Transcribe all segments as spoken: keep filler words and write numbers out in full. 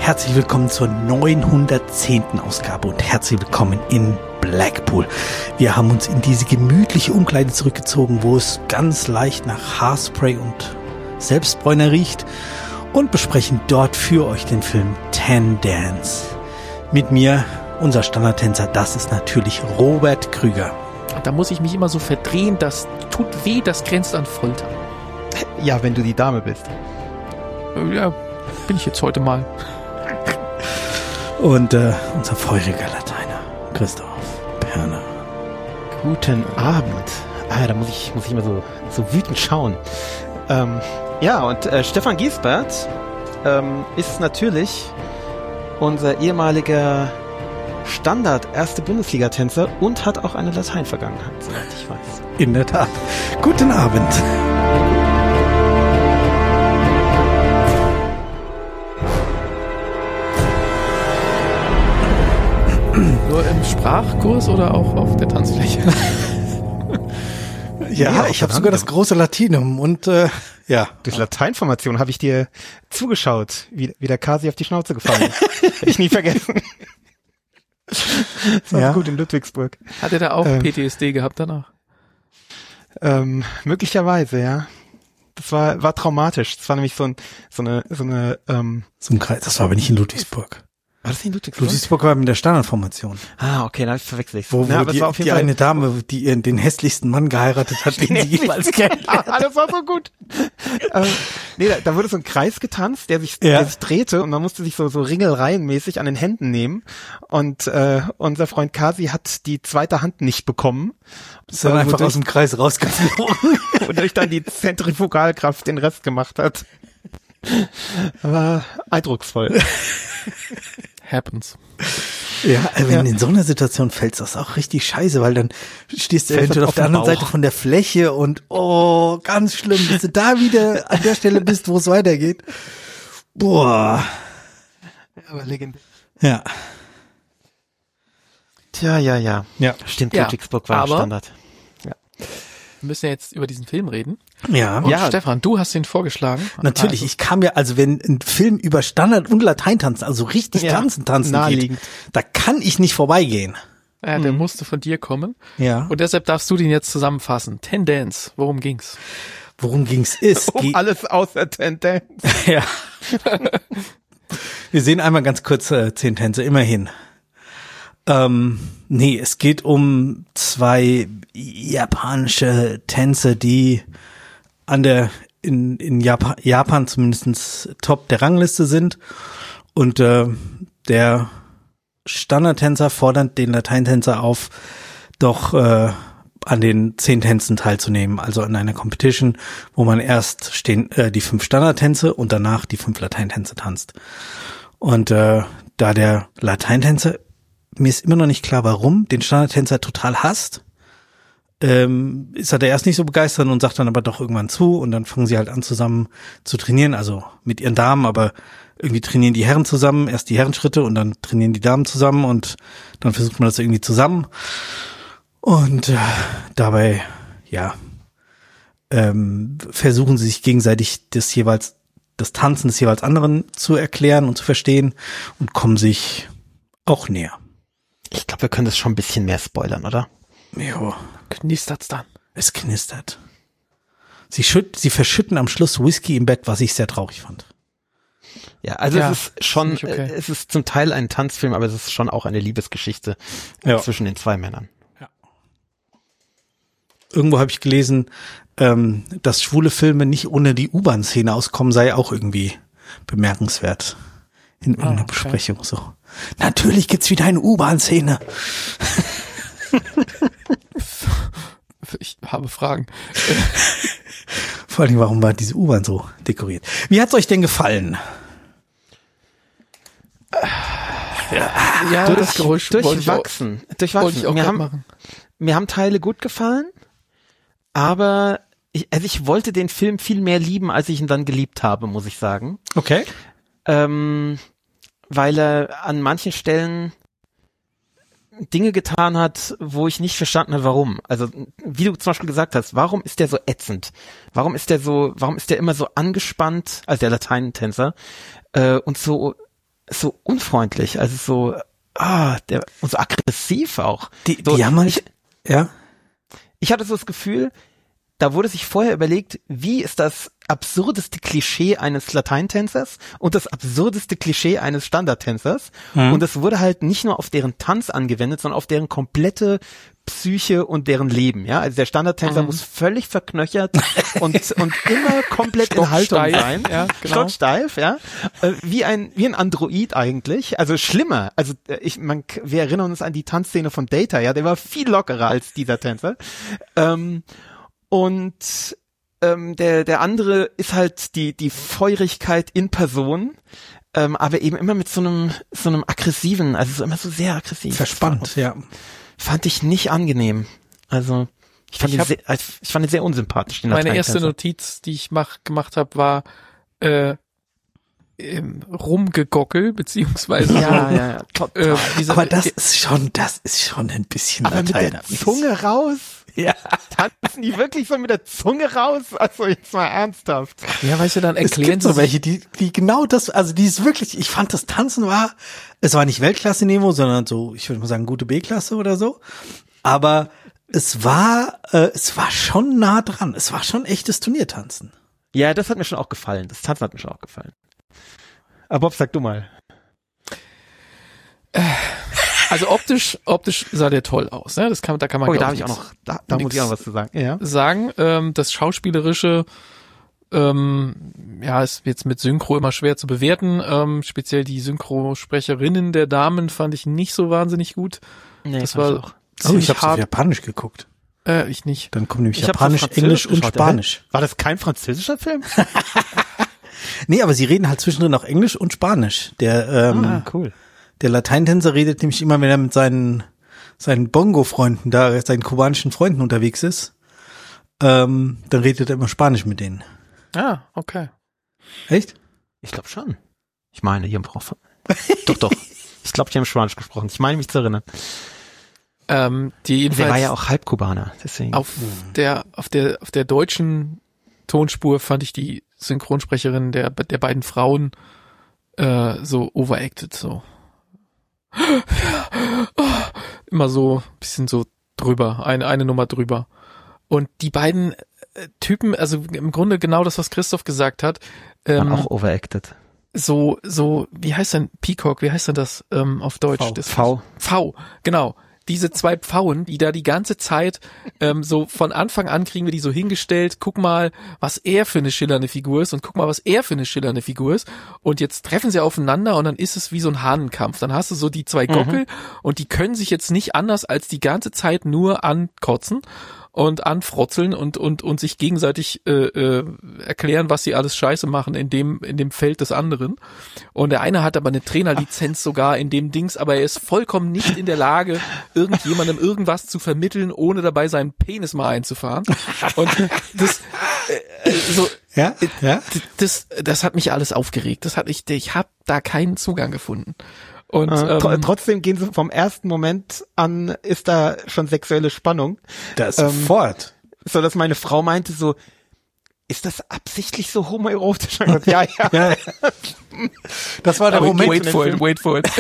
herzlich willkommen zur neunhundertzehnten Ausgabe und herzlich willkommen in Blackpool. Wir haben uns in diese gemütliche Umkleide zurückgezogen, wo es ganz leicht nach Haarspray und Selbstbräuner riecht und besprechen dort für euch den Film Ten Dance. Mit mir, unser Standardtänzer, das ist natürlich Robert Krüger. Da muss ich mich immer so verdrehen, das tut weh, das grenzt an Folter. Ja, wenn du die Dame bist. Ja, bin ich jetzt heute mal. Und äh, unser feuriger Lateiner, Christoph Perner. Guten Abend. Ah, da muss ich, muss ich immer so, so wütend schauen. Ähm, ja, und äh, Stefan Giesbert ähm, ist natürlich unser ehemaliger Standard erste Bundesliga-Tänzer und hat auch eine Latein-Vergangenheit, soweit ich weiß. In der Tat. Guten Abend. Nur im Sprachkurs oder auch auf der Tanzfläche? Ja, ja, ich habe sogar das große Latinum und äh, ja. Durch Lateinformation habe ich dir zugeschaut, wie, wie der Kasi auf die Schnauze gefallen ist. Hätte ich nie vergessen. Das war ja gut in Ludwigsburg. Hat er da auch ähm, P T S D gehabt danach? Ähm, möglicherweise, ja. Das war war traumatisch. Das war nämlich so ein so eine so eine ähm, so ein Kreis. Das war aber nicht in Ludwigsburg. War das nicht in Ludwigsburg? Ludwigsburg war mit der Standardformation. Ah, okay, dann verwechsel ich. Wo, wo ja, aber die, es war auf jeden die Fall eine Dame, die ihren, den hässlichsten Mann geheiratet hat, den sie jemals kennengelernt. Ah, das war so gut. ähm, nee, da, da wurde so ein Kreis getanzt, der sich, ja. der sich drehte und man musste sich so so ringelreihenmäßig an den Händen nehmen. Und äh, unser Freund Kasi hat die zweite Hand nicht bekommen. Ist dann einfach aus dem Kreis rausgeflogen. Wodurch dann die Zentrifugalkraft den Rest gemacht hat. War eindrucksvoll. Happens. Ja, wenn ja. in so einer Situation fällst, das auch richtig scheiße, weil dann stehst du Fällt eventuell auf der anderen Bauch. Seite von der Fläche und oh, ganz schlimm, bis du da wieder an der Stelle bist, wo es weitergeht. Boah. Ja, aber legendär. Ja. Tja, ja, ja. Ja. Stimmt, Ja, Ludwigsburg war aber Standard. Ja. Wir müssen ja jetzt über diesen Film reden. Ja. Und Ja. Stefan, du hast den vorgeschlagen. Natürlich, Also, ich kam ja, also wenn ein Film über Standard und Latein tanzen, also richtig Ja, tanzen, tanzen geht, naheliegend. da kann ich nicht vorbeigehen. ja, der musste von dir kommen. Ja. Und deshalb darfst du den jetzt zusammenfassen. Ten Dance, worum ging's? Worum ging's ist? Um Ge- alles außer Tendenz. Ja. Wir sehen einmal ganz kurz äh, zehn Tänze, immerhin. Ähm, nee, es geht um zwei japanische Tänze, die an der, in, in Japan, Japan zumindest top der Rangliste sind. Und äh, der Standardtänzer fordert den Lateintänzer auf, doch äh, an den zehn Tänzen teilzunehmen, also an einer Competition, wo man erst stehen äh, die fünf Standardtänze und danach die fünf Lateintänze tanzt. Und äh, da der Lateintänzer, mir ist immer noch nicht klar, warum, den Standardtänzer total hasst, ähm, ist er da erst nicht so begeistert und sagt dann aber doch irgendwann zu und dann fangen sie halt an zusammen zu trainieren, also mit ihren Damen, aber irgendwie trainieren die Herren zusammen, erst die Herrenschritte und dann trainieren die Damen zusammen und dann versucht man das irgendwie zusammen. Und äh, dabei, ja, ähm, versuchen sie sich gegenseitig das jeweils, das Tanzen des jeweils anderen zu erklären und zu verstehen und kommen sich auch näher. Ich glaube, wir können das schon ein bisschen mehr spoilern, oder? Jo, Knistert's dann? es knistert. Sie schütt, sie verschütten am Schluss Whisky im Bett, was ich sehr traurig fand. Ja, also Ja, es ist schon, ziemlich okay. äh, es ist zum Teil ein Tanzfilm, aber es ist schon auch eine Liebesgeschichte Ja. zwischen den zwei Männern. Irgendwo habe ich gelesen, ähm, dass schwule Filme nicht ohne die U-Bahn-Szene auskommen, sei auch irgendwie bemerkenswert. In irgendeiner okay. Besprechung so. Natürlich gibt's wieder eine U-Bahn-Szene. Ich habe Fragen. Vor allem, warum war diese U-Bahn so dekoriert? Wie hat's euch denn gefallen? Ja, das Geräusch wollte ich auch, durchwachsen. wollte Durchwachsen. ich auch mir, grad haben, machen. mir haben Teile gut gefallen, aber ich, also ich wollte den Film viel mehr lieben, als ich ihn dann geliebt habe, muss ich sagen. Okay. Ähm, weil er an manchen Stellen Dinge getan hat, wo ich nicht verstanden habe, warum. Also, wie du zum Beispiel gesagt hast, warum ist der so ätzend? Warum ist der so, warum ist der immer so angespannt, also der Lateinentänzer, äh, und so so unfreundlich, also so, ah, der, und so aggressiv auch. Die, so, die haben halt, ich, ja. ich hatte so das Gefühl, da wurde sich vorher überlegt, wie ist das absurdeste Klischee eines Lateintänzers und das absurdeste Klischee eines Standardtänzers. Mhm. Und es wurde halt nicht nur auf deren Tanz angewendet, sondern auf deren komplette Psyche und deren Leben. Ja, also der Standardtänzer mhm. muss völlig verknöchert und und immer komplett in Haltung sein, ja, genau. Stocksteif, ja, wie ein wie ein Android eigentlich. Also schlimmer. Also ich, man, wir erinnern uns an die Tanzszene von Data. Ja, der war viel lockerer als dieser Tänzer. Ähm, Und ähm, der der andere ist halt die die Feurigkeit in Person, ähm, aber eben immer mit so einem so einem aggressiven, also so immer so sehr aggressiv. Verspannt, ja. Fand ich nicht angenehm. Also ich fand ich, ihn sehr, ich fand ihn sehr unsympathisch. Den meine erste Notiz, die ich mach, gemacht habe, war äh, ähm, Rumgegockel, beziehungsweise ja, ja, ja, total. Äh, diese, aber das ist schon, das ist schon ein bisschen aber mit der Zunge raus. Ja, tanzen die wirklich so mit der Zunge raus? Also jetzt mal ernsthaft. Ja, weißt du, dann erklären sie so welche, die, die genau das, also die ist wirklich, ich fand das Tanzen war, es war nicht Weltklasse-Niveau, sondern so, ich würde mal sagen, gute B-Klasse oder so. Aber es war, äh, es war schon nah dran. Es war schon echtes Turniertanzen. Ja, das hat mir schon auch gefallen. Das Tanzen hat mir schon auch gefallen. Aber Bob, sag du mal. Also optisch, optisch sah der toll aus, ne? Das kann, da kann man. Oh, da habe ich auch noch, da, da muss ich auch noch was zu sagen. Ja. Sagen, ähm, das Schauspielerische, ähm, ja, ist jetzt mit Synchro immer schwer zu bewerten. Ähm, speziell die Synchrosprecherinnen der Damen fand ich nicht so wahnsinnig gut. Nee, das war auch. Oh, ich habe auf Japanisch geguckt. Äh, ich nicht. Dann kommen nämlich ich Japanisch, Englisch und Spanisch. War das kein französischer Film? Nee, aber sie reden halt zwischendrin auch Englisch und Spanisch. Der, ähm, ah, cool. Der Lateintänzer redet nämlich immer, wenn er mit seinen seinen Bongo-Freunden da, seinen kubanischen Freunden unterwegs ist, ähm, dann redet er immer Spanisch mit denen. Ah, okay. Echt? Ich glaube schon. Ich meine, hier im Prof. Doch, doch. Ich glaube, die haben Spanisch gesprochen. Ich meine, mich zu erinnern. Ähm, die jedenfalls der war ja auch Halbkubaner, deswegen. Auf der, auf der, auf der deutschen Tonspur fand ich die Synchronsprecherin der, der beiden Frauen, äh, so overacted, so. Immer so ein bisschen so drüber, eine, eine Nummer drüber. Und die beiden äh, Typen, also im Grunde genau das, was Christoph gesagt hat. Ähm, auch overacted. So, so, wie heißt denn Peacock, wie heißt denn das ähm, auf Deutsch? V. Das V. V, genau. Diese zwei Pfauen, die da die ganze Zeit ähm, so von Anfang an kriegen wir die so hingestellt, guck mal, was er für eine schillernde Figur ist und guck mal, was er für eine schillernde Figur ist. Und jetzt treffen sie aufeinander und dann ist es wie so ein Hahnenkampf. Dann hast du so die zwei Gockel mhm. und die können sich jetzt nicht anders als die ganze Zeit nur ankotzen und anfrotzeln und und und sich gegenseitig äh, äh, erklären, was sie alles scheiße machen in dem in dem Feld des anderen. Und der eine hat aber eine Trainerlizenz sogar in dem Dings, aber er ist vollkommen nicht in der Lage, irgendjemandem irgendwas zu vermitteln, ohne dabei seinen Penis mal einzufahren. Und das äh, so ja, ja. das das hat mich alles aufgeregt. Das hat ich ich habe da keinen Zugang gefunden. Und äh, ähm, trotzdem gehen sie vom ersten Moment an, ist da schon sexuelle Spannung. Das ähm, sofort. So, dass meine Frau meinte so, ist das absichtlich so homoerotisch? ja, ja. ja. Das war der Aber Moment. Wait for it, wait for it.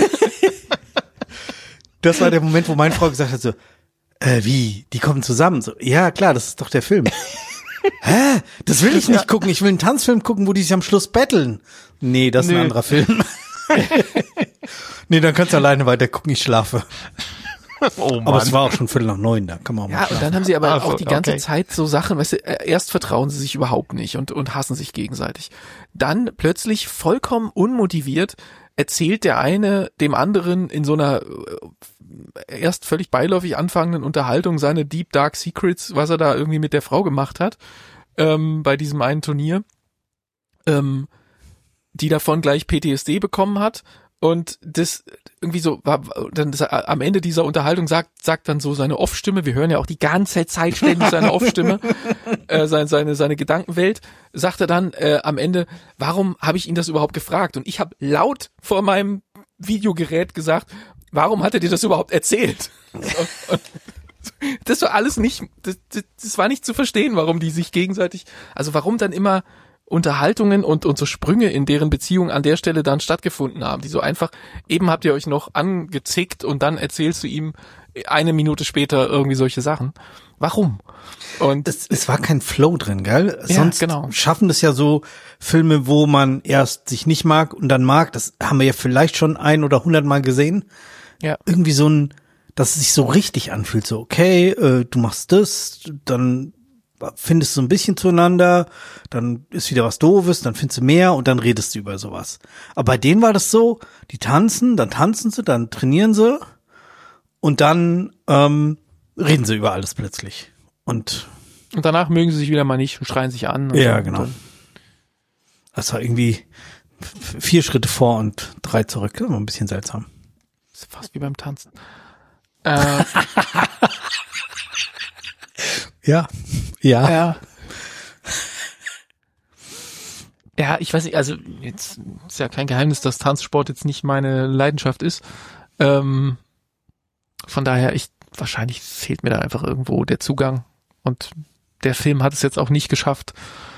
Das war der Moment, wo meine Frau gesagt hat so, äh, wie, die kommen zusammen? So, ja, klar, das ist doch der Film. Hä? Das will ich nicht ja. gucken. Ich will einen Tanzfilm gucken, wo die sich am Schluss betteln. Nee, das ist Nö. ein anderer Film. Nee, dann kannst du alleine weiter gucken, ich schlafe. Oh Mann. Aber es war auch schon Viertel nach neun, da kann man auch ja, mal schlafen. Und dann haben sie aber also, auch die ganze okay. Zeit so Sachen, weißt du, erst vertrauen sie sich überhaupt nicht und, und hassen sich gegenseitig. Dann plötzlich vollkommen unmotiviert erzählt der eine dem anderen in so einer erst völlig beiläufig anfangenden Unterhaltung seine Deep Dark Secrets, was er da irgendwie mit der Frau gemacht hat, ähm, bei diesem einen Turnier, ähm, die davon gleich P T S D bekommen hat. Und das irgendwie so war dann das, am Ende dieser Unterhaltung sagt sagt dann so seine Off-Stimme, wir hören ja auch die ganze Zeit ständig seine Off-Stimme, äh, seine seine seine Gedankenwelt, sagt er dann äh, am Ende, warum habe ich ihn das überhaupt gefragt? Und ich habe laut vor meinem Videogerät gesagt, warum hat er dir das überhaupt erzählt? Und, und das war alles nicht, das, das, das war nicht zu verstehen, warum die sich gegenseitig, also warum dann immer Unterhaltungen und, und so Sprünge in deren Beziehung an der Stelle dann stattgefunden haben, die so einfach, eben habt ihr euch noch angezickt und dann erzählst du ihm eine Minute später irgendwie solche Sachen. Warum? Und es, es war kein Flow drin, gell? Ja, Sonst genau. schaffen das ja so Filme, wo man erst sich nicht mag und dann mag. Das haben wir ja vielleicht schon ein oder hundertmal gesehen. Ja. Irgendwie so ein, dass es sich so richtig anfühlt. So, okay, äh, du machst das, dann findest du ein bisschen zueinander, dann ist wieder was Doofes, dann findest du mehr und dann redest du über sowas. Aber bei denen war das so, die tanzen, dann tanzen sie, dann trainieren sie und dann ähm, reden sie über alles plötzlich. Und Und danach mögen sie sich wieder mal nicht und schreien sich an. Und ja, so. genau. Das war irgendwie f- vier Schritte vor und drei zurück. Das war ein bisschen seltsam. Das ist fast wie beim Tanzen. Äh, Ja, ja. ja. Ja, ich weiß nicht, also jetzt ist ja kein Geheimnis, dass Tanzsport jetzt nicht meine Leidenschaft ist. Ähm, von daher, ich wahrscheinlich fehlt mir da einfach irgendwo der Zugang. Und der Film hat es jetzt auch nicht geschafft,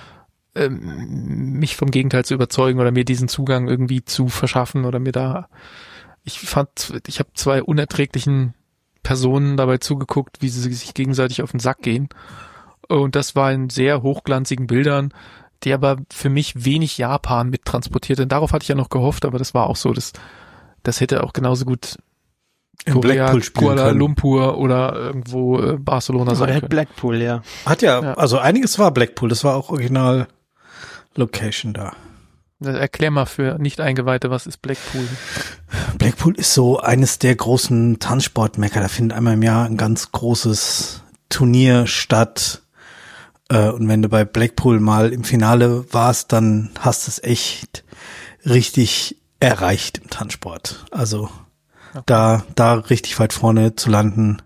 ähm, mich vom Gegenteil zu überzeugen oder mir diesen Zugang irgendwie zu verschaffen oder mir da. Ich fand, ich habe zwei unerträglichen Personen dabei zugeguckt, wie sie sich gegenseitig auf den Sack gehen. Und das war in sehr hochglanzigen Bildern, die aber für mich wenig Japan mittransportiert. Denn darauf hatte ich ja noch gehofft, aber das war auch so. Das, das hätte auch genauso gut In Korea, Blackpool spielen Kuala können. Lumpur oder irgendwo äh, Barcelona sein Oder können. Blackpool, ja. Hat ja, Ja. also einiges war Blackpool, das war auch original Location da. Erklär mal für Nicht-Eingeweihte, was ist Blackpool? Blackpool ist so eines der großen Tanzsportmecker. Da findet einmal im Jahr ein ganz großes Turnier statt. Äh, und wenn du bei Blackpool mal im Finale warst, dann hast du es echt richtig erreicht im Tanzsport. Also Okay. da da richtig weit vorne zu landen,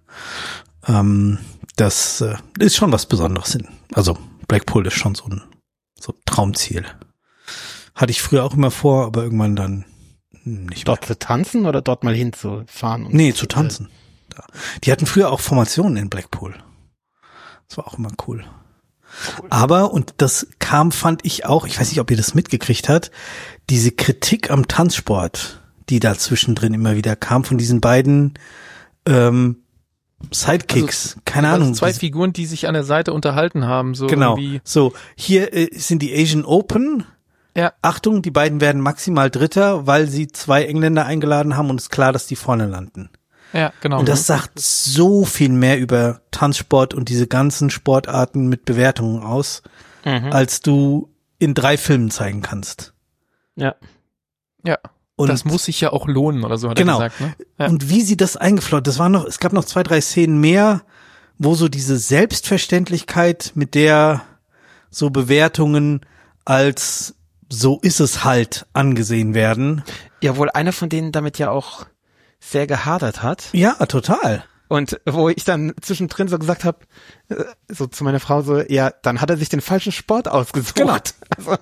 ähm, das äh, ist schon was Besonderes. Also Blackpool ist schon so ein so ein Traumziel. Hatte ich früher auch immer vor, aber irgendwann dann nicht mehr. Dort zu tanzen oder dort mal hinzufahren? und- Nee, zu tanzen. Da. Die hatten früher auch Formationen in Blackpool. Das war auch immer cool. Aber, und das kam, fand ich auch, ich weiß nicht, ob ihr das mitgekriegt habt, diese Kritik am Tanzsport, die da zwischendrin immer wieder kam von diesen beiden ähm, Sidekicks. Keine Also Ahnung. zwei diese- Figuren, die sich an der Seite unterhalten haben. So Genau. irgendwie. So, hier äh, sind die Asian Open. Ja. Achtung, die beiden werden maximal Dritter, weil sie zwei Engländer eingeladen haben und es ist klar, dass die vorne landen. Ja, genau. Und das sagt so viel mehr über Tanzsport und diese ganzen Sportarten mit Bewertungen aus, Mhm. als du in drei Filmen zeigen kannst. Ja. Ja. Und, das muss sich ja auch lohnen oder so hat Genau. er gesagt. Ne? Ja. und wie sie das eingeflossen, das war noch, es gab noch zwei, drei Szenen mehr, wo so diese Selbstverständlichkeit, mit der so Bewertungen als so ist es halt angesehen werden. Ja, wohl einer von denen damit ja auch sehr gehadert hat. Ja, total. Und wo ich dann zwischendrin so gesagt habe, äh, so zu meiner Frau so, ja, dann hat er sich den falschen Sport ausgesucht. Genau. Also,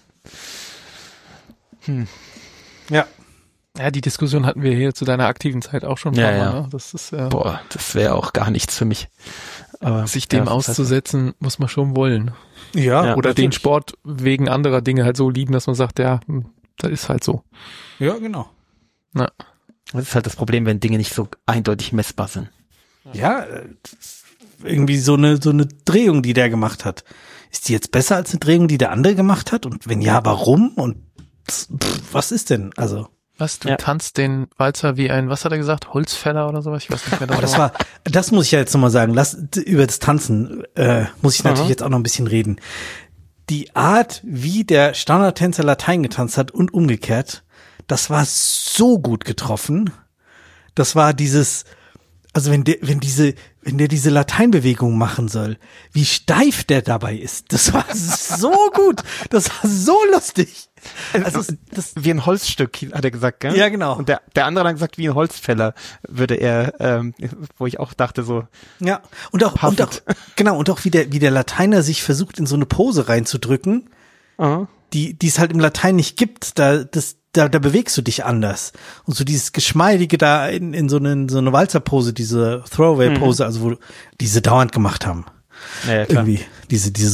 Ja. Ja, die Diskussion hatten wir hier zu deiner aktiven Zeit auch schon ein Ja, paar Mal. ja. Ne? Das ist ja, boah, das wäre auch gar nichts für mich. Aber sich dem ja, das ist halt so. auszusetzen, muss man schon wollen. Ja, Ja. Oder den natürlich. Sport wegen anderer Dinge halt so lieben, dass man sagt, ja, hm, das ist halt so. Ja, genau. Na, Das ist halt das Problem, wenn Dinge nicht so eindeutig messbar sind. Ja, äh, irgendwie so eine so eine Drehung, die der gemacht hat. Ist die jetzt besser als eine Drehung, die der andere gemacht hat? Und wenn ja, warum? Und pff, was ist denn? Also, was, du Ja. tanzt den Walzer wie ein, was hat er gesagt, Holzfäller oder sowas? Ich weiß nicht mehr. aber das war, das muss ich ja jetzt nochmal sagen. Lass über das Tanzen äh, muss ich natürlich Aha. jetzt auch noch ein bisschen reden. Die Art, wie der Standardtänzer Latein getanzt hat und umgekehrt, das war so gut getroffen. Das war dieses, also wenn der, wenn diese, wenn der diese Lateinbewegung machen soll, wie steif der dabei ist, das war so gut, das war so lustig. Also das, Wie ein Holzstück, hat er gesagt, gell? Ja, genau. Und der, der andere hat gesagt, wie ein Holzfäller würde er, ähm, wo ich auch dachte so, ja, und auch, und auch, Passend. genau, und auch wie der, wie der Lateiner sich versucht, in so eine Pose reinzudrücken, uh, die, die es halt im Latein nicht gibt, da, das, da, da bewegst du dich anders. Und so dieses Geschmeidige da in, in so eine, in so eine Walzerpose, diese Throwaway-Pose, also wo, die sie dauernd gemacht haben. ja, ja, klar. Irgendwie, diese, diese so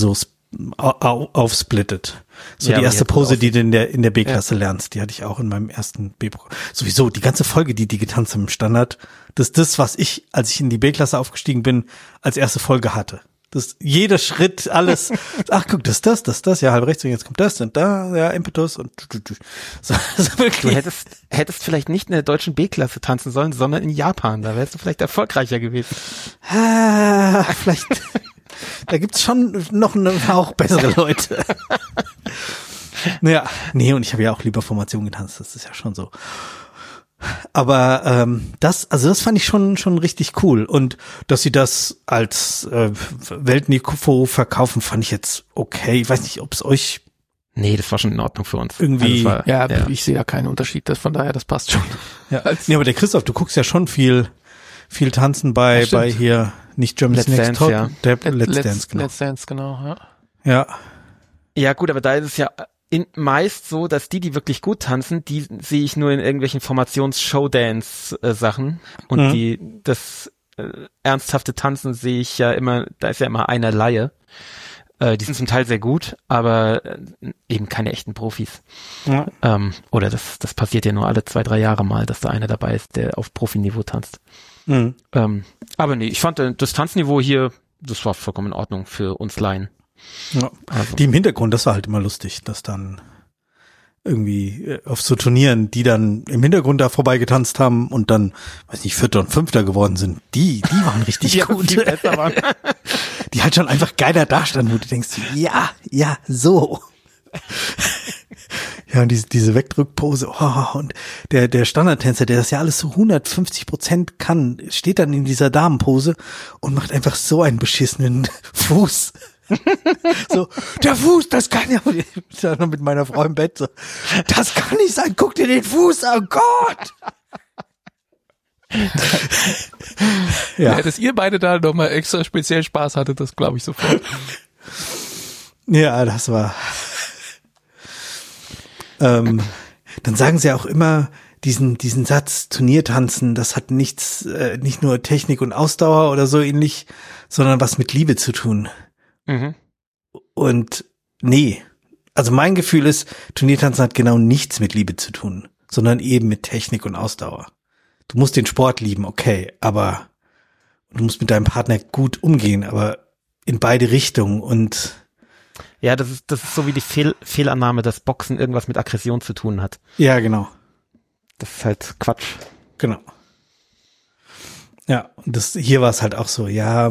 au- au- aufsplittet. So Ja, die erste die hat Pose, auch- die du in der, in der B-Klasse lernst, die hatte ich auch in meinem ersten B-Programm. Sowieso, die ganze Folge, die die getanzt haben im Standard, das ist das, was ich, als ich in die B-Klasse aufgestiegen bin, als erste Folge hatte. Das, jeder Schritt, alles, ach guck, das, das, das, das, ja, halb rechts und jetzt kommt das und da, ja, Impetus und so, so wirklich. Du hättest, hättest vielleicht nicht in der deutschen B-Klasse tanzen sollen, sondern in Japan. Da wärst du vielleicht erfolgreicher gewesen. Ah, vielleicht, da gibt's schon noch eine, auch bessere Leute. Naja, nee, und ich habe ja auch lieber Formation getanzt, das ist ja schon so. Aber ähm, das, also das fand ich schon schon richtig cool. Und dass sie das als äh, Weltniveau verkaufen, fand ich jetzt okay. Ich weiß nicht, ob es euch Nee, das war schon in Ordnung für uns. Irgendwie- Also es war, Ja, ja. ich sehe da keinen Unterschied. Das, von daher, das passt schon. ja. Nee, aber der Christoph, du guckst ja schon viel viel tanzen bei Ja, stimmt. bei hier nicht Germany's Let's Next Dance, Top, ja. der Let's, Dance, genau. Let's Dance, genau. Ja. Ja. Ja, gut, aber da ist es ja in, meist so, dass die, die wirklich gut tanzen, die sehe ich nur in irgendwelchen Formations-Showdance-Sachen. Und Mhm. die, das äh, ernsthafte Tanzen sehe ich ja immer, da ist ja immer einer Laie. Äh, die sind zum Teil sehr gut, aber äh, eben keine echten Profis. Ja. Ähm, oder das, das passiert ja nur alle zwei, drei Jahre mal, dass da einer dabei ist, der auf Profiniveau tanzt. Mhm. Ähm, aber nee, ich fand äh, das Tanzniveau hier, das war vollkommen in Ordnung für uns Laien. Ja. Also. Die im Hintergrund, das war halt immer lustig, dass dann irgendwie äh, auf so Turnieren, die dann im Hintergrund da vorbeigetanzt haben und dann, weiß nicht, Vierter und Fünfter geworden sind, die, die waren richtig Die gut. viel besser waren. Die halt schon einfach geiler dastanden, wo du denkst, ja, ja, so. Ja, und diese, diese Wegdrückpose, oh, und der, der Standardtänzer, der das ja alles so hundertfünfzig Prozent kann, steht dann in dieser Damenpose und macht einfach so einen beschissenen Fuß. So, der Fuß, das kann ja, ich war noch mit meiner Frau im Bett so, das kann nicht sein, guck dir den Fuß an, Gott! Ja. Ja, Dass ihr beide da nochmal extra speziell Spaß hattet, das glaube ich sofort. ja, das war, ähm, dann sagen sie auch immer diesen, diesen Satz, Turniertanzen, das hat nichts, äh, nicht nur Technik und Ausdauer oder so ähnlich, sondern was mit Liebe zu tun. Mhm. Und nee, also mein Gefühl ist, Turniertanzen hat genau nichts mit Liebe zu tun, sondern eben mit Technik und Ausdauer. Du musst den Sport lieben, okay, aber du musst mit deinem Partner gut umgehen, aber in beide Richtungen und Ja, das ist, das ist so wie die Fehl, Fehlannahme, dass Boxen irgendwas mit Aggression zu tun hat. ja, genau, Das ist halt Quatsch. genau. Ja, und das, hier war es halt auch so, ja,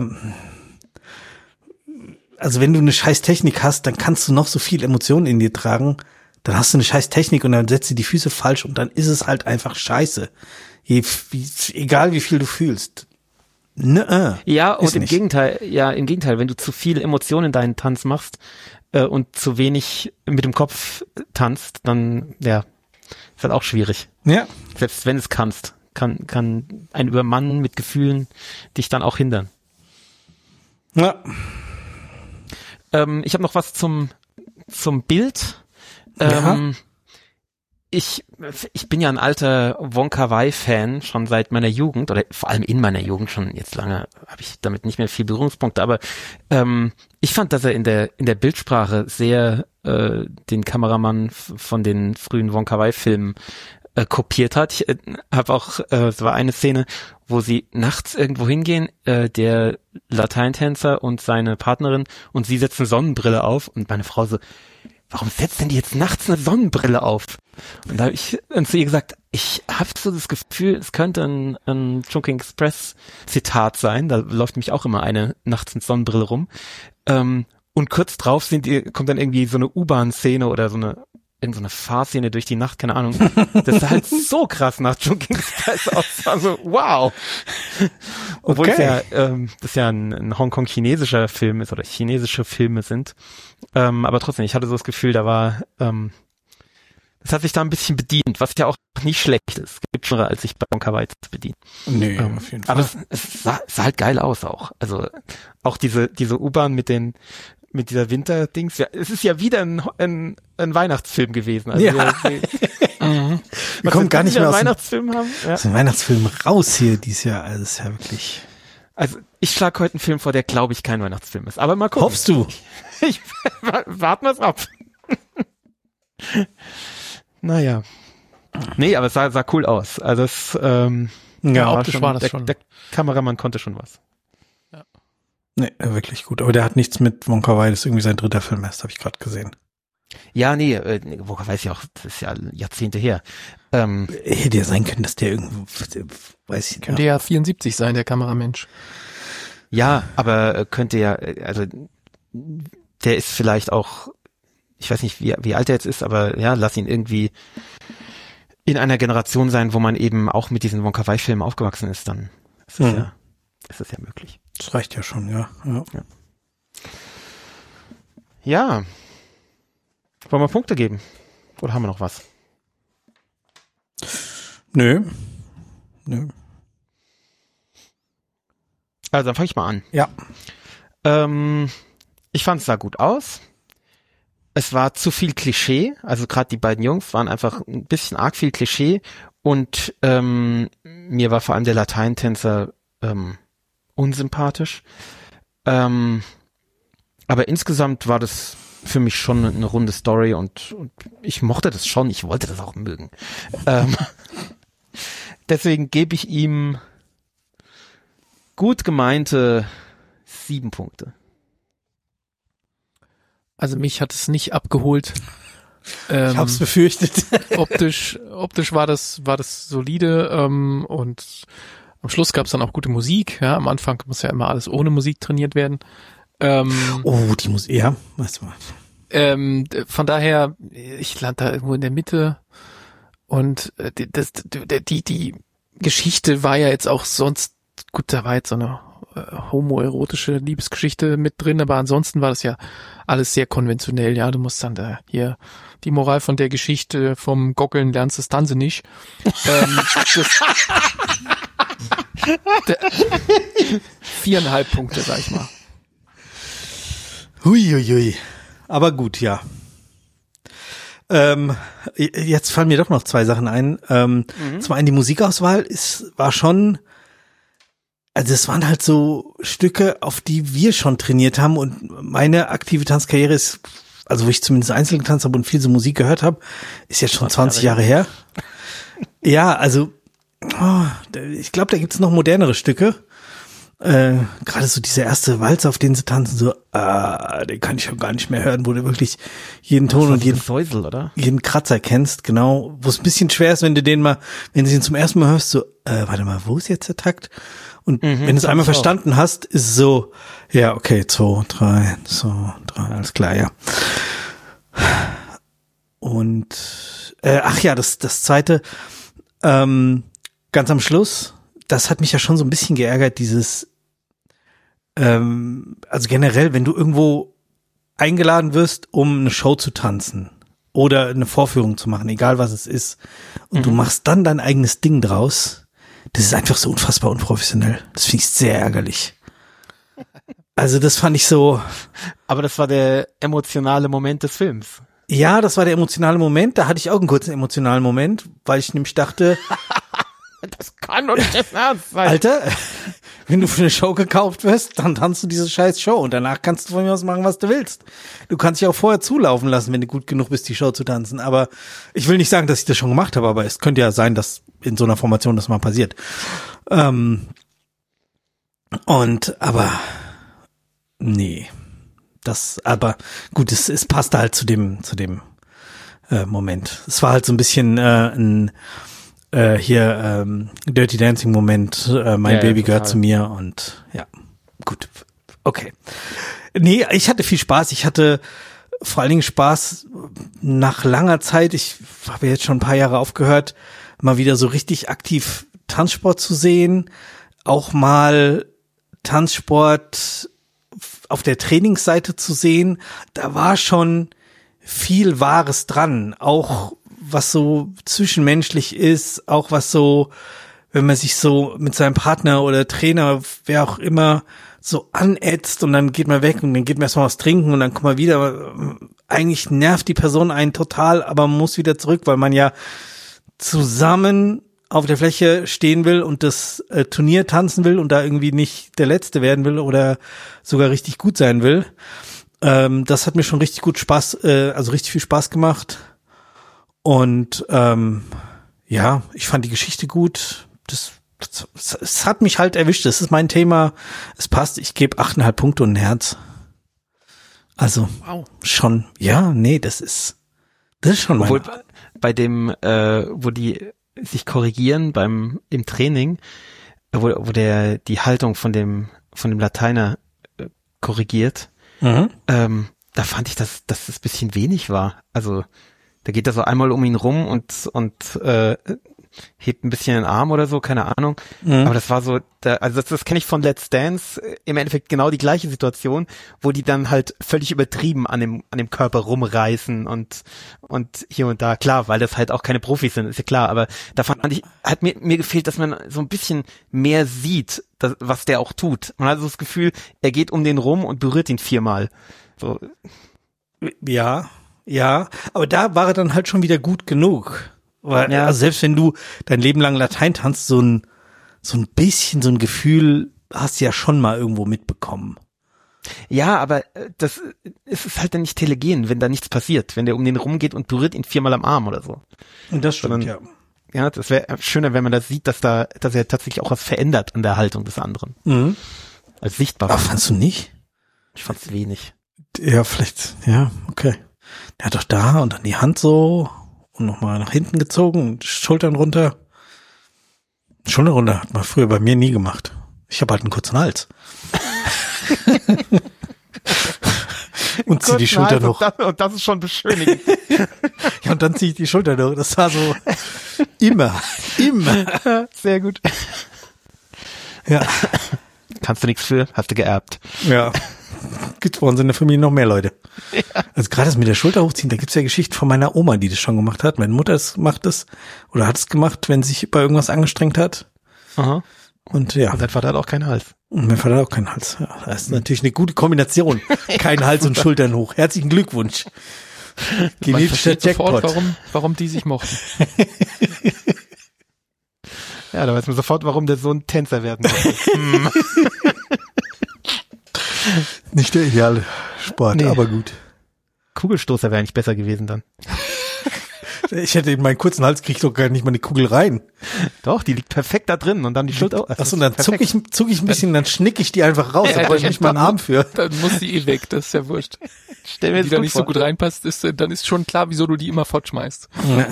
also wenn du eine scheiß Technik hast, dann kannst du noch so viel Emotionen in dir tragen, dann hast du eine scheiß Technik und dann setzt du die Füße falsch und dann ist es halt einfach scheiße. Je, wie, egal wie viel du fühlst. Ne, Ja, und Ist im nicht. Gegenteil, ja, im Gegenteil, wenn du zu viel Emotionen in deinen Tanz machst äh, und zu wenig mit dem Kopf tanzt, dann, ja, ist halt auch schwierig. ja. Selbst wenn es kannst, kann, kann ein Übermannen mit Gefühlen dich dann auch hindern. Ja. Ähm, ich habe noch was zum, zum Bild. Ähm, ich, ich bin ja ein alter Wong-Kar-wai-Fan, schon seit meiner Jugend, oder vor allem in meiner Jugend, schon jetzt lange habe ich damit nicht mehr viel Berührungspunkte, aber ähm, ich fand, dass er in der in der Bildsprache sehr äh, den Kameramann f- von den frühen Wong-Kar-wai-Filmen äh, kopiert hat. Ich äh, habe auch, äh, es war eine Szene, wo sie nachts irgendwo hingehen, äh, der Lateintänzer und seine Partnerin, und sie setzen Sonnenbrille auf und meine Frau so, warum setzt denn die jetzt nachts eine Sonnenbrille auf? Und da habe ich dann zu ihr gesagt, ich habe so das Gefühl, es könnte ein, ein Chungking Express Zitat sein, da läuft nämlich auch immer eine nachts mit Sonnenbrille rum. Ähm, und kurz drauf sind die, kommt dann irgendwie so eine U-Bahn-Szene oder so eine irgend so eine Fahrszene durch die Nacht, keine Ahnung. Das sah halt so krass nach Chungking Express aus. Also, wow. Obwohl es Okay. ja, ähm, das ja ein, ein Hongkong-chinesischer Film ist oder chinesische Filme sind. Ähm, aber trotzdem, ich hatte so das Gefühl, da war, ähm, das hat sich da ein bisschen bedient, was ja auch nicht schlecht ist. Es gibt schon, als sich bei Wong-Kar-wai zu bedienen. Nee, Ähm, auf jeden Fall. aber es, es, sah, es sah halt geil aus auch. Also auch diese diese U-Bahn mit den mit dieser Winterdings. Ja, es ist ja wieder ein, ein, ein Weihnachtsfilm gewesen. Also Ja. wir, wir, Wir was kommen wir gar nicht wieder mehr aus dem, Weihnachtsfilm haben. Ja. aus dem Weihnachtsfilm raus hier dieses Jahr. Also das ist ja wirklich. Also Ich schlage heute einen Film vor, der, glaube ich, kein Weihnachtsfilm ist. Aber mal gucken. Hoffst du? Ich, warten wir es ab. Naja. Nee, aber es sah, sah cool aus. Also es, ähm, ja, war optisch schon, war das der, schon. Der Kameramann konnte schon was. Ja. Nee, wirklich gut. Aber der hat nichts mit Wong Kar-wai, das ist irgendwie sein dritter Film erst, habe ich gerade gesehen. Ja, nee, äh, Wong Kar-wai ist ja auch, das ist ja Jahrzehnte her. Ähm, Hätte ja sein können, dass der irgendwo, weiß ich nicht. Könnte ja vierundsiebzig sein, der Kameramensch. Ja, aber äh, könnte ja, äh, also der ist vielleicht auch, ich weiß nicht, wie, wie alt er jetzt ist, aber ja, lass ihn irgendwie in einer Generation sein, wo man eben auch mit diesen Wong Kar-wai-Filmen aufgewachsen ist, dann ist es mhm. ja, ist es ja möglich. Das reicht ja schon, ja. Ja. Ja. Ja. Wollen wir Punkte geben? Oder haben wir noch was? Nö. Nö. Also dann fange ich mal an. Ja. Ähm, ich fand es sah gut aus. Es war zu viel Klischee, also gerade die beiden Jungs waren einfach ein bisschen arg viel Klischee und ähm, mir war vor allem der Lateintänzer ähm, unsympathisch. Ähm, aber insgesamt war das für mich schon eine runde Story und, und ich mochte das schon, ich wollte das auch mögen. ähm, deswegen gebe ich ihm gut gemeinte sieben Punkte. Also mich hat es nicht abgeholt. Ähm, Ich hab's befürchtet. optisch, optisch war das, war das solide, ähm, und am Schluss gab's dann auch gute Musik. Ja, am Anfang muss ja immer alles ohne Musik trainiert werden. Ähm, Oh, die Musik, ja, weißt du mal. ähm, von daher, ich lande da irgendwo in der Mitte und äh, die, das, die, die, die Geschichte war ja jetzt auch sonst, gut, da war jetzt so eine äh, homoerotische Liebesgeschichte mit drin, aber ansonsten war das ja alles sehr konventionell, ja, du musst dann da hier die Moral von der Geschichte vom Gockeln lernst das Tanzen nicht. ähm, das, der, viereinhalb Punkte, sag ich mal. Huiuiui. Aber gut, ja. Ähm, jetzt fallen mir doch noch zwei Sachen ein. Ähm, mhm. Zum einen die Musikauswahl ist, war schon, also es waren halt so Stücke, auf die wir schon trainiert haben und meine aktive Tanzkarriere ist, also wo ich zumindest einzeln getanzt habe und viel so Musik gehört habe, ist jetzt schon zwanzig Jahre her. Ja, also oh, ich glaube, da gibt's noch modernere Stücke. Äh, gerade so dieser erste Walzer, auf den sie tanzen, so, ah, den kann ich schon gar nicht mehr hören, wo du wirklich jeden Ton und jeden, Säusel, oder? jeden Kratzer kennst, genau, wo es ein bisschen schwer ist, wenn du den mal, wenn du den zum ersten Mal hörst, so, äh, warte mal, wo ist jetzt der Takt? Und mhm, wenn du es einmal verstanden hast, ist es so, ja, okay, zwei, drei, zwei, drei, alles klar, ja. Und, äh, ach ja, das, das zweite, ähm, ganz am Schluss, das hat mich ja schon so ein bisschen geärgert, dieses, ähm, also generell, wenn du irgendwo eingeladen wirst, um eine Show zu tanzen oder eine Vorführung zu machen, egal was es ist, und mhm. du machst dann dein eigenes Ding draus, das ist einfach so unfassbar unprofessionell. Das finde ich sehr ärgerlich. Also das fand ich so. Aber das war der emotionale Moment des Films. Ja, das war der emotionale Moment. Da hatte ich auch einen kurzen emotionalen Moment, weil ich nämlich dachte, das kann doch nicht das Ernst sein. Alter, wenn du für eine Show gekauft wirst, dann tanzt du diese scheiß Show und danach kannst du von mir aus machen, was du willst. Du kannst dich auch vorher zulaufen lassen, wenn du gut genug bist, die Show zu tanzen. Aber ich will nicht sagen, dass ich das schon gemacht habe, aber es könnte ja sein, dass in so einer Formation das mal passiert. Ähm, und, aber, nee. Das, aber gut, es, es passte halt zu dem, zu dem äh, Moment. Es war halt so ein bisschen äh, ein Äh, hier ähm, Dirty Dancing Moment, äh, mein ja, Baby ja, gehört zu mir und ja, gut, okay. Nee, ich hatte viel Spaß, ich hatte vor allen Dingen Spaß nach langer Zeit, ich habe jetzt schon ein paar Jahre aufgehört, mal wieder so richtig aktiv Tanzsport zu sehen, auch mal Tanzsport auf der Trainingsseite zu sehen, da war schon viel Wahres dran, auch was so zwischenmenschlich ist, auch was so, wenn man sich so mit seinem Partner oder Trainer, wer auch immer, so anätzt und dann geht man weg und dann geht man erstmal was trinken und dann kommt man wieder. Eigentlich nervt die Person einen total, aber man muss wieder zurück, weil man ja zusammen auf der Fläche stehen will und das äh, Turnier tanzen will und da irgendwie nicht der Letzte werden will oder sogar richtig gut sein will. Ähm, das hat mir schon richtig gut Spaß, äh, also richtig viel Spaß gemacht. Und ähm, ja, ich fand die Geschichte gut. Das, das, das hat mich halt erwischt. Das ist mein Thema. Es passt. Ich gebe achteinhalb Punkte und ein Herz. Also wow. Schon, ja, nee, das ist das ist schon Obwohl, mein bei dem, äh, wo die sich korrigieren beim im Training, wo, wo der die Haltung von dem von dem Lateiner äh, korrigiert, mhm. ähm, da fand ich, dass, dass das ein bisschen wenig war. Also da geht er so einmal um ihn rum und und äh, hebt ein bisschen den Arm oder so, keine Ahnung. Mhm. Aber das war so, da, also das, das kenne ich von Let's Dance, im Endeffekt genau die gleiche Situation, wo die dann halt völlig übertrieben an dem an dem Körper rumreißen und und hier und da, klar, weil das halt auch keine Profis sind, ist ja klar, aber da fand ich, hat mir mir gefehlt, dass man so ein bisschen mehr sieht, das, was der auch tut. Man hat so das Gefühl, er geht um den rum und berührt ihn viermal. So. Ja, ja, aber da war er dann halt schon wieder gut genug. Weil, ja. Also selbst wenn du dein Leben lang Latein tanzt, so ein, so ein bisschen so ein Gefühl hast du ja schon mal irgendwo mitbekommen. Ja, aber das es ist halt dann nicht telegen, wenn da nichts passiert, wenn der um den rumgeht und berührt ihn viermal am Arm oder so. Und das stimmt, Sondern, ja. Ja, das wäre schöner, wenn man das sieht, dass da, dass er tatsächlich auch was verändert an der Haltung des anderen. Mhm. Als sichtbar. Aber fandst du nicht? Ich fand's wenig. Ja, vielleicht, ja, okay. Der hat doch da und dann die Hand so und nochmal nach hinten gezogen und Schultern runter. Schultern runter hat man früher bei mir nie gemacht. Ich habe halt einen kurzen Hals. Und zieh die Schultern hoch. Und das, und das ist schon beschönigend. Ja, und dann zieh ich die Schultern hoch. Das war so immer, immer. Sehr gut. Ja. Kannst du nichts für, hast du geerbt. Ja. Gibt's bei uns in der Familie noch mehr Leute. Ja. Also gerade das mit der Schulter hochziehen, da gibt's ja Geschichten von meiner Oma, die das schon gemacht hat. Meine Mutter macht das oder hat es gemacht, wenn sie sich bei irgendwas angestrengt hat. Aha. Und ja. Und dein Vater hat auch keinen Hals. Und mein Vater hat auch keinen Hals. Ja, das ist natürlich eine gute Kombination. Kein Hals und Schultern hoch. Herzlichen Glückwunsch. Genetischer Jackpot. Warum, warum die sich mochten. Ja, da weiß man sofort, warum der Sohn Tänzer werden wollte. Nicht der ideale Sport, nee. Aber gut. Kugelstoßer wäre eigentlich besser gewesen dann. Ich hätte in meinen kurzen Hals, krieg ich doch gar nicht mal eine Kugel rein. Doch, die liegt perfekt da drin und dann die Schulter. Achso, und dann zuck ich, zuck ich ein bisschen, dann schnick ich die einfach raus. Da brauche ich nicht mal einen Arm für. Dann muss die eh weg, das ist ja wurscht. Stell mir die da nicht vor. So gut reinpasst, ist, dann ist schon klar, wieso du die immer fortschmeißt. Ja.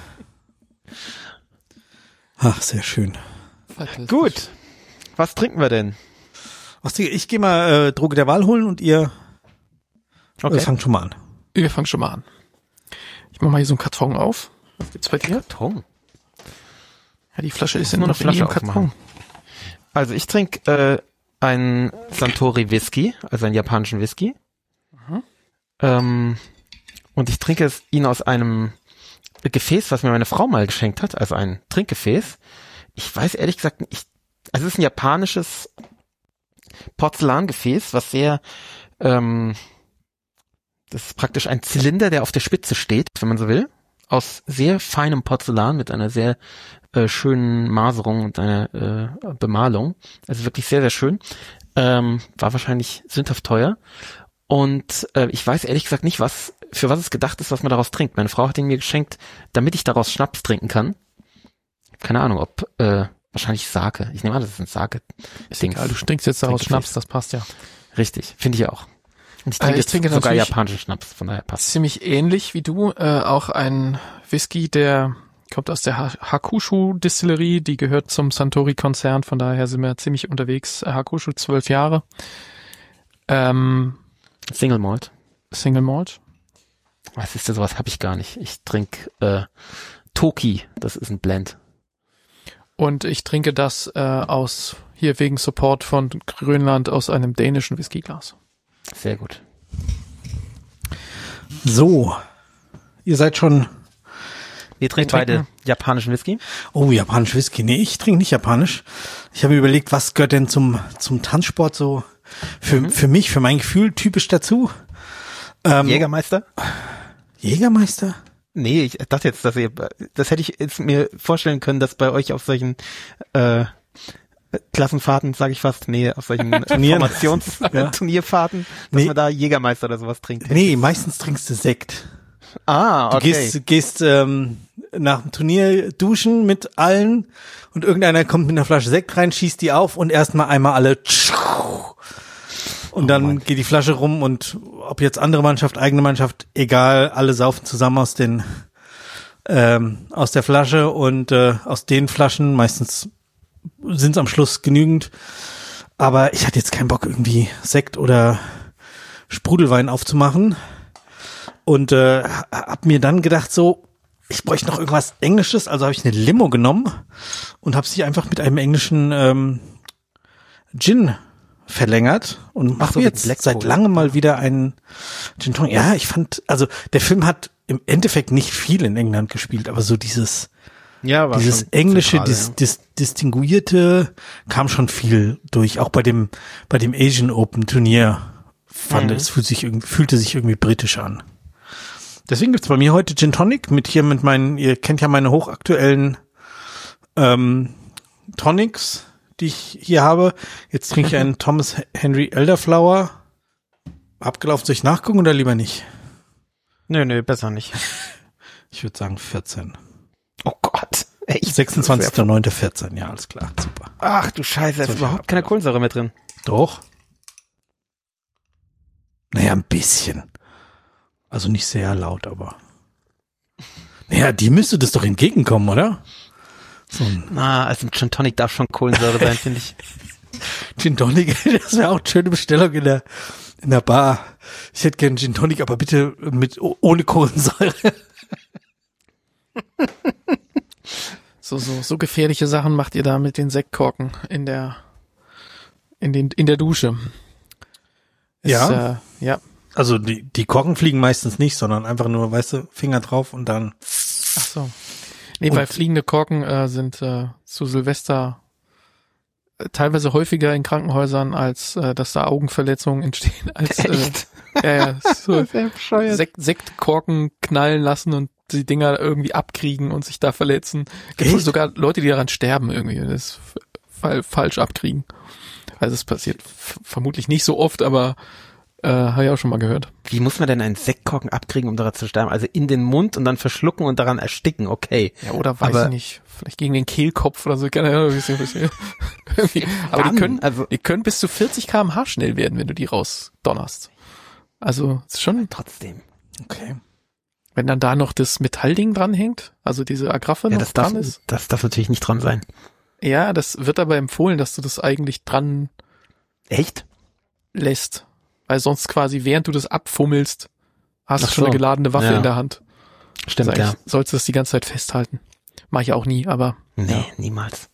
Ach, sehr schön. Gut. Was trinken wir denn? Was, ich gehe mal äh, Droge der Wahl holen und ihr okay. äh, fangt schon mal an. Wir fangen schon mal an. Ich mach mal hier so einen Karton auf. Was gibt's bei dir? Karton? Ja, die Flasche ist ja nur noch Flasche im Karton. Also ich trinke äh, einen Suntory Whisky, also einen japanischen Whisky. Mhm. Ähm, und ich trinke es ihn aus einem Gefäß, was mir meine Frau mal geschenkt hat, also ein Trinkgefäß. Ich weiß ehrlich gesagt nicht, also es ist ein japanisches Porzellangefäß, was sehr, ähm, das ist praktisch ein Zylinder, der auf der Spitze steht, wenn man so will, aus sehr feinem Porzellan mit einer sehr äh, schönen Maserung und einer äh, Bemalung. Also wirklich sehr, sehr schön. Ähm, war wahrscheinlich sündhaft teuer. Und äh, ich weiß ehrlich gesagt nicht, was für was es gedacht ist, was man daraus trinkt. Meine Frau hat ihn mir geschenkt, damit ich daraus Schnaps trinken kann. Keine Ahnung, ob äh, wahrscheinlich Sake. Ich nehme an, das ist ein Sake. Ist egal, du trinkst jetzt daraus Schnaps, das passt ja. Richtig, finde ich auch. Und ich trinke, äh, ich trinke sogar japanischen Schnaps, von daher passt. Ziemlich ähnlich wie du, äh, auch ein Whisky, der kommt aus der Hakushu Distillerie, die gehört zum Suntory Konzern, von daher sind wir ziemlich unterwegs. Hakushu, zwölf Jahre. Ähm, Single Malt. Single Malt. Was ist denn, sowas habe ich gar nicht. Ich trinke äh, Toki, das ist ein Blend. Und ich trinke das äh, aus, hier wegen Support von Grönland, aus einem dänischen Whiskyglas. Sehr gut. So, ihr seid schon... Wir trinken beide japanischen Whisky. Oh, japanisch Whisky. Nee, ich trinke nicht japanisch. Ich habe überlegt, was gehört denn zum zum Tanzsport so für mhm. für mich, für mein Gefühl typisch dazu? Ähm, Jägermeister? Jägermeister? Nee, ich dachte jetzt, dass ihr, das hätte ich jetzt mir vorstellen können, dass bei euch auf solchen äh, Klassenfahrten, sage ich fast, nee, auf solchen Formations- ja. Turnierfahrten, dass nee. man da Jägermeister oder sowas trinkt. Nee, meistens trinkst du Sekt. Ah, okay. Du gehst, gehst ähm, nach dem Turnier duschen mit allen und irgendeiner kommt mit einer Flasche Sekt rein, schießt die auf und erstmal einmal alle und oh dann Mann. Geht die Flasche rum und ob jetzt andere Mannschaft, eigene Mannschaft, egal, alle saufen zusammen aus den ähm, aus der Flasche und äh, aus den Flaschen, meistens sind es am Schluss genügend, aber ich hatte jetzt keinen Bock irgendwie Sekt oder Sprudelwein aufzumachen und äh, hab mir dann gedacht so, ich bräuchte noch irgendwas Englisches, also habe ich eine Limo genommen und habe sie einfach mit einem englischen ähm, Gin verlängert und mache so, mir jetzt seit langem mal wieder einen Gin Tonic. Ja, ich fand, also der Film hat im Endeffekt nicht viel in England gespielt, aber so dieses ja, war dieses englische, zentral, dis, dis, distinguierte kam schon viel durch. Auch bei dem bei dem Asian Open Turnier fand mhm. es fühlt sich irgendwie, fühlte sich irgendwie britisch an. Deswegen gibt's bei mir heute Gin Tonic mit hier mit meinen, ihr kennt ja meine hochaktuellen ähm, Tonics, die ich hier habe. Jetzt trinke ich einen Thomas Henry Elderflower. Abgelaufen, soll ich nachgucken oder lieber nicht? Nö, nö, besser nicht. Ich würde sagen vierzehn. Oh Gott. Echt? sechsundzwanzigster neunter vierzehn, ja, alles klar, super. Ach du Scheiße, da ist überhaupt keine Kohlensäure mehr drin. Doch. Naja, ein bisschen. Also nicht sehr laut, aber. Naja, die müsste das doch entgegenkommen, oder? So ein Na, also ein Gin Tonic darf schon Kohlensäure sein, finde ich. Gin Tonic, das wäre auch eine schöne Bestellung in der, in der Bar. Ich hätte gerne Gin Tonic, aber bitte mit ohne Kohlensäure. So, so, so gefährliche Sachen macht ihr da mit den Sektkorken in der, in den, in der Dusche. Ist, ja. Äh, ja. Also die, die Korken fliegen meistens nicht, sondern einfach nur, weißt du, Finger drauf und dann. Ach so. Nee, und weil fliegende Korken äh, sind äh, zu Silvester äh, teilweise häufiger in Krankenhäusern, als äh, dass da Augenverletzungen entstehen. Als, Echt? Äh, ja, ja, so Sekt, Sektkorken knallen lassen und die Dinger irgendwie abkriegen und sich da verletzen. Gibt es sogar Leute, die daran sterben irgendwie, das fall, falsch abkriegen. Also es passiert f- vermutlich nicht so oft, aber äh, habe ich auch schon mal gehört. Wie muss man denn einen Sektkorken abkriegen, um daran zu sterben? Also in den Mund und dann verschlucken und daran ersticken, okay. Ja, oder weiß aber ich nicht, vielleicht gegen den Kehlkopf oder so, keine Ahnung, bisschen, bisschen. Aber die können, also, die können bis zu vierzig Kilometer pro Stunde schnell werden, wenn du die rausdonnerst. Also ist schon trotzdem. Okay. Wenn dann da noch das Metallding dranhängt, also diese Agraffe ja, noch das dran darf, ist. Das darf natürlich nicht dran sein. Ja, das wird aber empfohlen, dass du das eigentlich dran Echt? lässt. Weil sonst quasi, während du das abfummelst, hast du Ach schon so. eine geladene Waffe Ja. in der Hand. Stimmt, also ja. Sollst du das die ganze Zeit festhalten. Mach ich auch nie, aber. Nee, ja. niemals.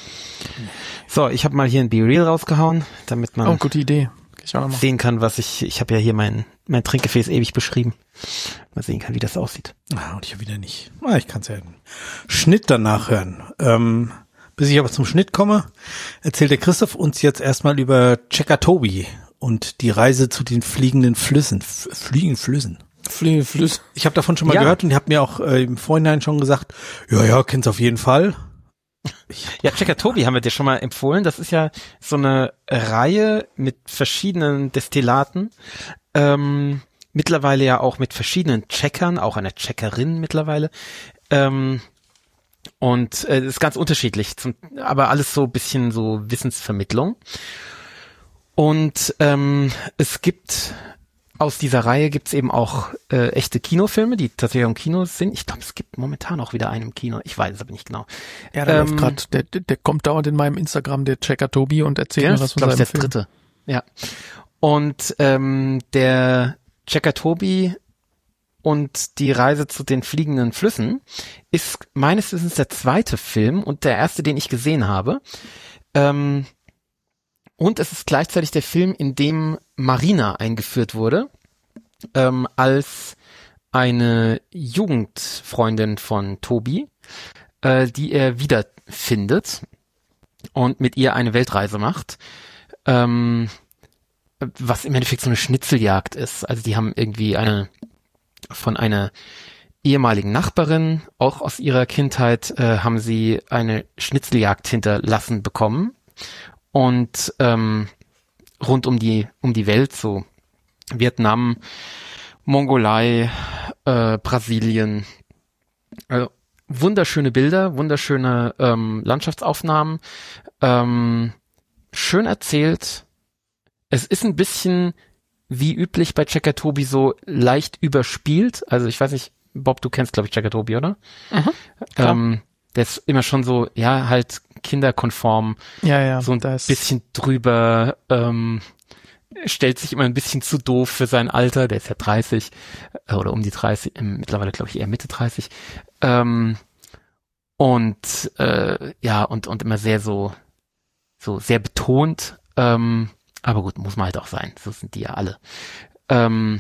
So, ich habe mal hier ein Be Real rausgehauen, damit man oh, gute Idee. Ich auch noch mal. sehen kann, was ich, ich habe ja hier mein, mein Trinkgefäß ewig beschrieben. Mal sehen kann, wie das aussieht. Ah, und ich wieder nicht. Ah, ich kann es ja im Schnitt danach hören. Ähm, bis ich aber zum Schnitt komme, erzählt der Christoph uns jetzt erstmal über Checkatobi und die Reise zu den fliegenden Flüssen. F- fliegenden Flüssen. Fliegende Flüsse. Ich habe davon schon mal Ja. gehört und ihr habt mir auch äh, im Vorhinein schon gesagt, ja, ja, kennst auf jeden Fall. Ja, Checkatobi haben wir dir schon mal empfohlen. Das ist ja so eine Reihe mit verschiedenen Destillaten. Ähm, mittlerweile ja auch mit verschiedenen Checkern, auch einer Checkerin mittlerweile. Ähm, und äh, das ist ganz unterschiedlich, zum, aber alles so ein bisschen so Wissensvermittlung. Und ähm, es gibt aus dieser Reihe gibt's eben auch äh, echte Kinofilme, die tatsächlich im Kino sind. Ich glaube, es gibt momentan auch wieder einen im Kino. Ich weiß es aber nicht genau. Ja, der Ähm, läuft grad, der, der, der kommt dauernd in meinem Instagram, der Checker Tobi, und erzählt Ja, mir das was ist, von glaube ich, seinem der Film. dritte. Ja. Und ähm, der Checkatobi und die Reise zu den fliegenden Flüssen ist meines Wissens der zweite Film und der erste, den ich gesehen habe. Ähm, und es ist gleichzeitig der Film, in dem Marina eingeführt wurde, ähm, als eine Jugendfreundin von Tobi, äh, die er wiederfindet und mit ihr eine Weltreise macht. Ähm, was im Endeffekt so eine Schnitzeljagd ist. Also die haben irgendwie eine von einer ehemaligen Nachbarin, auch aus ihrer Kindheit, äh, haben sie eine Schnitzeljagd hinterlassen bekommen. Und ähm, rund um die um die Welt, so Vietnam, Mongolei, äh, Brasilien, also wunderschöne Bilder, wunderschöne ähm, Landschaftsaufnahmen, ähm, schön erzählt. Es ist ein bisschen wie üblich bei Checker Tobi so leicht überspielt. Also ich weiß nicht, Bob, du kennst, glaube ich, Checker Tobi, oder? Mhm, ähm, der ist immer schon so, ja, halt kinderkonform, ja, ja, so ein bisschen drüber, ähm, stellt sich immer ein bisschen zu doof für sein Alter, der ist ja dreißig äh, oder um die dreißig, äh, mittlerweile glaube ich eher Mitte dreißig, ähm, und äh, ja, und und immer sehr so, so sehr betont, ähm, aber gut, muss man halt auch sein, so sind die ja alle. Ähm,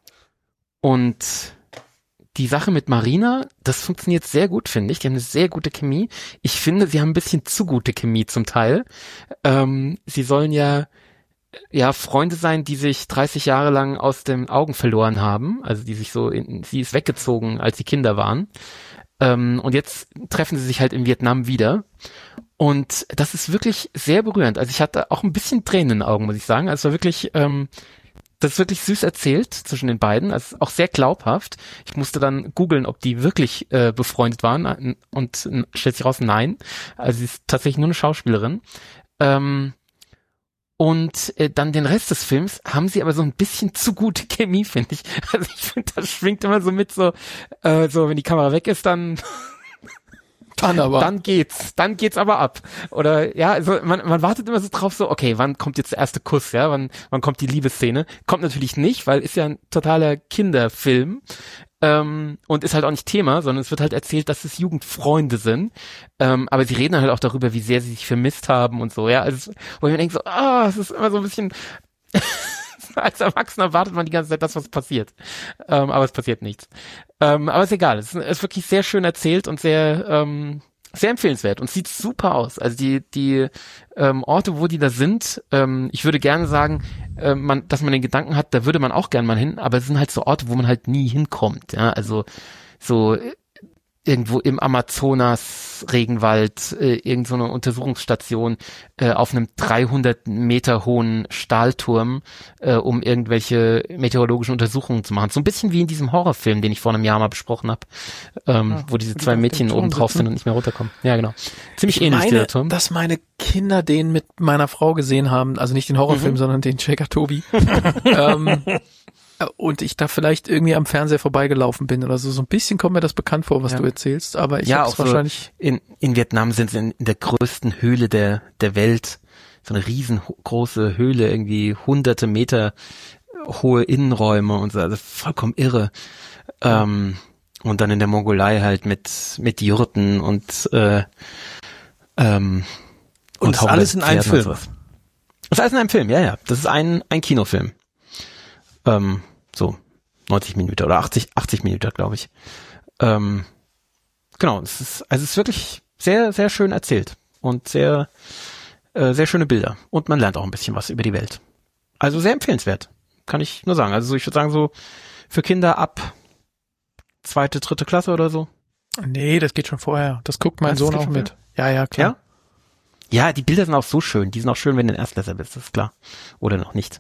und die Sache mit Marina, das funktioniert sehr gut, finde ich. Die haben eine sehr gute Chemie. Ich finde, sie haben ein bisschen zu gute Chemie zum Teil. Ähm, sie sollen ja ja Freunde sein, die sich dreißig Jahre lang aus den Augen verloren haben. Also die sich so, in, sie ist weggezogen, als sie Kinder waren. Ähm, und jetzt treffen sie sich halt in Vietnam wieder. Und das ist wirklich sehr berührend. Also ich hatte auch ein bisschen Tränen in den Augen, muss ich sagen. Also wirklich... Ähm, Das ist wirklich süß erzählt zwischen den beiden, also auch sehr glaubhaft. Ich musste dann googeln, ob die wirklich äh, befreundet waren und äh, stellt sich raus, nein. Also sie ist tatsächlich nur eine Schauspielerin. Ähm, und äh, dann den Rest des Films haben sie aber so ein bisschen zu gute Chemie, finde ich. Also ich finde, das schwingt immer so mit, so, äh, so wenn die Kamera weg ist, dann... Dann aber. Dann geht's, dann geht's aber ab. Oder ja, also man, man wartet immer so drauf, so, okay, wann kommt jetzt der erste Kuss, ja, wann, wann kommt die Liebesszene? Kommt natürlich nicht, weil ist ja ein totaler Kinderfilm ähm, und ist halt auch nicht Thema, sondern es wird halt erzählt, dass es Jugendfreunde sind. Ähm, aber sie reden halt auch darüber, wie sehr sie sich vermisst haben und so, ja. Also wo ich mir denke, so, ah, es ist immer so ein bisschen. Als Erwachsener wartet man die ganze Zeit, dass was passiert. Ähm, aber es passiert nichts. Ähm, aber ist egal. Es ist, ist wirklich sehr schön erzählt und sehr, ähm, sehr empfehlenswert und sieht super aus. Also die, die ähm, Orte, wo die da sind, ähm, ich würde gerne sagen, äh, man, dass man den Gedanken hat, da würde man auch gerne mal hin, aber es sind halt so Orte, wo man halt nie hinkommt. Ja, also so irgendwo im Amazonas-Regenwald, äh, irgend so eine Untersuchungsstation äh, auf einem dreihundert Meter hohen Stahlturm, äh, um irgendwelche meteorologischen Untersuchungen zu machen. So ein bisschen wie in diesem Horrorfilm, den ich vor einem Jahr mal besprochen habe, ähm, ja, wo diese zwei Mädchen oben drauf sind und nicht mehr runterkommen. Ja, genau. Ziemlich ich ähnlich, meine, dieser Turm. dass meine Kinder den mit meiner Frau gesehen haben, also nicht den Horrorfilm, mhm. sondern den Checker Tobi. ähm, und ich da vielleicht irgendwie am Fernseher vorbeigelaufen bin oder so. So ein bisschen kommt mir das bekannt vor, was ja. du erzählst, aber ich ja, habe es wahrscheinlich... So in, in Vietnam sind sie in, in der größten Höhle der, der Welt. So eine riesengroße Höhle, irgendwie hunderte Meter hohe Innenräume und so, also vollkommen irre. Ähm, und dann in der Mongolei halt mit, mit Jurten und, äh, ähm, und, und das ist alles in einem Film. Das ist alles in einem Film, ja, ja. Das ist ein, ein Kinofilm. Ähm, so neunzig Minuten oder achtzig, achtzig Minuten, glaube ich. Ähm, genau, es ist, also es ist wirklich sehr, sehr schön erzählt und sehr, äh, sehr schöne Bilder. Und man lernt auch ein bisschen was über die Welt. Also sehr empfehlenswert, kann ich nur sagen. Also ich würde sagen, so für Kinder ab zweite, dritte Klasse oder so. Nee, das geht schon vorher. Das guckt mein das Sohn auch mit. Ja, ja, klar. Ja? Ja, die Bilder sind auch so schön. Die sind auch schön, wenn du ein Erstklässler bist, das ist klar. Oder noch nicht.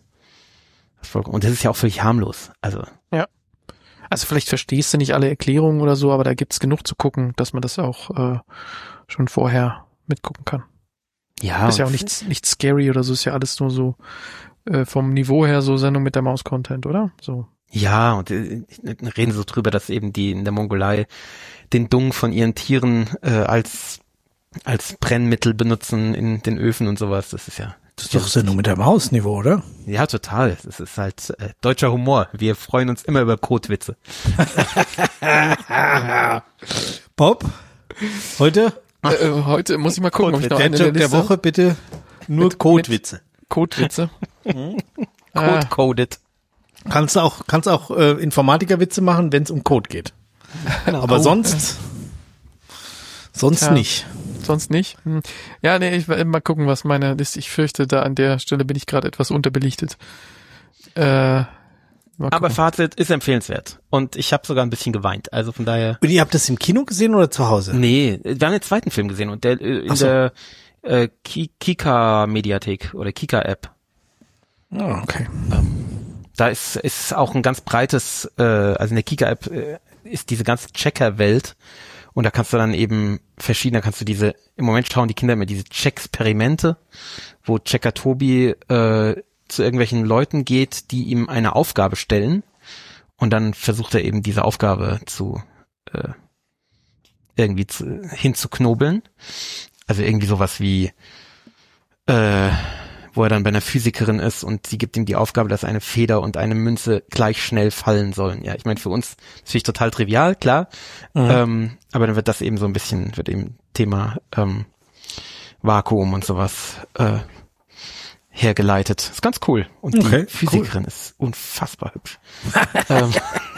Und das ist ja auch völlig harmlos. Also ja. Also vielleicht verstehst du nicht alle Erklärungen oder so, aber da gibt's genug zu gucken, dass man das auch äh, schon vorher mitgucken kann. Ja. Ist ja auch nichts nichts scary oder so, ist ja alles nur so äh, vom Niveau her so Sendung mit der Maus-Content, oder? So. Ja, und äh, reden so drüber, dass eben die in der Mongolei den Dung von ihren Tieren äh, als als Brennmittel benutzen in den Öfen und sowas. Das ist ja Das ist doch Sendung mit der Maus-Niveau, oder? Ja, total. Es ist halt äh, deutscher Humor. Wir freuen uns immer über Kotwitze. Bob, heute? Äh, heute muss ich mal gucken, ob ich noch eine der, der Woche bitte nur mit, Kotwitze. Mit Kotwitze. Code-coded. Kannst du auch, kannst auch äh, Informatikerwitze machen, wenn es um Code geht. Genau. Aber oh, sonst, sonst ja. nicht. Sonst nicht? Hm. Ja, nee, ich will mal gucken, was meine Liste. Ich fürchte, da an der Stelle bin ich gerade etwas unterbelichtet. Äh, Aber Fazit ist empfehlenswert. Und ich habe sogar ein bisschen geweint. Also von daher. Und ihr habt das im Kino gesehen oder zu Hause? Nee, wir haben den zweiten Film gesehen und der äh, in so. der äh, Kika-Mediathek oder Kika-App. Oh, okay. Ähm, da ist ist auch ein ganz breites, äh, also in der Kika-App äh, ist diese ganze Checker-Welt und da kannst du dann eben verschiedene, kannst du diese, im Moment schauen die Kinder immer diese Check-Experimente, wo Checker Tobi äh, zu irgendwelchen Leuten geht, die ihm eine Aufgabe stellen und dann versucht er eben diese Aufgabe zu äh, irgendwie zu, hinzuknobeln. Also irgendwie sowas wie äh, wo er dann bei einer Physikerin ist und sie gibt ihm die Aufgabe, dass eine Feder und eine Münze gleich schnell fallen sollen. Ja, ich meine, für uns ist natürlich total trivial, klar, mhm. ähm, aber dann wird das eben so ein bisschen, wird eben Thema ähm, Vakuum und sowas äh, hergeleitet. Ist ganz cool. Und okay, die Physikerin cool. ist unfassbar hübsch. ähm,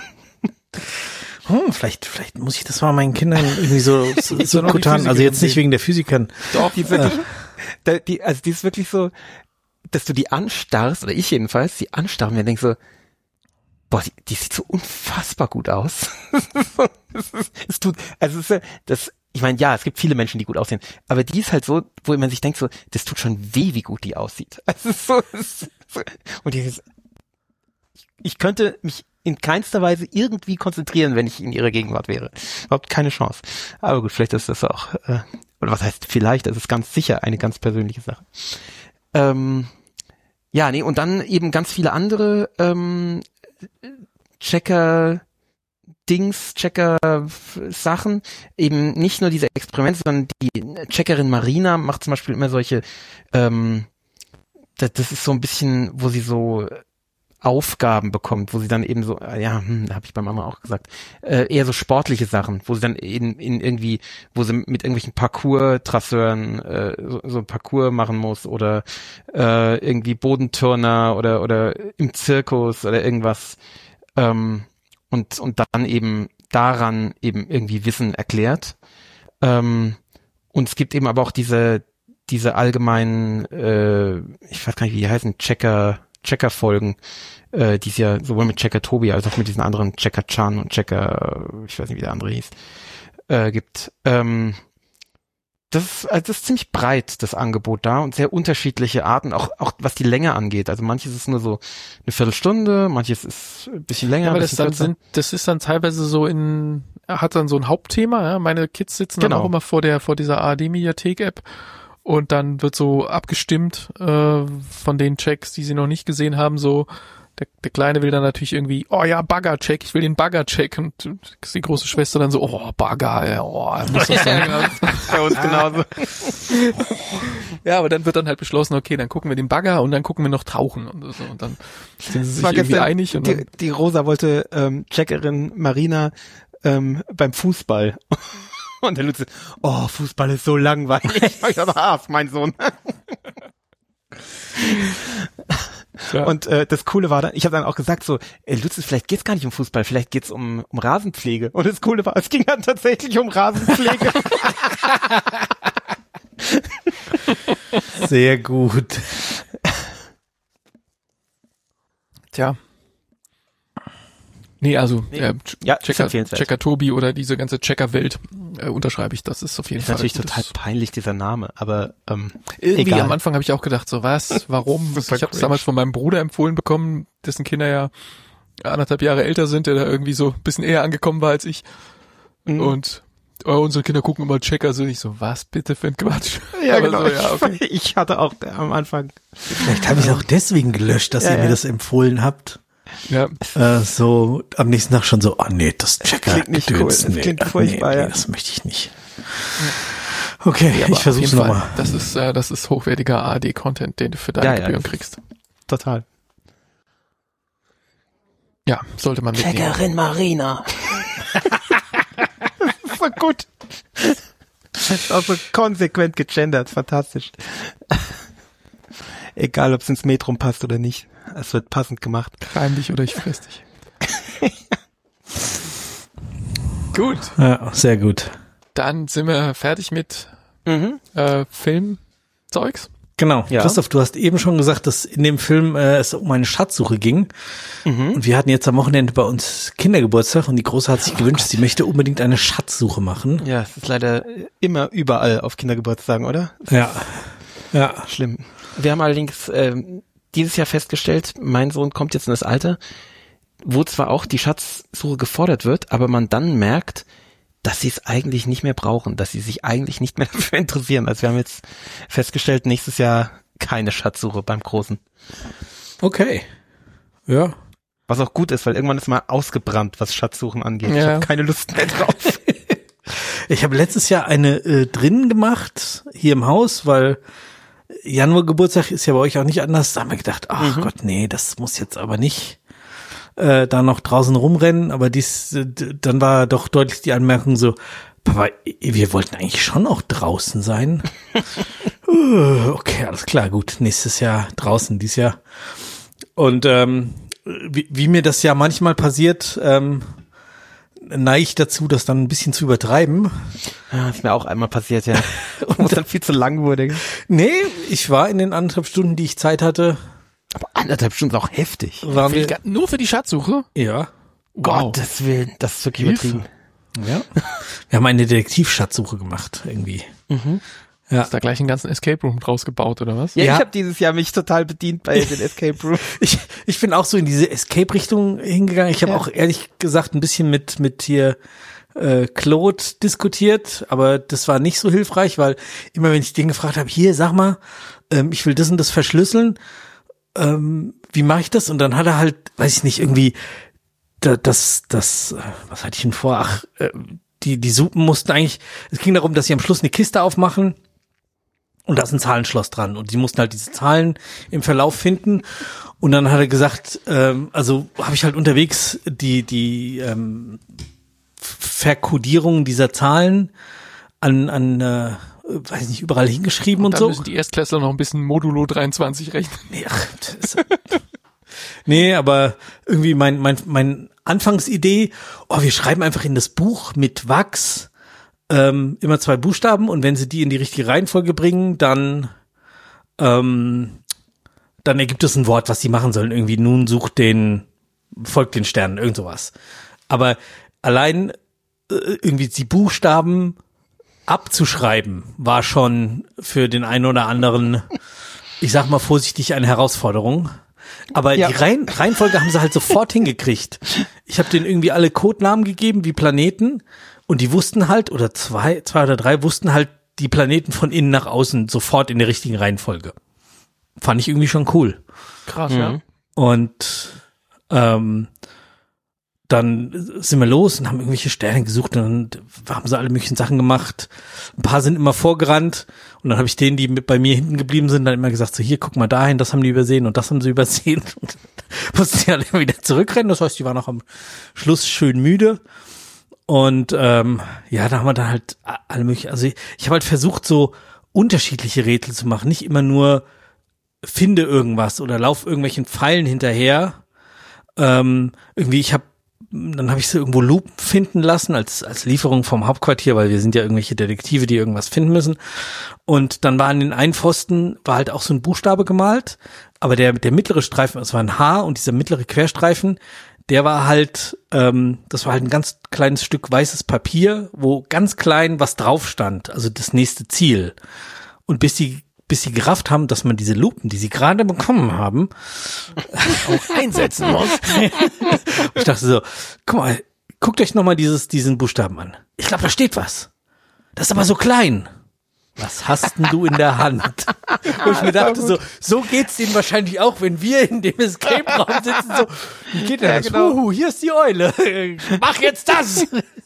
hm, vielleicht, vielleicht muss ich das mal meinen Kindern irgendwie so, so, so kutan, also jetzt nicht wegen der Physikern. Doch, die wirklich, äh. die, also die ist wirklich so, dass du die anstarrst, oder ich jedenfalls, die anstarren und denkst so, boah, die, die sieht so unfassbar gut aus. Es tut, also es ist, das, ich meine, ja, es gibt viele Menschen, die gut aussehen, aber die ist halt so, wo man sich denkt so, das tut schon weh, wie gut die aussieht. Also so, so und die ist, ich könnte mich in keinster Weise irgendwie konzentrieren, wenn ich in ihrer Gegenwart wäre. Überhaupt keine Chance. Aber gut, vielleicht ist das auch, äh, oder was heißt vielleicht, das ist ganz sicher eine ganz persönliche Sache. Ähm, ja, nee, und dann eben ganz viele andere ähm, Checker Dings, Checker-Sachen, eben nicht nur diese Experimente, sondern die Checkerin Marina macht zum Beispiel immer solche, ähm, das, das ist so ein bisschen, wo sie so Aufgaben bekommt, wo sie dann eben so, ja, hm, habe ich beim Mama auch gesagt, äh, eher so sportliche Sachen, wo sie dann in, in irgendwie, wo sie mit irgendwelchen Parcours-Trasseuren äh, so, so ein Parcours machen muss oder äh, irgendwie Bodenturner oder oder im Zirkus oder irgendwas ähm, und und dann eben daran eben irgendwie Wissen erklärt. Ähm, und es gibt eben aber auch diese diese allgemeinen, äh, ich weiß gar nicht, wie die heißen, Checker Checker-Folgen, äh, die es ja sowohl mit Checker Tobi als auch mit diesen anderen Checker Chan und Checker, ich weiß nicht, wie der andere hieß, äh, gibt. Ähm, das ist, also das ist ziemlich breit, das Angebot da und sehr unterschiedliche Arten, auch auch was die Länge angeht. Also manches ist nur so eine Viertelstunde, manches ist ein bisschen länger. Ja, aber ein das, bisschen dann sind, das ist dann teilweise so in, hat dann so ein Hauptthema, ja? Meine Kids sitzen Genau. dann auch immer vor der vor dieser A R D-Mediathek-App. Und dann wird so abgestimmt äh, von den Checks, die sie noch nicht gesehen haben, so der, der Kleine will dann natürlich irgendwie, oh ja, Bagger-Check, ich will den Bagger-Check. Und die große Schwester dann so, oh, Bagger, ja, oh, muss das sein? Bei uns genauso. Ja, aber dann wird dann halt beschlossen, okay, dann gucken wir den Bagger und dann gucken wir noch Tauchen und so. Und dann sind sie sich War irgendwie gestern, einig. Und die, dann, die Rosa wollte ähm, Checkerin Marina ähm, beim Fußball. Und der Lutz, oh, Fußball ist so langweilig. Ich dachte, ah, ist mein Sohn. Ja. Und äh, das Coole war dann, ich habe dann auch gesagt so, ey, Lutz, vielleicht geht's gar nicht um Fußball, vielleicht geht's um um Rasenpflege. Und das Coole war, es ging dann tatsächlich um Rasenpflege. Sehr gut. Tja. Nee, also Nee. Äh, Ja, Checker, Checker Tobi oder diese ganze Checker-Welt äh, unterschreibe ich, das ist auf jeden ist Fall. natürlich total peinlich, dieser Name, aber ähm, irgendwie egal. am Anfang habe ich auch gedacht, so was, warum? Super Ich habe es cringe. damals von meinem Bruder empfohlen bekommen, dessen Kinder ja anderthalb Jahre älter sind, der da irgendwie so ein bisschen eher angekommen war als ich. Mhm. Und oh, unsere Kinder gucken immer Checker, so ich so, was bitte für ein Quatsch? Ja, Aber genau. so, ja, okay. Ich hatte auch am Anfang. Vielleicht habe ich es auch deswegen gelöscht, dass Ja, ihr mir ja. das empfohlen habt. Ja, Äh, so am nächsten Tag schon so, oh nee, das Checker klingt nicht cool, das nee, klingt nee, furchtbar, nee, ja. das möchte ich nicht. Okay, aber ich versuche auf es jeden Fall, nochmal. Das ist, äh, das ist hochwertiger A R D-Content, den du für deine Ja, ja, Gebühren das- kriegst. Total. Ja, sollte man mitnehmen. Checkerin Marina. Das ist so gut. Das ist auch so konsequent gegendert, fantastisch. Egal, ob es ins Metrum passt oder nicht. Es wird passend gemacht. Reim dich oder ich fress dich. Gut, Ja, sehr gut. dann sind wir fertig mit Mhm. äh, Filmzeugs. Genau. Ja. Christoph, du hast eben schon gesagt, dass in dem Film äh, es um eine Schatzsuche ging. Mhm. Und wir hatten jetzt am Wochenende bei uns Kindergeburtstag und die Große hat sich Oh gewünscht, Gott. sie möchte unbedingt eine Schatzsuche machen. Ja, es ist leider immer überall auf Kindergeburtstagen, oder? Ja. Ja. Schlimm. Wir haben allerdings ähm, dieses Jahr festgestellt, mein Sohn kommt jetzt in das Alter, wo zwar auch die Schatzsuche gefordert wird, aber man dann merkt, dass sie es eigentlich nicht mehr brauchen, dass sie sich eigentlich nicht mehr dafür interessieren. Also wir haben jetzt festgestellt, nächstes Jahr keine Schatzsuche beim Großen. Okay. Ja. Was auch gut ist, weil irgendwann ist mal ausgebrannt, was Schatzsuchen angeht. Ja. Ich habe keine Lust mehr drauf. Ich habe letztes Jahr eine äh, drinnen gemacht, hier im Haus, weil Januar Geburtstag ist ja bei euch auch nicht anders. Da haben wir gedacht, ach Mhm. Gott, nee, das muss jetzt aber nicht äh, da noch draußen rumrennen. Aber dies, äh, d- dann war doch deutlich die Anmerkung so, Papa, wir wollten eigentlich schon auch draußen sein. uh, okay, alles klar, gut. Nächstes Jahr draußen, dieses Jahr. Und ähm, wie, wie mir das ja manchmal passiert, ähm, neige ich dazu, das dann ein bisschen zu übertreiben. Ja, ist mir auch einmal passiert, ja. Wo es dann viel zu lang wurde. Nee, ich war in den anderthalb Stunden, die ich Zeit hatte, Aber anderthalb Stunden ist auch heftig. waren Für die, wir, ga- nur für die Schatzsuche? ja, Wow. Gottes Willen, das ist wirklich Hilfe. übertrieben. ja. Wir haben eine Detektivschatzsuche gemacht, irgendwie. Mhm. Ja. Ist da gleich einen ganzen Escape Room draus gebaut, oder was? Ja, Ja. ich habe dieses Jahr mich total bedient bei den Escape Room. Ich, ich bin auch so in diese Escape-Richtung hingegangen. Ich habe Ja. auch ehrlich gesagt ein bisschen mit mit hier äh, Claude diskutiert, aber das war nicht so hilfreich, weil immer wenn ich den gefragt habe, hier, sag mal, ähm, ich will das und das verschlüsseln, ähm, wie mache ich das? Und dann hat er halt, weiß ich nicht, irgendwie da, das, das, äh, was hatte ich denn vor? Ach, äh, die die Supen mussten eigentlich, es ging darum, dass sie am Schluss eine Kiste aufmachen. Und da ist ein Zahlenschloss dran. Und die mussten halt diese Zahlen im Verlauf finden. Und dann hat er gesagt, ähm, also habe ich halt unterwegs die die ähm, Verkodierung dieser Zahlen an, an äh, weiß nicht, überall hingeschrieben und, Dann so. müssen die Erstklässler noch ein bisschen Modulo dreiundzwanzig rechnen. Nee, ach, das, nee, aber irgendwie mein, mein, mein Anfangsidee, oh, wir schreiben einfach in das Buch mit Wachs ähm, immer zwei Buchstaben und wenn sie die in die richtige Reihenfolge bringen, dann ähm, dann ergibt es ein Wort, was sie machen sollen. Irgendwie nun sucht den, folgt den Sternen, irgend sowas. Aber allein äh, irgendwie die Buchstaben abzuschreiben, war schon für den einen oder anderen, ich sag mal vorsichtig, eine Herausforderung. Aber Ja. die Reihen, Reihenfolge haben sie halt sofort hingekriegt. Ich habe denen irgendwie alle Codenamen gegeben, wie Planeten, und die wussten halt, oder zwei, zwei oder drei wussten halt die Planeten von innen nach außen sofort in der richtigen Reihenfolge. Fand ich irgendwie schon cool. Krass, Mhm. ja. Und ähm, dann sind wir los und haben irgendwelche Sterne gesucht und dann haben sie alle möglichen Sachen gemacht. Ein paar sind immer vorgerannt und dann habe ich denen, die mit bei mir hinten geblieben sind, dann immer gesagt, so hier, guck mal dahin, das haben die übersehen und das haben sie übersehen. Und dann mussten sie alle immer wieder zurückrennen. Das heißt, die waren auch am Schluss schön müde. Und ähm, ja, da haben wir dann halt alle möglichen, also ich, ich habe halt versucht, so unterschiedliche Rätsel zu machen. Nicht immer nur finde irgendwas oder lauf irgendwelchen Pfeilen hinterher. Ähm, irgendwie, ich habe dann habe ich sie irgendwo Lupen finden lassen als als Lieferung vom Hauptquartier, weil wir sind ja irgendwelche Detektive, die irgendwas finden müssen. Und dann war an den einen Pfosten war halt auch so ein Buchstabe gemalt, aber der der mittlere Streifen, es war ein H und dieser mittlere Querstreifen, der war halt, ähm, das war halt ein ganz kleines Stück weißes Papier, wo ganz klein was drauf stand, also das nächste Ziel. Und bis die bis sie gerafft haben, dass man diese Lupen, die sie gerade bekommen haben, Auch einsetzen muss. ich dachte so, guck mal, guckt euch nochmal dieses, diesen Buchstaben an. Ich glaube, da steht was. Das ist aber so klein. Was hast denn du in der Hand? Wo ich mir dachte, so, so geht's denen wahrscheinlich auch, wenn wir in dem Escape-Raum sitzen, so, wie geht denn Ja, das? genau. Uhu, hier ist die Eule. Mach jetzt das!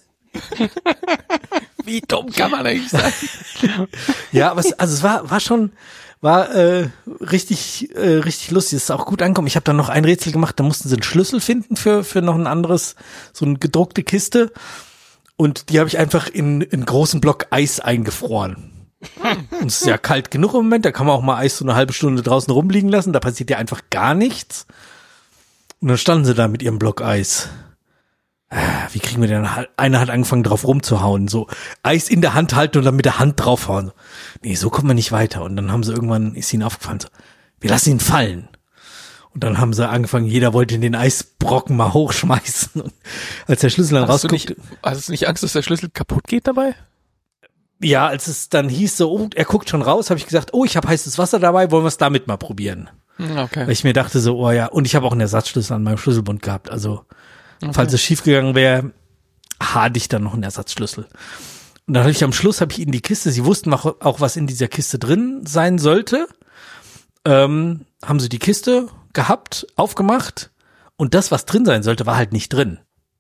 Wie dumm kann man eigentlich sein? Ja, aber es, also es war, war schon, war äh, richtig, äh, richtig lustig. Es ist auch gut angekommen. Ich habe dann noch ein Rätsel gemacht, da mussten sie einen Schlüssel finden für für noch ein anderes, so eine gedruckte Kiste. Und die habe ich einfach in in großen Block Eis eingefroren. Und es ist ja kalt genug im Moment, da kann man auch mal Eis so eine halbe Stunde draußen rumliegen lassen, da passiert ja einfach gar nichts. Und dann standen sie da mit ihrem Block Eis. wie kriegen wir denn? Einer hat angefangen drauf rumzuhauen, so Eis in der Hand halten und dann mit der Hand draufhauen. Nee, so kommen wir nicht weiter. Und dann haben sie irgendwann, ist ihnen aufgefallen, so, wir lassen ihn fallen. Und dann haben sie angefangen, jeder wollte den Eisbrocken mal hochschmeißen. Und als der Schlüssel dann hast rausguckt. Du nicht, hast du nicht Angst, dass der Schlüssel kaputt geht dabei? Ja, als es dann hieß so, oh, er guckt schon raus, habe ich gesagt, oh, ich habe heißes Wasser dabei, wollen wir es damit mal probieren. Okay. Weil ich mir dachte so, oh ja, und ich habe auch einen Ersatzschlüssel an meinem Schlüsselbund gehabt. Also, okay. Falls es schiefgegangen wäre, hatte ich dann noch einen Ersatzschlüssel. Und dann habe ich am Schluss, habe ich ihnen die Kiste, sie wussten auch, auch, was in dieser Kiste drin sein sollte, ähm, haben sie die Kiste gehabt, aufgemacht und das, was drin sein sollte, war halt nicht drin.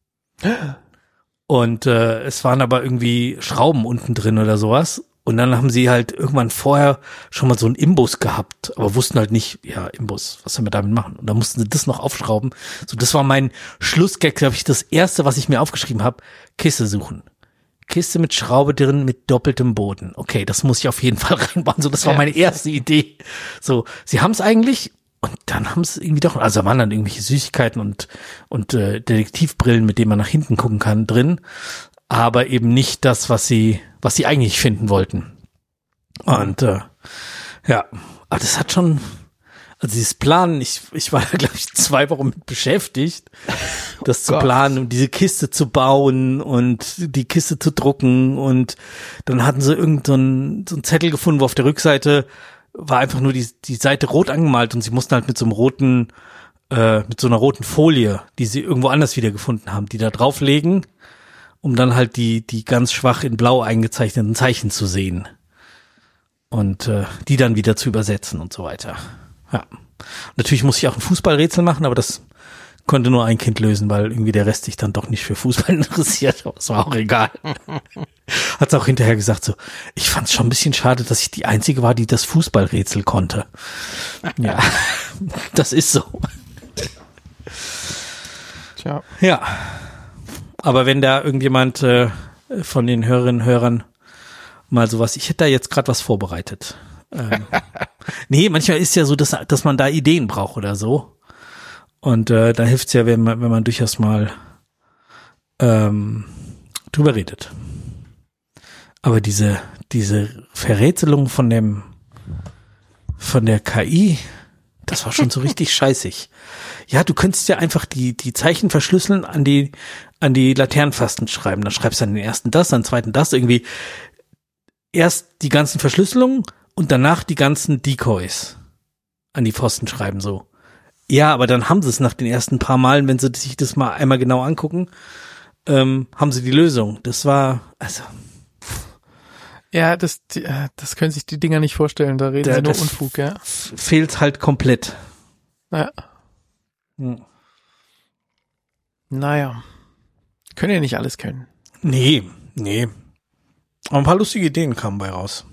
Und äh, es waren aber irgendwie Schrauben unten drin oder sowas. Und dann haben sie halt irgendwann vorher schon mal so einen Imbus gehabt, aber wussten halt nicht, ja, Imbus, was sollen wir damit machen? Und dann mussten sie das noch aufschrauben. So, das war mein Schlussgag, glaube ich, das erste, was ich mir aufgeschrieben habe, Kiste suchen. Kiste mit Schraube drin, mit doppeltem Boden. Okay, das muss ich auf jeden Fall reinbauen. So, das war meine erste Idee. So, sie haben es eigentlich und dann haben es irgendwie doch, also da waren dann irgendwelche Süßigkeiten und und äh, Detektivbrillen, mit denen man nach hinten gucken kann, drin, aber eben nicht das, was sie was sie eigentlich finden wollten. Und äh, ja, aber das hat schon, also dieses Planen, ich ich war da, glaube ich, zwei Wochen mit beschäftigt, das oh zu planen und diese Kiste zu bauen und die Kiste zu drucken. Und dann hatten sie irgend so einen, so einen Zettel gefunden, wo auf der Rückseite war einfach nur die die Seite rot angemalt und sie mussten halt mit so einem roten, äh, mit so einer roten Folie, die sie irgendwo anders wieder gefunden haben, die da drauflegen, um dann halt die die ganz schwach in blau eingezeichneten Zeichen zu sehen und äh, die dann wieder zu übersetzen und so weiter. Ja, natürlich muss ich auch ein Fußballrätsel machen, aber das konnte nur ein Kind lösen, weil irgendwie der Rest sich dann doch nicht für Fußball interessiert, aber es war auch egal. Hat's auch hinterher gesagt so, ich fand's schon ein bisschen schade, dass ich die Einzige war, die das Fußballrätsel konnte. Ja, das ist so. Tja. Ja, aber wenn da irgendjemand äh, von den Hörerinnen und Hörern mal sowas, ich hätte da jetzt gerade was vorbereitet. ähm, nee, manchmal ist ja so, dass, dass man da Ideen braucht oder so. Und äh, da hilft's ja, wenn man, wenn man durchaus mal ähm, drüber redet. Aber diese diese Verrätselung von dem von der K I, das war schon so richtig scheißig. Ja, du könntest ja einfach die die Zeichen verschlüsseln, an die an die Laternenpfosten schreiben. Dann schreibst du an den ersten das, an den zweiten das, irgendwie erst die ganzen Verschlüsselungen und danach die ganzen Decoys an die Pfosten schreiben, so. Ja, aber dann haben sie es nach den ersten paar Malen, wenn sie sich das mal einmal genau angucken, ähm, haben sie die Lösung. Das war, also. Ja, das, die, das können sich die Dinger nicht vorstellen, da reden Da, sie nur das Unfug, ja. Fehlt halt komplett. Ja. Hm. Naja. Können ja nicht alles können. Nee, nee. Aber ein paar lustige Ideen kamen bei raus.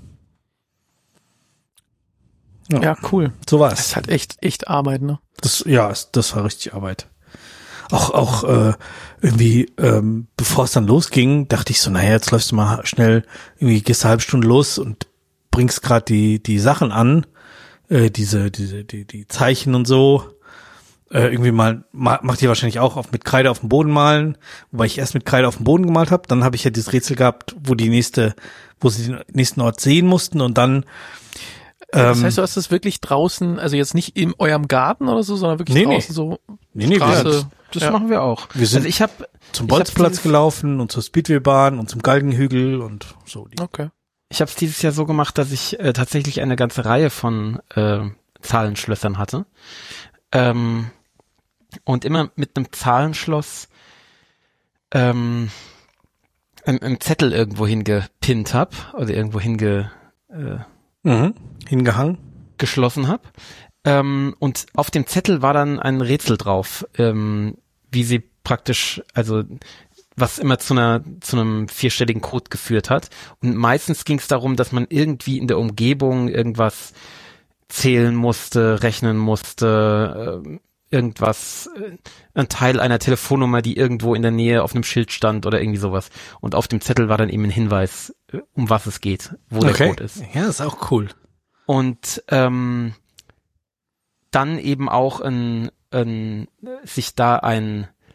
Ja, ja, cool. So war's. Das ist halt echt, echt Arbeit, ne? Das, ja, das war richtig Arbeit. Auch, auch äh, irgendwie, ähm, bevor es dann losging, dachte ich so, naja, jetzt läufst du mal schnell, irgendwie gehst du eine halbe Stunde los und bringst gerade die die Sachen an, äh, diese diese die die Zeichen und so. Äh, irgendwie mal ma, macht ihr wahrscheinlich auch auf mit Kreide auf dem Boden malen, wobei ich erst mit Kreide auf dem Boden gemalt habe. Dann habe ich ja dieses Rätsel gehabt, wo die nächste, wo sie den nächsten Ort sehen mussten und dann. Das heißt, du hast das wirklich draußen, also jetzt nicht in eurem Garten oder so, sondern wirklich nee, draußen nee. so Nee, nee, Straße. wir, Das, das Ja. machen wir auch. wir sind Also ich habe zum ich hab Bolzplatz dieses- gelaufen und zur Speedwaybahn und zum Galgenhügel und so. Die. Okay. Ich habe es dieses Jahr so gemacht, dass ich äh, tatsächlich eine ganze Reihe von äh, Zahlenschlössern hatte. Ähm, und immer mit einem Zahlenschloss ähm, einen, einen Zettel irgendwo hingepinnt hab oder irgendwo hinge äh, Mhm. Hingehangen. geschlossen habe. Ähm, und auf dem Zettel war dann ein Rätsel drauf, ähm, wie sie praktisch, also was immer zu einer zu einem vierstelligen Code geführt hat. Und meistens ging es darum, dass man irgendwie in der Umgebung irgendwas zählen musste, rechnen musste, äh, irgendwas, äh, ein Teil einer Telefonnummer, die irgendwo in der Nähe auf einem Schild stand oder irgendwie sowas. Und auf dem Zettel war dann eben ein Hinweis, äh, um was es geht, wo der Code ist. Ja, ist auch cool. Und ähm, dann eben auch ein, ein, sich da ein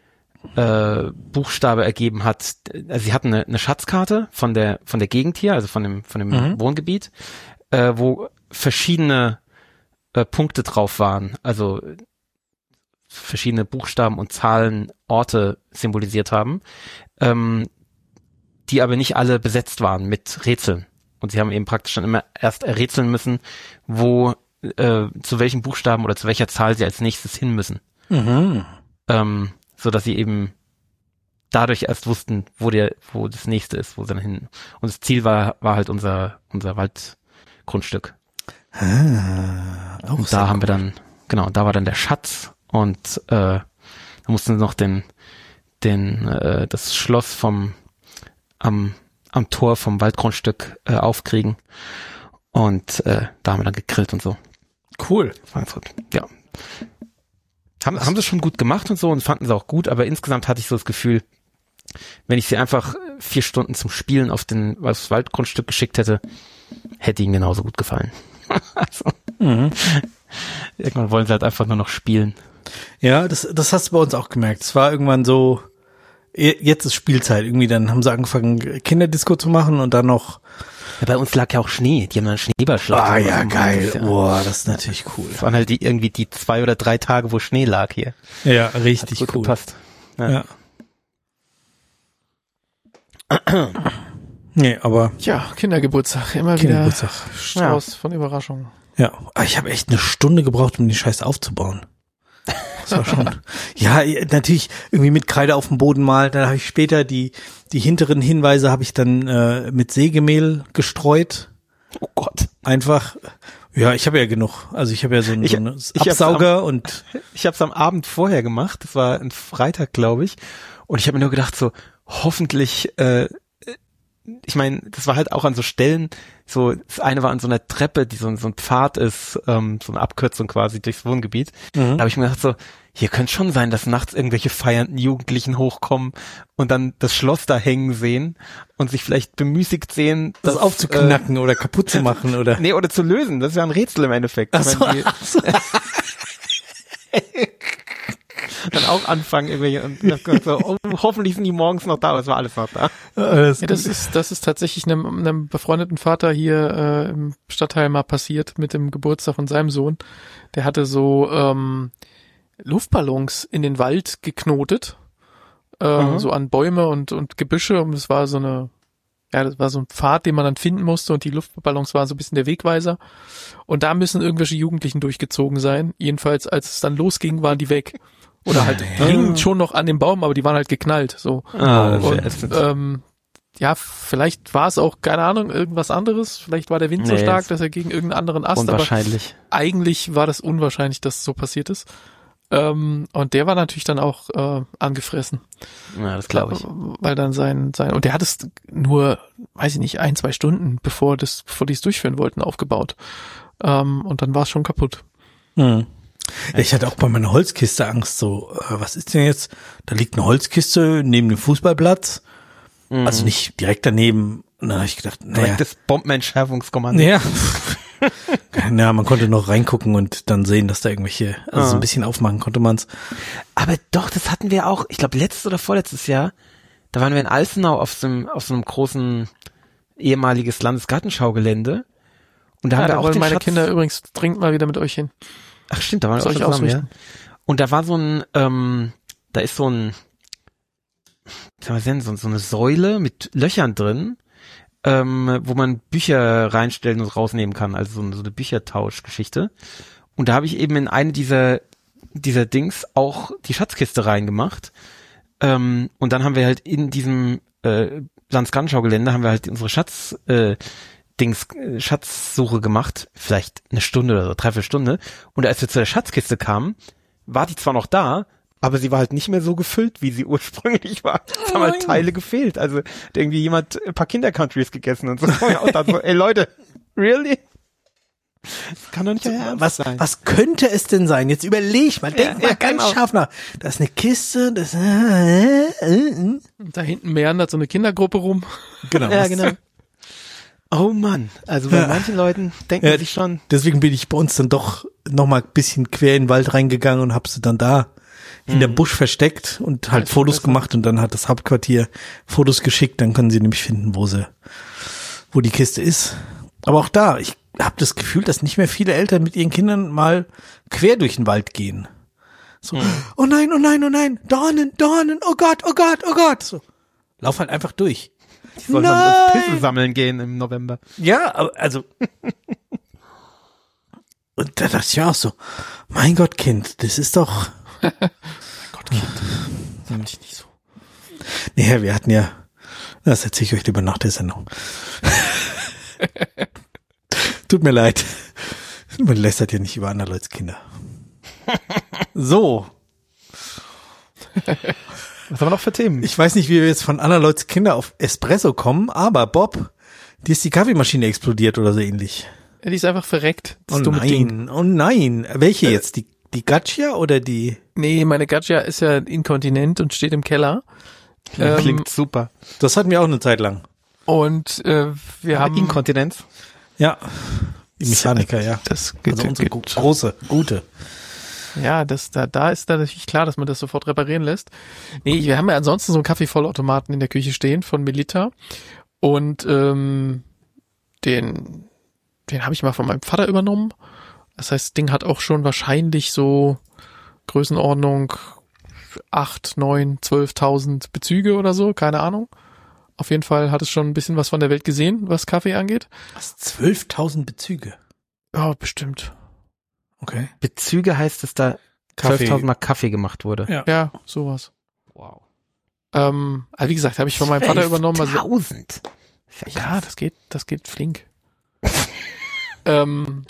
äh, Buchstabe ergeben hat. Also sie hatten eine, eine Schatzkarte von der von der Gegend hier, also von dem von dem Mhm. Wohngebiet, äh, wo verschiedene äh, Punkte drauf waren, also verschiedene Buchstaben und Zahlen Orte symbolisiert haben, ähm, die aber nicht alle besetzt waren mit Rätseln. Und sie haben eben praktisch dann immer erst errätseln müssen, wo äh, zu welchen Buchstaben oder zu welcher Zahl sie als nächstes hin müssen. Mhm. Ähm, so dass sie eben dadurch erst wussten, wo der, wo das nächste ist, wo sie dann hin. Und das Ziel war, war halt unser, unser Waldgrundstück. Ah, auch Und sehr da haben cool. wir dann, genau, da war dann der Schatz und äh, da mussten sie noch den, den, äh, das Schloss vom, am, am Tor vom Waldgrundstück äh, aufkriegen. Und äh, da haben wir dann gegrillt und so. Cool. War ganz gut. Ja. Haben, haben sie schon gut gemacht und so und fanden sie auch gut, aber insgesamt hatte ich so das Gefühl, wenn ich sie einfach vier Stunden zum Spielen auf den aufs Waldgrundstück geschickt hätte, hätte ihnen genauso gut gefallen. Also, Mhm. irgendwann wollen sie halt einfach nur noch spielen. Ja, das, das hast du bei uns auch gemerkt. Es war irgendwann so, je- jetzt ist Spielzeit. Irgendwie dann haben sie angefangen, Kinderdisco zu machen und dann noch. Ja, bei uns lag ja auch Schnee, die haben dann Schneeballschlacht. Ah gemacht. ja, geil. Ja. Boah, das ist natürlich cool. Das waren halt die, irgendwie die zwei oder drei Tage, wo Schnee lag hier. Ja, Hat richtig gut cool. gepasst. Ja. Ja. Nee, aber Ja, Kindergeburtstag, immer Kindergeburtstag. wieder Strauß von Überraschungen. Ja, aber ich habe echt eine Stunde gebraucht, um den Scheiß aufzubauen. Das war schon. Ja, natürlich irgendwie mit Kreide auf dem Boden malen. Dann habe ich später die die hinteren Hinweise habe ich dann äh, mit Sägemehl gestreut. Oh Gott. Einfach. Ja, ich habe ja genug. Also ich habe ja so einen, Ich- so einen ich hab's Absauger und Ich habe es am Abend vorher gemacht. Das war ein Freitag, glaube ich. Und ich habe mir nur gedacht, so hoffentlich. Äh, ich meine, das war halt auch an so Stellen. So das eine war an so einer Treppe, die so, so ein Pfad ist, ähm, so eine Abkürzung quasi durchs Wohngebiet. Mhm. Da habe ich mir gedacht, so hier könnte schon sein, dass nachts irgendwelche feiernden Jugendlichen hochkommen und dann das Schloss da hängen sehen und sich vielleicht bemüßigt sehen, das dass, aufzuknacken oder kaputt zu machen oder. Äh, nee, oder zu lösen. Das ist ja ein Rätsel im Endeffekt. Ach Ich so, meine, die- ach so. dann auch anfangen irgendwie und ich hab gedacht so, oh, hoffentlich sind die morgens noch da, aber es war alles noch da. Alles Ja, das gut. ist, das ist tatsächlich einem, einem befreundeten Vater hier äh, im Stadtteil mal passiert mit dem Geburtstag von seinem Sohn. Der hatte so ähm, Luftballons in den Wald geknotet, äh, Mhm. so an Bäume und, und Gebüsche, und es war so eine, ja, das war so ein Pfad, den man dann finden musste, und die Luftballons waren so ein bisschen der Wegweiser. Und da müssen irgendwelche Jugendlichen durchgezogen sein. Jedenfalls, als es dann losging, waren die weg. Oder halt, die hingen schon noch an dem Baum, aber die waren halt geknallt, so. Ah, Und, ähm, ja, vielleicht war es auch, keine Ahnung, irgendwas anderes. Vielleicht war der Wind so Nee, stark, ist dass er gegen irgendeinen anderen Ast, aber unwahrscheinlich. eigentlich war das unwahrscheinlich, dass es so passiert ist. Ähm, und der war natürlich dann auch äh, angefressen. Ja, das glaube ich. Weil dann sein, sein, und der hat es nur, weiß ich nicht, ein, zwei Stunden, bevor das, bevor die es durchführen wollten, aufgebaut. Ähm, und dann war es schon kaputt. Hm. Ja, ich hatte auch bei meiner Holzkiste Angst, so, äh, was ist denn jetzt? Da liegt eine Holzkiste neben dem Fußballplatz, Mhm. also nicht direkt daneben. Und dann habe ich gedacht, naja, Direkt das Bombenentschärfungskommando. ja. Ja, man konnte noch reingucken und dann sehen, dass da irgendwelche, also so ein bisschen aufmachen konnte man's. Aber doch, das hatten wir auch, ich glaube letztes oder vorletztes Jahr, da waren wir in Alsenau auf so einem, auf so einem großen ehemaliges Landesgartenschaugelände. Und da Ja, haben wir da auch wollen den meine Schatz, Kinder übrigens dringend mal wieder mit euch hin. ach stimmt, da waren wir Soll auch ich schon zusammen, ja. ausrichten? Und da war so ein, ähm, da ist so ein, was soll man denn, so, so eine Säule mit Löchern drin, ähm, wo man Bücher reinstellen und rausnehmen kann, also so eine, so eine Büchertauschgeschichte. Und da habe ich eben in eine dieser, dieser Dings auch die Schatzkiste reingemacht. Ähm, und dann haben wir halt in diesem äh, Landesgartenschaugelände haben wir halt unsere Schatz, äh, Dings, äh, Schatzsuche gemacht, vielleicht eine Stunde oder so, dreiviertel Stunde. Und als wir zu der Schatzkiste kamen, war die zwar noch da, aber sie war halt nicht mehr so gefüllt, wie sie ursprünglich war. Es haben halt Teile gefehlt. Also hat irgendwie jemand ein paar Kinder-Countries gegessen und so. Und dann so, ey Leute, really? Das kann doch nicht euer Ernst Was, sein. was könnte es denn sein? Jetzt überleg mal, denk Ja, mal ja, ganz genau. scharf nach. Da ist eine Kiste, das, äh, äh, äh. Und da hinten meandert so eine Kindergruppe rum. Genau. Ja, genau. Oh Mann, also bei Ja. manchen Leuten denken Ja, sich schon, Deswegen bin ich bei uns dann doch noch mal ein bisschen quer in den Wald reingegangen und hab sie dann da in der Busch versteckt und halt Fotos gemacht und dann hat das Hauptquartier Fotos geschickt, dann können sie nämlich finden, wo sie, wo die Kiste ist. Aber auch da, ich habe das Gefühl, dass nicht mehr viele Eltern mit ihren Kindern mal quer durch den Wald gehen. So, mhm. oh nein, oh nein, oh nein, Dornen, Dornen, oh Gott, oh Gott, oh Gott. So, lauf halt einfach durch. Ich soll mal Pilze sammeln gehen im November. Ja, also und da dachte ich auch so, mein Gott, Kind, das ist doch mein Gott, Kind, sag ich nicht so. Nee, wir hatten ja, das erzähle ich euch lieber nach der Sendung. Tut mir leid. Man lästert ja nicht über andere Leute Kinder. So. Was haben wir noch für Themen? Ich weiß nicht, wie wir jetzt von anderen Leute Kinder auf Espresso kommen, aber Bob, dir ist die Kaffeemaschine explodiert oder so ähnlich. Ja, die ist einfach verreckt. Das oh dumme nein, Ding. oh nein. Welche jetzt? Die, die Gaccia oder die? Nee, meine Gaccia ist ja inkontinent und steht im Keller. Ja, klingt ähm, super. Das hatten wir auch eine Zeit lang. Und äh, wir aber haben Inkontinenz. Ja, die Mechaniker, ja. Das geht, also unsere geht. große, gute. Ja, das da da ist da natürlich klar, dass man das sofort reparieren lässt. Nee, wir haben ja ansonsten so einen Kaffeevollautomaten in der Küche stehen von Melita und ähm, den den habe ich mal von meinem Vater übernommen. Das heißt, das Ding hat auch schon wahrscheinlich so Größenordnung acht, neun, zwölftausend Bezüge oder so, keine Ahnung. Auf jeden Fall hat es schon ein bisschen was von der Welt gesehen, was Kaffee angeht. Was, zwölftausend Bezüge? Ja, bestimmt. Okay. Bezüge heißt, dass da zwölftausend Mal Kaffee gemacht wurde. Ja, ja, sowas. Wow. Ähm, also wie gesagt, habe ich von meinem Vater übernommen. Also, zwölftausend? Ja, das geht, das geht flink. ähm,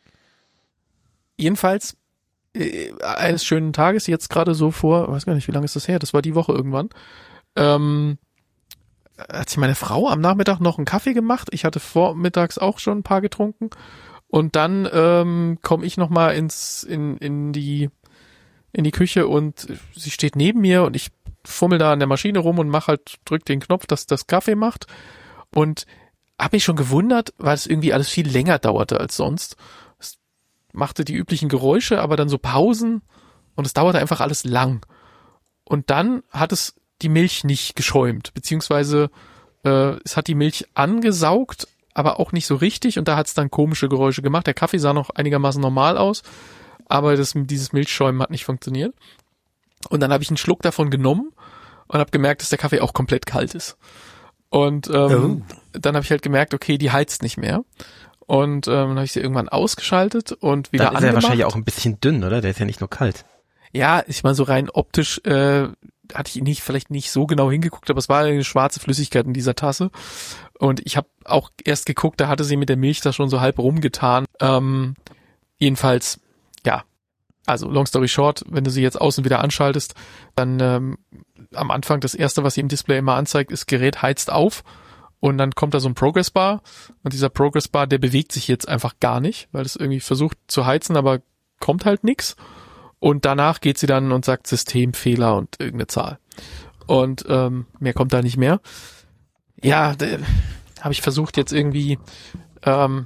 jedenfalls äh, eines schönen Tages, jetzt gerade so vor, weiß gar nicht, wie lange ist das her? Das war die Woche irgendwann. Ähm, hat sich meine Frau am Nachmittag noch einen Kaffee gemacht. Ich hatte vormittags auch schon ein paar getrunken. Und dann ähm, komme ich noch mal ins in in die in die Küche und sie steht neben mir und ich fummel da an der Maschine rum und mach halt drück den Knopf, dass das Kaffee macht und habe mich schon gewundert, weil es irgendwie alles viel länger dauerte als sonst. Es machte die üblichen Geräusche, aber dann so Pausen und es dauerte einfach alles lang. Und dann hat es die Milch nicht geschäumt, beziehungsweise äh, es hat die Milch angesaugt, aber auch nicht so richtig und da hat es dann komische Geräusche gemacht. Der Kaffee sah noch einigermaßen normal aus, aber das, dieses Milchschäumen hat nicht funktioniert. Und dann habe ich einen Schluck davon genommen und habe gemerkt, dass der Kaffee auch komplett kalt ist. Und ähm, oh. dann habe ich halt gemerkt, okay, die heizt nicht mehr. Und ähm, dann habe ich sie irgendwann ausgeschaltet und wieder angemacht. Dann ist er wahrscheinlich auch ein bisschen dünn, oder? Der ist ja nicht nur kalt. Ja, ich meine, so rein optisch äh, hatte ich nicht vielleicht nicht so genau hingeguckt, aber es war eine schwarze Flüssigkeit in dieser Tasse. Und ich habe auch erst geguckt, da hatte sie mit der Milch da schon so halb rumgetan. Ähm, jedenfalls, ja, also long story short, wenn du sie jetzt außen wieder anschaltest, dann ähm, am Anfang das erste, was sie im Display immer anzeigt, ist Gerät heizt auf. Und dann kommt da so ein Progress Bar. Und dieser Progress Bar, der bewegt sich jetzt einfach gar nicht, weil es irgendwie versucht zu heizen, aber kommt halt nix. Und danach geht sie dann und sagt Systemfehler und irgendeine Zahl. Und ähm, mehr kommt da nicht mehr. Ja, da habe ich versucht jetzt irgendwie, ähm,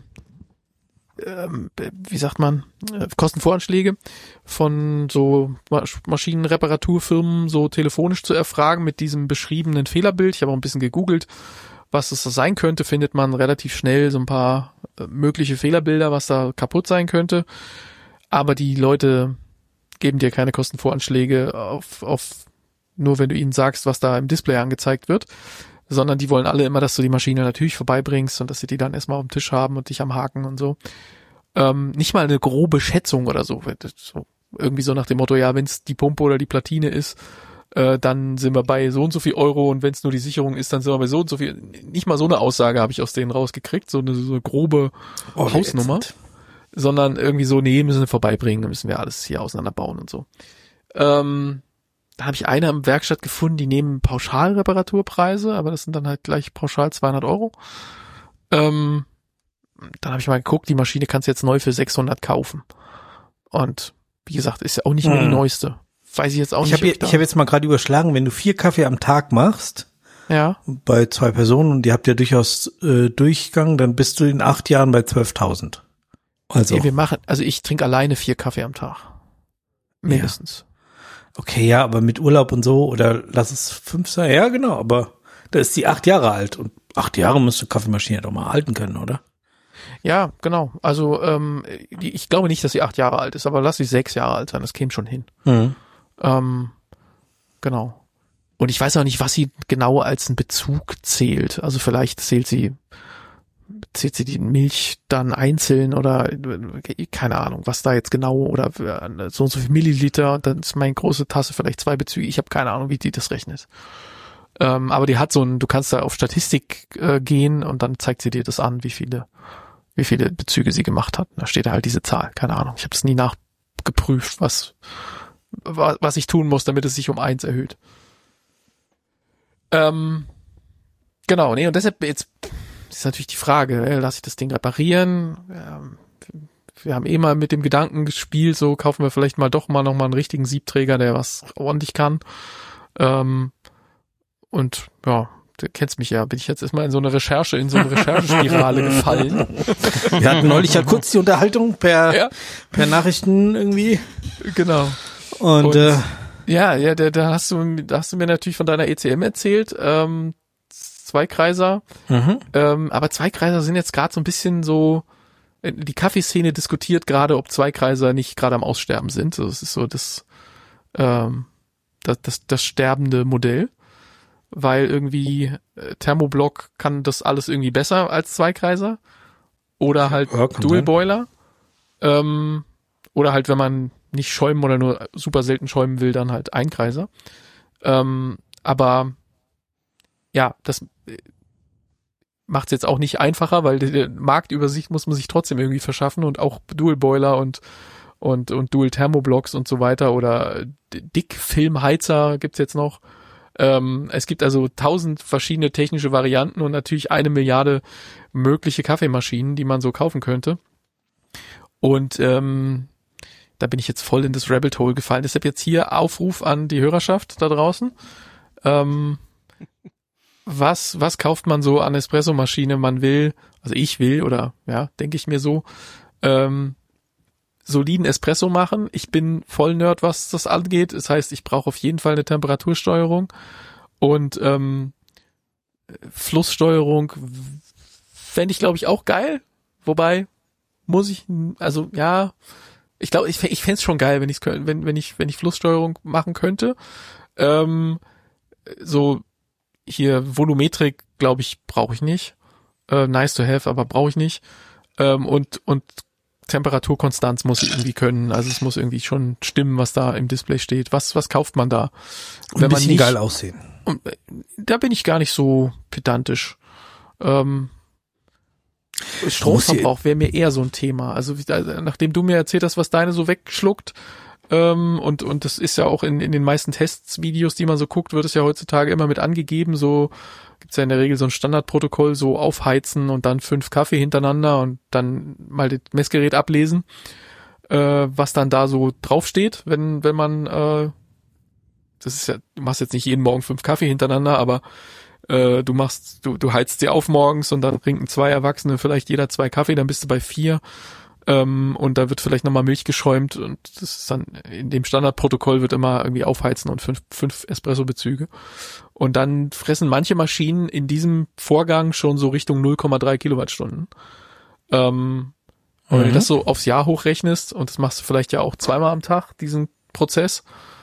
ähm, wie sagt man, äh, Kostenvoranschläge von so Mas- Maschinenreparaturfirmen so telefonisch zu erfragen mit diesem beschriebenen Fehlerbild. Ich habe auch ein bisschen gegoogelt, was es sein könnte. Findet man relativ schnell so ein paar äh, mögliche Fehlerbilder, was da kaputt sein könnte. Aber die Leute geben dir keine Kostenvoranschläge auf, auf nur wenn du ihnen sagst, was da im Display angezeigt wird, sondern die wollen alle immer, dass du die Maschine natürlich vorbeibringst und dass sie die dann erstmal auf dem Tisch haben und dich am Haken und so. Ähm, nicht mal eine grobe Schätzung oder so. so irgendwie so nach dem Motto, ja, wenn es die Pumpe oder die Platine ist, äh, dann sind wir bei so und so viel Euro und wenn es nur die Sicherung ist, dann sind wir bei so und so viel. Nicht mal so eine Aussage habe ich aus denen rausgekriegt, so eine, so eine grobe oh, Hausnummer. Ätzend. Sondern irgendwie so, nee, müssen wir vorbeibringen, dann müssen wir alles hier auseinanderbauen und so. Ähm, da habe ich eine im Werkstatt gefunden, die nehmen Pauschalreparaturpreise, aber das sind dann halt gleich pauschal zweihundert Euro. Ähm, dann habe ich mal geguckt, die Maschine kannst du jetzt neu für sechshundert kaufen. Und wie gesagt, ist ja auch nicht mehr hm. die neueste. Weiß ich jetzt auch ich nicht. Hab ich habe jetzt mal gerade überschlagen, wenn du vier Kaffee am Tag machst, ja, bei zwei Personen und die habt ja durchaus äh, Durchgang, dann bist du in acht Jahren bei zwölftausend. Also. Nee, wir machen, also ich trinke alleine vier Kaffee am Tag. Mindestens. Ja. Okay, ja, aber mit Urlaub und so, oder lass es fünf sein, ja genau, aber da ist die acht Jahre alt und acht Jahre müsste Kaffeemaschine doch mal halten können, oder? Ja, genau. Also ähm, die, ich glaube nicht, dass sie acht Jahre alt ist, aber lass sie sechs Jahre alt sein, das käme schon hin. Mhm. Ähm, genau. Und ich weiß auch nicht, was sie genau als einen Bezug zählt. Also vielleicht zählt sie zählt sie die Milch dann einzeln oder keine Ahnung, was da jetzt genau oder so und so viel Milliliter, dann ist meine große Tasse vielleicht zwei Bezüge. Ich habe keine Ahnung, wie die das rechnet. Ähm, aber die hat so ein, du kannst da auf Statistik äh, gehen und dann zeigt sie dir das an, wie viele wie viele Bezüge sie gemacht hat. Da steht da halt diese Zahl, keine Ahnung. Ich habe das nie nachgeprüft, was was ich tun muss, damit es sich um eins erhöht. Ähm, genau, nee, und deshalb jetzt ist natürlich die Frage, äh, lasse ich das Ding reparieren? Ähm, wir haben eh mal mit dem Gedanken gespielt, so kaufen wir vielleicht mal doch mal noch mal einen richtigen Siebträger, der was ordentlich kann. Ähm, und ja, du kennst mich ja, bin ich jetzt erstmal in so eine Recherche, in so eine Recherchespirale gefallen. Wir hatten neulich ja kurz die Unterhaltung per, ja. per Nachrichten irgendwie. Genau. Und, und äh, ja, ja, da, da hast du, da hast du mir natürlich von deiner E C M erzählt, ähm, Zweikreiser. mhm. Ähm, aber Zweikreiser sind jetzt gerade so ein bisschen so, die Kaffeeszene diskutiert gerade, ob Zweikreiser nicht gerade am Aussterben sind. Das ist so das, ähm, das, das, das sterbende Modell, weil irgendwie äh, Thermoblock kann das alles irgendwie besser als Zweikreiser oder halt Ja, kann Dual sein. Boiler. Ähm, oder halt, wenn man nicht schäumen oder nur super selten schäumen will, dann halt Einkreiser. Ähm, aber ja, das macht es jetzt auch nicht einfacher, weil die, die Marktübersicht muss man sich trotzdem irgendwie verschaffen und auch Dual Boiler und und und Dual Thermoblocks und so weiter oder Dickfilmheizer gibt's jetzt noch. Ähm, es gibt also tausend verschiedene technische Varianten und natürlich eine Milliarde mögliche Kaffeemaschinen, die man so kaufen könnte. Und ähm, da bin ich jetzt voll in das Rabbit Hole gefallen. Deshalb jetzt hier Aufruf an die Hörerschaft da draußen. Ähm, was was kauft man so an Espressomaschine? Man will, also ich will oder ja, denke ich mir so, ähm, soliden Espresso machen. Ich bin voll Nerd, was das angeht. Das heißt, ich brauche auf jeden Fall eine Temperatursteuerung und ähm, Flusssteuerung fände ich, glaube ich, auch geil. Wobei muss ich, also ja, ich glaube, ich, ich fände es schon geil, wenn ich wenn wenn ich wenn ich Flusssteuerung machen könnte. Ähm, so hier Volumetrik, glaube ich, brauche ich nicht. Äh, nice to have, aber brauche ich nicht. Ähm, und und Temperaturkonstanz muss ich irgendwie können. Also es muss irgendwie schon stimmen, was da im Display steht. Was was kauft man da? Und ein bisschen geil aussehen. Und, da bin ich gar nicht so pedantisch. Ähm, Stromverbrauch wäre mir eher so ein Thema. Also nachdem du mir erzählt hast, was deine so wegschluckt, ähm, und und das ist ja auch in in den meisten Testvideos, die man so guckt, wird es ja heutzutage immer mit angegeben, so gibt's ja in der Regel so ein Standardprotokoll, so aufheizen und dann fünf Kaffee hintereinander und dann mal das Messgerät ablesen, äh, was dann da so draufsteht, wenn wenn man, äh, das ist ja, du machst jetzt nicht jeden Morgen fünf Kaffee hintereinander, aber äh, du machst, du du heizt sie auf morgens und dann trinken zwei Erwachsene vielleicht jeder zwei Kaffee, dann bist du bei vier. Ähm, und da wird vielleicht nochmal Milch geschäumt und das ist dann, in dem Standardprotokoll wird immer irgendwie aufheizen und fünf, fünf Espresso-Bezüge. Und dann fressen manche Maschinen in diesem Vorgang schon so Richtung null Komma drei Kilowattstunden. Ähm, und mhm. wenn du das so aufs Jahr hochrechnest, und das machst du vielleicht ja auch zweimal am Tag, diesen Prozess,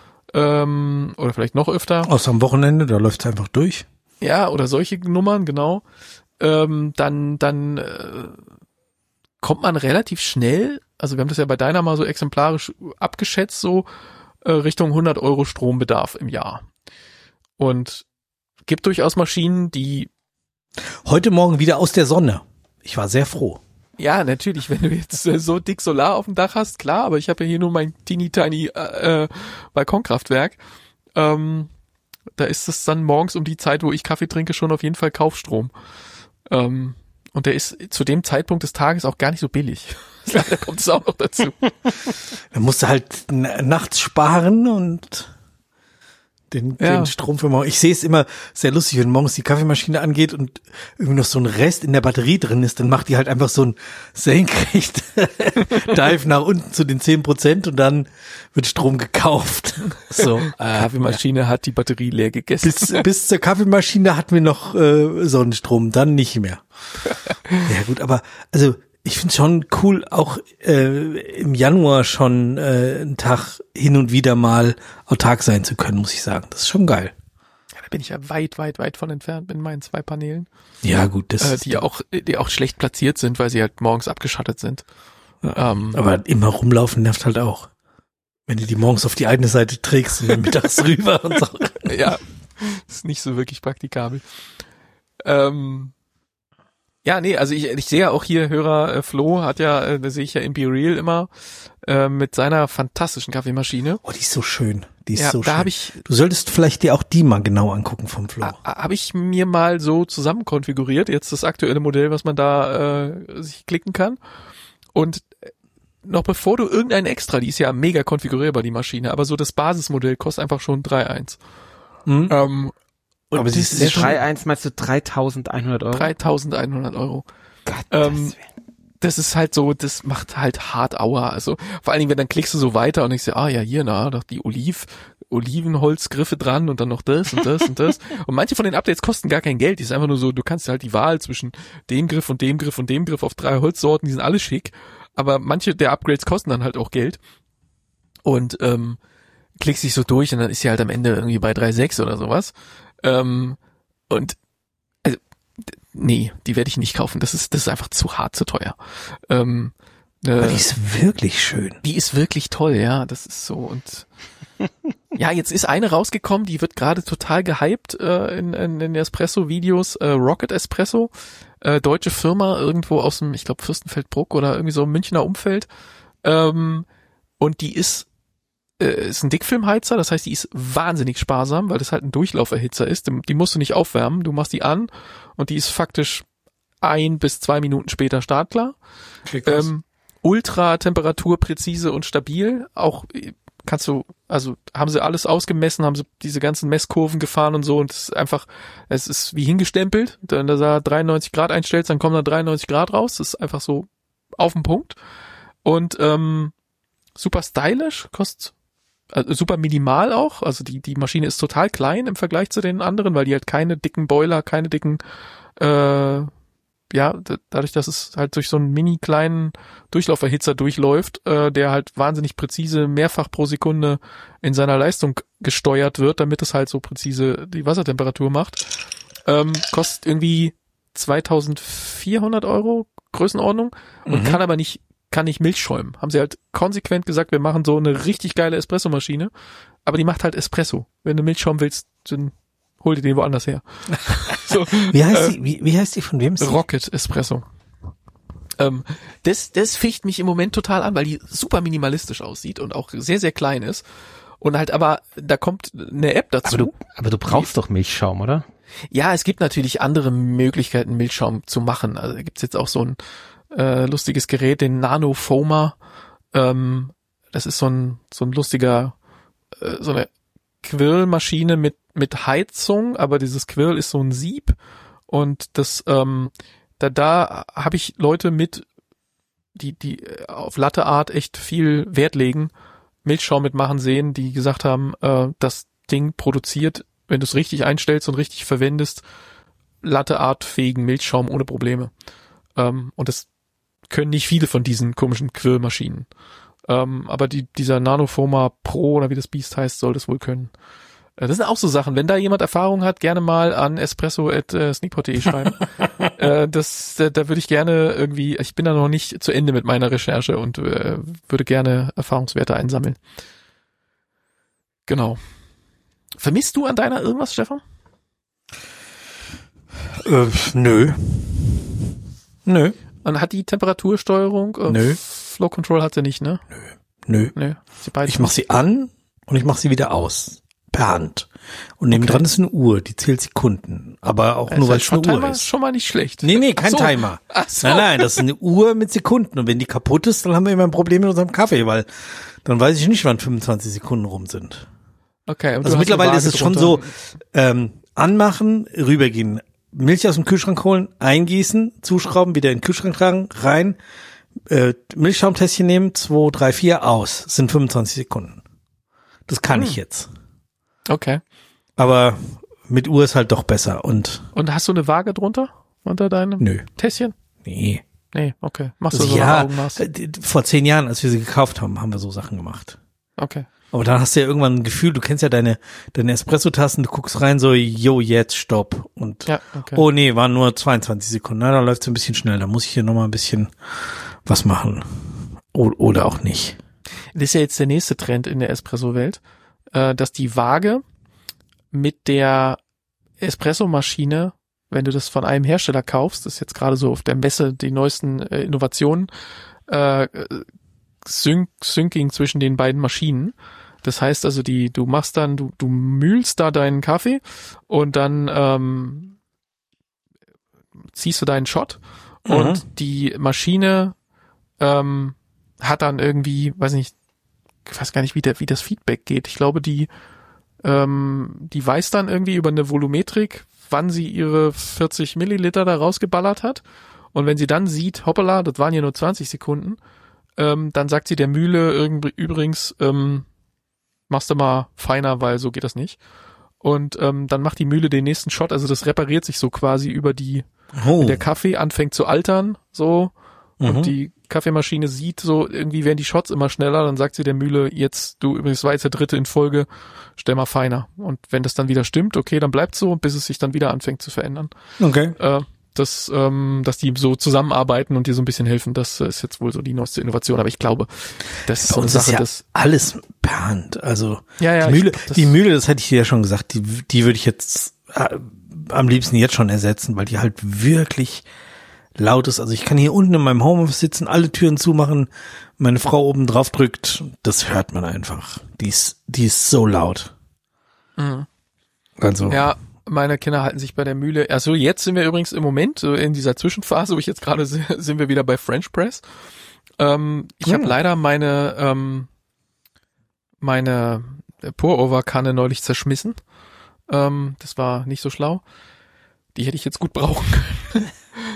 ähm, oder vielleicht noch öfter. Außer am Wochenende, da läuft's einfach durch. Ja, oder solche Nummern, genau. Ähm, dann, dann, äh, kommt man relativ schnell, also wir haben das ja bei deiner mal so exemplarisch abgeschätzt, so äh, Richtung hundert Euro Strombedarf im Jahr. Und gibt durchaus Maschinen, die... Heute Morgen wieder aus der Sonne. Ich war sehr froh. Ja, natürlich, wenn du jetzt äh, so dick Solar auf dem Dach hast, klar, aber ich habe ja hier nur mein teeny tiny äh, Balkonkraftwerk. Ähm, da ist es dann morgens um die Zeit, wo ich Kaffee trinke, schon auf jeden Fall Kaufstrom. Ähm, Und der ist zu dem Zeitpunkt des Tages auch gar nicht so billig. Da kommt es auch noch dazu. Da musst du halt n- nachts sparen und den, Ja. den Strom für morgen. Ich sehe es immer sehr lustig, wenn morgens die Kaffeemaschine angeht und irgendwie noch so ein Rest in der Batterie drin ist, dann macht die halt einfach so ein senkrecht Dive nach unten zu den zehn Prozent und dann wird Strom gekauft. So, Die äh, Kaffeemaschine hat die Batterie leer gegessen. bis, bis zur Kaffeemaschine hatten wir noch äh, Sonnenstrom, dann nicht mehr. Ja gut, aber also ich finde schon cool, auch äh, im Januar schon äh, einen Tag hin und wieder mal autark sein zu können, muss ich sagen. Das ist schon geil. Ja, da bin ich ja weit, weit, weit von entfernt mit meinen zwei Paneelen, Ja gut, das äh, ist die auch, die auch schlecht platziert sind, weil sie halt morgens abgeschattet sind. Ähm, aber immer rumlaufen nervt halt auch. Wenn du die morgens auf die eine Seite trägst und dann mittags rüber und so. ja, ist nicht so wirklich praktikabel. Ähm, ja, nee, also ich, ich sehe ja auch hier, Hörer äh, Flo hat ja, äh, da sehe ich ja Imperial immer äh, mit seiner fantastischen Kaffeemaschine. Oh, die ist so schön. Die ist Ja, so da schön. habe ich, Du solltest vielleicht dir auch die mal genau angucken vom Flo. habe ich mir mal so zusammen konfiguriert, jetzt das aktuelle Modell, was man da äh, sich klicken kann. Und noch bevor du irgendein Extra, die ist ja mega konfigurierbar, die Maschine, aber so das Basismodell kostet einfach schon drei Komma eins. Mhm. Ähm, und Aber sie das ist sehr schon drei Komma eins meinst du dreitausendeinhundert Euro? dreitausendeinhundert Euro. Gott, Ähm, das das ist halt so, das macht halt hart Aua. Also vor allen Dingen, wenn dann klickst du so weiter und denkst dir, ah ja, hier, na, doch die Oliv, Olivenholzgriffe dran und dann noch das und das und das. Und manche von den Updates kosten gar kein Geld. Die ist einfach nur so, du kannst halt die Wahl zwischen dem Griff und dem Griff und dem Griff auf drei Holzsorten, die sind alle schick. Aber manche der Upgrades kosten dann halt auch Geld. Und ähm, klickst dich so durch und dann ist sie halt am Ende irgendwie bei drei Komma sechs oder sowas. Ähm, und also, d- nee, die werde ich nicht kaufen. Das ist, das ist einfach zu hart, zu teuer. Ähm, äh, Aber die ist wirklich schön. die ist wirklich toll, ja. Das ist so und ja, jetzt ist eine rausgekommen, die wird gerade total gehypt äh, in, in, in Espresso-Videos. Äh, Rocket Espresso, äh, deutsche Firma irgendwo aus dem, ich glaube Fürstenfeldbruck oder irgendwie so im Münchner Umfeld. Ähm, und die ist äh, ist ein Dickfilmheizer, das heißt, die ist wahnsinnig sparsam, weil das halt ein Durchlauferhitzer ist. Die, die musst du nicht aufwärmen, du machst die an und die ist faktisch ein bis zwei Minuten später startklar. Ähm, ultra temperaturpräzise und stabil. Auch kannst du, also haben sie alles ausgemessen, haben sie diese ganzen Messkurven gefahren und so und es ist einfach, es ist wie hingestempelt. Wenn du da dreiundneunzig Grad einstellst, dann kommen da dreiundneunzig Grad raus. Das ist einfach so auf den Punkt. Und ähm, super stylisch, kostet also super minimal auch. Also die die Maschine ist total klein im Vergleich zu den anderen, weil die halt keine dicken Boiler, keine dicken äh, ja, d- dadurch, dass es halt durch so einen mini kleinen Durchlauferhitzer durchläuft, äh, der halt wahnsinnig präzise mehrfach pro Sekunde in seiner Leistung gesteuert wird, damit es halt so präzise die Wassertemperatur macht, ähm, kostet irgendwie zweitausendvierhundert Euro Größenordnung und Mhm. kann aber nicht, kann nicht Milch schäumen. Haben sie halt konsequent gesagt, wir machen so eine richtig geile Espressomaschine, aber die macht halt Espresso. Wenn du Milch schauen willst, dann hol dir den woanders her. So, Wie heißt äh, die, wie, wie heißt die, von wem ist die? Rocket Espresso. Ähm, das, das ficht mich im Moment total an, weil die super minimalistisch aussieht und auch sehr, sehr klein ist. Und halt aber, da kommt eine App dazu. Aber du, aber du brauchst doch Milchschaum, oder? Ja, es gibt natürlich andere Möglichkeiten, Milchschaum zu machen. Also da gibt's jetzt auch so ein äh, lustiges Gerät, den Nano Foamer. Ähm, das ist so ein, so ein lustiger, äh, so eine Quirlmaschine mit mit Heizung, aber dieses Quirl ist so ein Sieb und das ähm, da da habe ich Leute mit die die auf Latte Art echt viel Wert legen, Milchschaum mitmachen sehen, die gesagt haben, äh, das Ding produziert, wenn du es richtig einstellst und richtig verwendest, Latte Art fähigen Milchschaum ohne Probleme. Ähm, und das können nicht viele von diesen komischen Quirlmaschinen. Ähm, aber die, dieser Nanoformer Pro oder wie das Biest heißt, soll das wohl können. Äh, das sind auch so Sachen. Wenn da jemand Erfahrung hat, gerne mal an espresso at sneakpot punkt de schreiben. äh, das, da, da würde ich gerne irgendwie, ich bin da noch nicht zu Ende mit meiner Recherche und äh, würde gerne Erfahrungswerte einsammeln. Genau. Vermisst du an deiner irgendwas, Stefan? Äh, nö. Nö. Und hat die Temperatursteuerung? Äh, Nö. Flow Control hat sie nicht, ne? Nö. Nö. Sie beide Ich mach sie an und ich mach sie wieder aus. Per Hand. Und nebendran Okay. ist eine Uhr, die zählt Sekunden. Aber auch nur, weil es eine Timer Uhr ist ist. schon mal nicht schlecht. Nee, nee, kein Ach so. Timer. Ach so. Nein, nein, das ist eine Uhr mit Sekunden. Und wenn die kaputt ist, dann haben wir immer ein Problem mit unserem Kaffee, weil dann weiß ich nicht, wann fünfundzwanzig Sekunden rum sind. Okay. Und Also mittlerweile ist es schon so, ähm, anmachen, rübergehen, Milch aus dem Kühlschrank holen, eingießen, zuschrauben, wieder in den Kühlschrank tragen, rein, äh, Milchschaumtässchen nehmen, zwei, drei, vier, aus. Das sind fünfundzwanzig Sekunden. Das kann hm. ich jetzt. Okay. Aber mit Uhr ist halt doch besser. Und Und hast du eine Waage drunter? Unter deinem Nö. Tässchen? Nee. Nee, okay. Machst du so ja, ein Augenmaß? Vor zehn Jahren, als wir sie gekauft haben, haben wir so Sachen gemacht. Okay. Aber dann hast du ja irgendwann ein Gefühl, du kennst ja deine, deine Espresso-Tassen, du guckst rein, so, jo, jetzt, stopp. Und, ja, okay. oh nee, waren nur zweiundzwanzig Sekunden. Na, da läuft es ein bisschen schnell. Da muss ich hier nochmal ein bisschen was machen. O- oder auch nicht. Das ist ja jetzt der nächste Trend in der Espresso-Welt, äh, dass die Waage mit der Espresso-Maschine, wenn du das von einem Hersteller kaufst, das ist jetzt gerade so auf der Messe die neuesten äh, Innovationen, äh, Sync, Syncing zwischen den beiden Maschinen. Das heißt also, die, du machst dann, du, du mühlst da deinen Kaffee und dann ähm, ziehst du deinen Shot mhm. und die Maschine ähm, hat dann irgendwie, weiß nicht, ich weiß gar nicht, wie der, wie das Feedback geht. Ich glaube, die, ähm, die weiß dann irgendwie über eine Volumetrik, wann sie ihre vierzig Milliliter da rausgeballert hat. Und wenn sie dann sieht, hoppala, das waren ja nur zwanzig Sekunden, ähm, dann sagt sie der Mühle irgendwie, übrigens, ähm, machst du mal feiner, weil so geht das nicht. Und ähm, dann macht die Mühle den nächsten Shot, also das repariert sich so quasi über die, oh. wenn der Kaffee anfängt zu altern, so, mhm. und die Kaffeemaschine sieht so, irgendwie werden die Shots immer schneller, dann sagt sie der Mühle, jetzt, du übrigens war jetzt der dritte in Folge, stell mal feiner. Und wenn das dann wieder stimmt, okay, dann bleibt so, bis es sich dann wieder anfängt zu verändern. Okay. Äh, das, ähm, dass die so zusammenarbeiten und dir so ein bisschen helfen, das ist jetzt wohl so die neueste Innovation. Aber ich glaube, das ist so eine Sache, ist ja das alles per Hand. Also ja, ja, die Mühle, ich, das die Mühle, das hätte ich dir ja schon gesagt, die, die würde ich jetzt äh, am liebsten jetzt schon ersetzen, weil die halt wirklich laut ist. Also ich kann hier unten in meinem Homeoffice sitzen, alle Türen zumachen, meine Frau oben drauf drückt, das hört man einfach. Die ist, die ist so laut. Mhm. Also. Ja, meine Kinder halten sich bei der Mühle. Also jetzt sind wir übrigens im Moment so in dieser Zwischenphase, wo ich jetzt gerade sehe, sind wir wieder bei French Press. Ähm, ich hm. habe leider meine ähm, meine Pour-Over-Kanne neulich zerschmissen. Ähm, das war nicht so schlau. Die hätte ich jetzt gut brauchen können.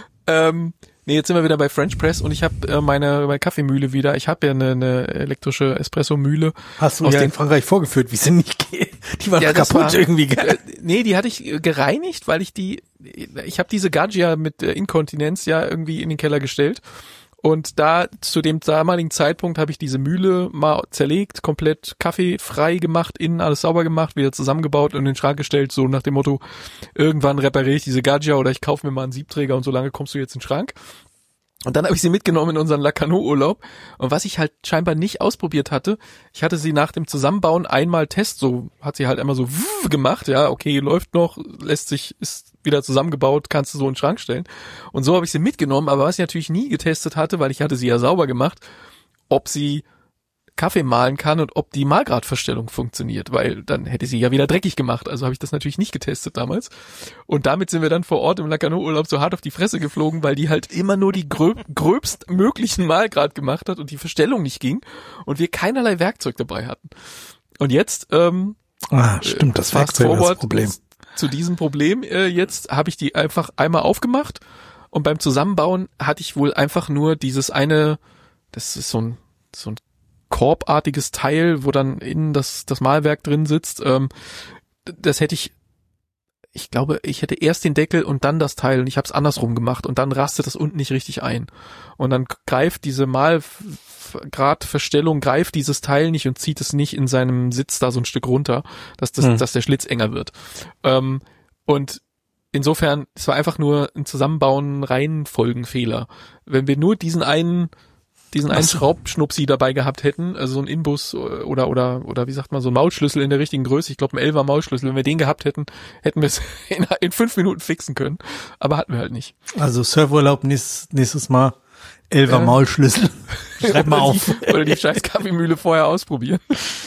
ähm, nee, jetzt sind wir wieder bei French Press und ich habe äh, meine, meine Kaffeemühle wieder. Ich habe ja eine, eine elektrische Espresso-Mühle. Hast du ja in Frankreich vorgeführt, wie sie nicht geht. Die war ja, kaputt war, irgendwie. Äh, nee, die hatte ich gereinigt, weil ich die, ich habe diese Gaggia mit äh, Inkontinenz ja irgendwie in den Keller gestellt. Und da, zu dem damaligen Zeitpunkt habe ich diese Mühle mal zerlegt, komplett kaffeefrei gemacht, innen alles sauber gemacht, wieder zusammengebaut und in den Schrank gestellt, so nach dem Motto, irgendwann repariere ich diese Gaggia oder ich kaufe mir mal einen Siebträger und so lange kommst du jetzt in den Schrank. Und dann habe ich sie mitgenommen in unseren Lacanau-Urlaub. Und was ich halt scheinbar nicht ausprobiert hatte, ich hatte sie nach dem Zusammenbauen einmal Test, so hat sie halt einmal so gemacht, ja, okay, läuft noch, lässt sich, ist wieder zusammengebaut, kannst du so in den Schrank stellen. Und so habe ich sie mitgenommen, aber was ich natürlich nie getestet hatte, weil ich hatte sie ja sauber gemacht, ob sie Kaffee mahlen kann und ob die Mahlgradverstellung funktioniert, weil dann hätte sie ja wieder dreckig gemacht. Also habe ich das natürlich nicht getestet damals. Und damit sind wir dann vor Ort im Lacanau-Urlaub so hart auf die Fresse geflogen, weil die halt immer nur die gröb, gröbstmöglichen Mahlgrad gemacht hat und die Verstellung nicht ging und wir keinerlei Werkzeug dabei hatten. Und jetzt ähm, ah, stimmt, das Werkzeug ist das Problem. Zu diesem Problem äh, jetzt habe ich die einfach einmal aufgemacht und beim Zusammenbauen hatte ich wohl einfach nur dieses eine, das ist so ein so ein korbartiges Teil, wo dann innen das das Mahlwerk drin sitzt. Ähm, das hätte ich, ich glaube, ich hätte erst den Deckel und dann das Teil und ich habe es andersrum gemacht und dann rastet das unten nicht richtig ein. Und dann greift diese Mahlgradverstellung, greift dieses Teil nicht und zieht es nicht in seinem Sitz da so ein Stück runter, dass das, hm. dass der Schlitz enger wird. Ähm, und insofern, es war einfach nur ein Zusammenbauen, Reihenfolgenfehler. Wenn wir nur diesen einen diesen einen Schraubschnupsi dabei gehabt hätten, also so ein Inbus oder oder oder wie sagt man, so ein Maulschlüssel in der richtigen Größe, ich glaube ein Elfer Maulschlüssel, wenn wir den gehabt hätten, hätten wir es in, in fünf Minuten fixen können, aber hatten wir halt nicht. Also Serverurlaub nächstes, nächstes Mal Elfer äh, Maulschlüssel. Schreib mal auf. Die, oder die scheiß Kaffeemühle vorher ausprobieren.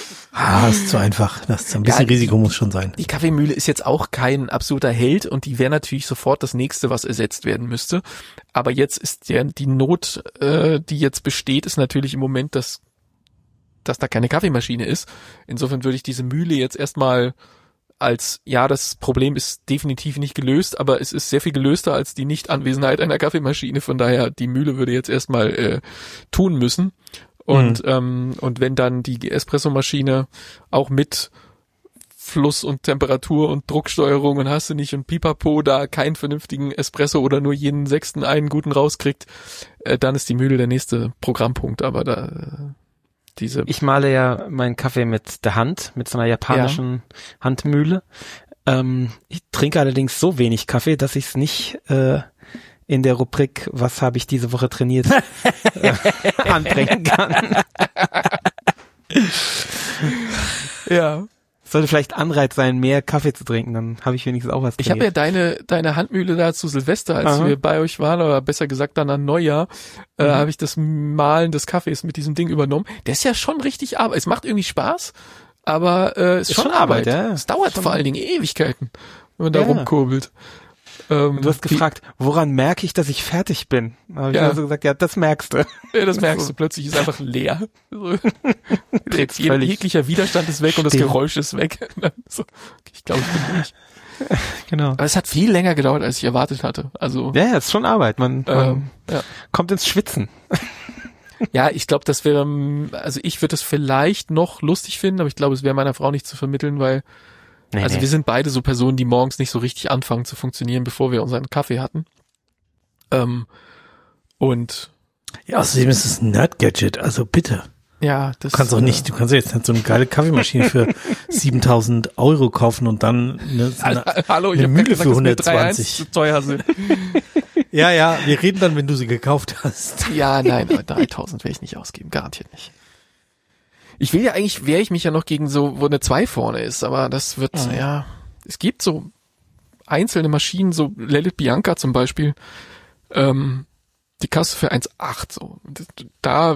Ah, ist zu einfach. Das ist ein bisschen ja, Risiko muss schon sein. Die Kaffeemühle ist jetzt auch kein absoluter Held und die wäre natürlich sofort das nächste, was ersetzt werden müsste. Aber jetzt ist der, die Not, äh, die jetzt besteht, ist natürlich im Moment, dass dass da keine Kaffeemaschine ist. Insofern würde ich diese Mühle jetzt erstmal als, ja, das Problem ist definitiv nicht gelöst, aber es ist sehr viel gelöster als die Nichtanwesenheit einer Kaffeemaschine. Von daher, die Mühle würde jetzt erstmal äh, tun müssen. Und, mhm. ähm, und wenn dann die Espressomaschine auch mit Fluss und Temperatur und Drucksteuerung und hast du nicht und Pipapo da keinen vernünftigen Espresso oder nur jeden sechsten einen guten rauskriegt, äh, dann ist die Mühle der nächste Programmpunkt. Aber da äh, diese Ich male ja meinen Kaffee mit der Hand, mit so einer japanischen ja. Handmühle. Ähm, ich trinke allerdings so wenig Kaffee, dass ich es nicht äh, in der Rubrik "Was habe ich diese Woche trainiert" äh, anbringen kann. Ja. Sollte vielleicht Anreiz sein, mehr Kaffee zu trinken, dann habe ich wenigstens auch was trainiert. Ich habe ja deine deine Handmühle da zu Silvester, als Aha. wir bei euch waren, oder besser gesagt dann an Neujahr, mhm. äh, habe ich das Mahlen des Kaffees mit diesem Ding übernommen. Der ist ja schon richtig Arbeit. Es macht irgendwie Spaß, aber äh, ist, ist schon Arbeit. Arbeit ja. Es dauert schon vor allen Dingen Ewigkeiten, wenn man da ja. rumkurbelt. Ähm, du hast gefragt, die, woran merke ich, dass ich fertig bin? Da habe ich ja. also gesagt, ja, das merkst du. Ja, das merkst du. Plötzlich ist einfach leer. So. Jetzt jeglicher Widerstand ist weg und das Geräusch ist weg. So. Ich glaube, ich bin durch. Genau. Aber es hat viel länger gedauert, als ich erwartet hatte. Also ja, ja, ist schon Arbeit. Man, man ähm, ja. kommt ins Schwitzen. Ja, ich glaube, das wäre, also ich würde es vielleicht noch lustig finden, aber ich glaube, es wäre meiner Frau nicht zu vermitteln, weil Nee, also nee. wir sind beide so Personen, die morgens nicht so richtig anfangen zu funktionieren, bevor wir unseren Kaffee hatten. Ähm, und ja, außerdem ist es ein Nerd-Gadget, also bitte. Ja, das du kannst doch nicht, du kannst ja jetzt nicht so eine geile Kaffeemaschine für siebentausend Euro kaufen und dann eine, so eine, Hallo, ich eine Mühle gesagt, für hundertzwanzig. Zu teuer sind. Ja, ja, wir reden dann, wenn du sie gekauft hast. Ja, nein, dreitausend werde ich nicht ausgeben, garantiert nicht. Ich will ja eigentlich, wehre ich mich ja noch gegen so, wo eine zwei vorne ist, aber das wird, mhm. ja, es gibt so einzelne Maschinen, so Lelit Bianca zum Beispiel, ähm, die Kasse für eins Komma acht, so. Da,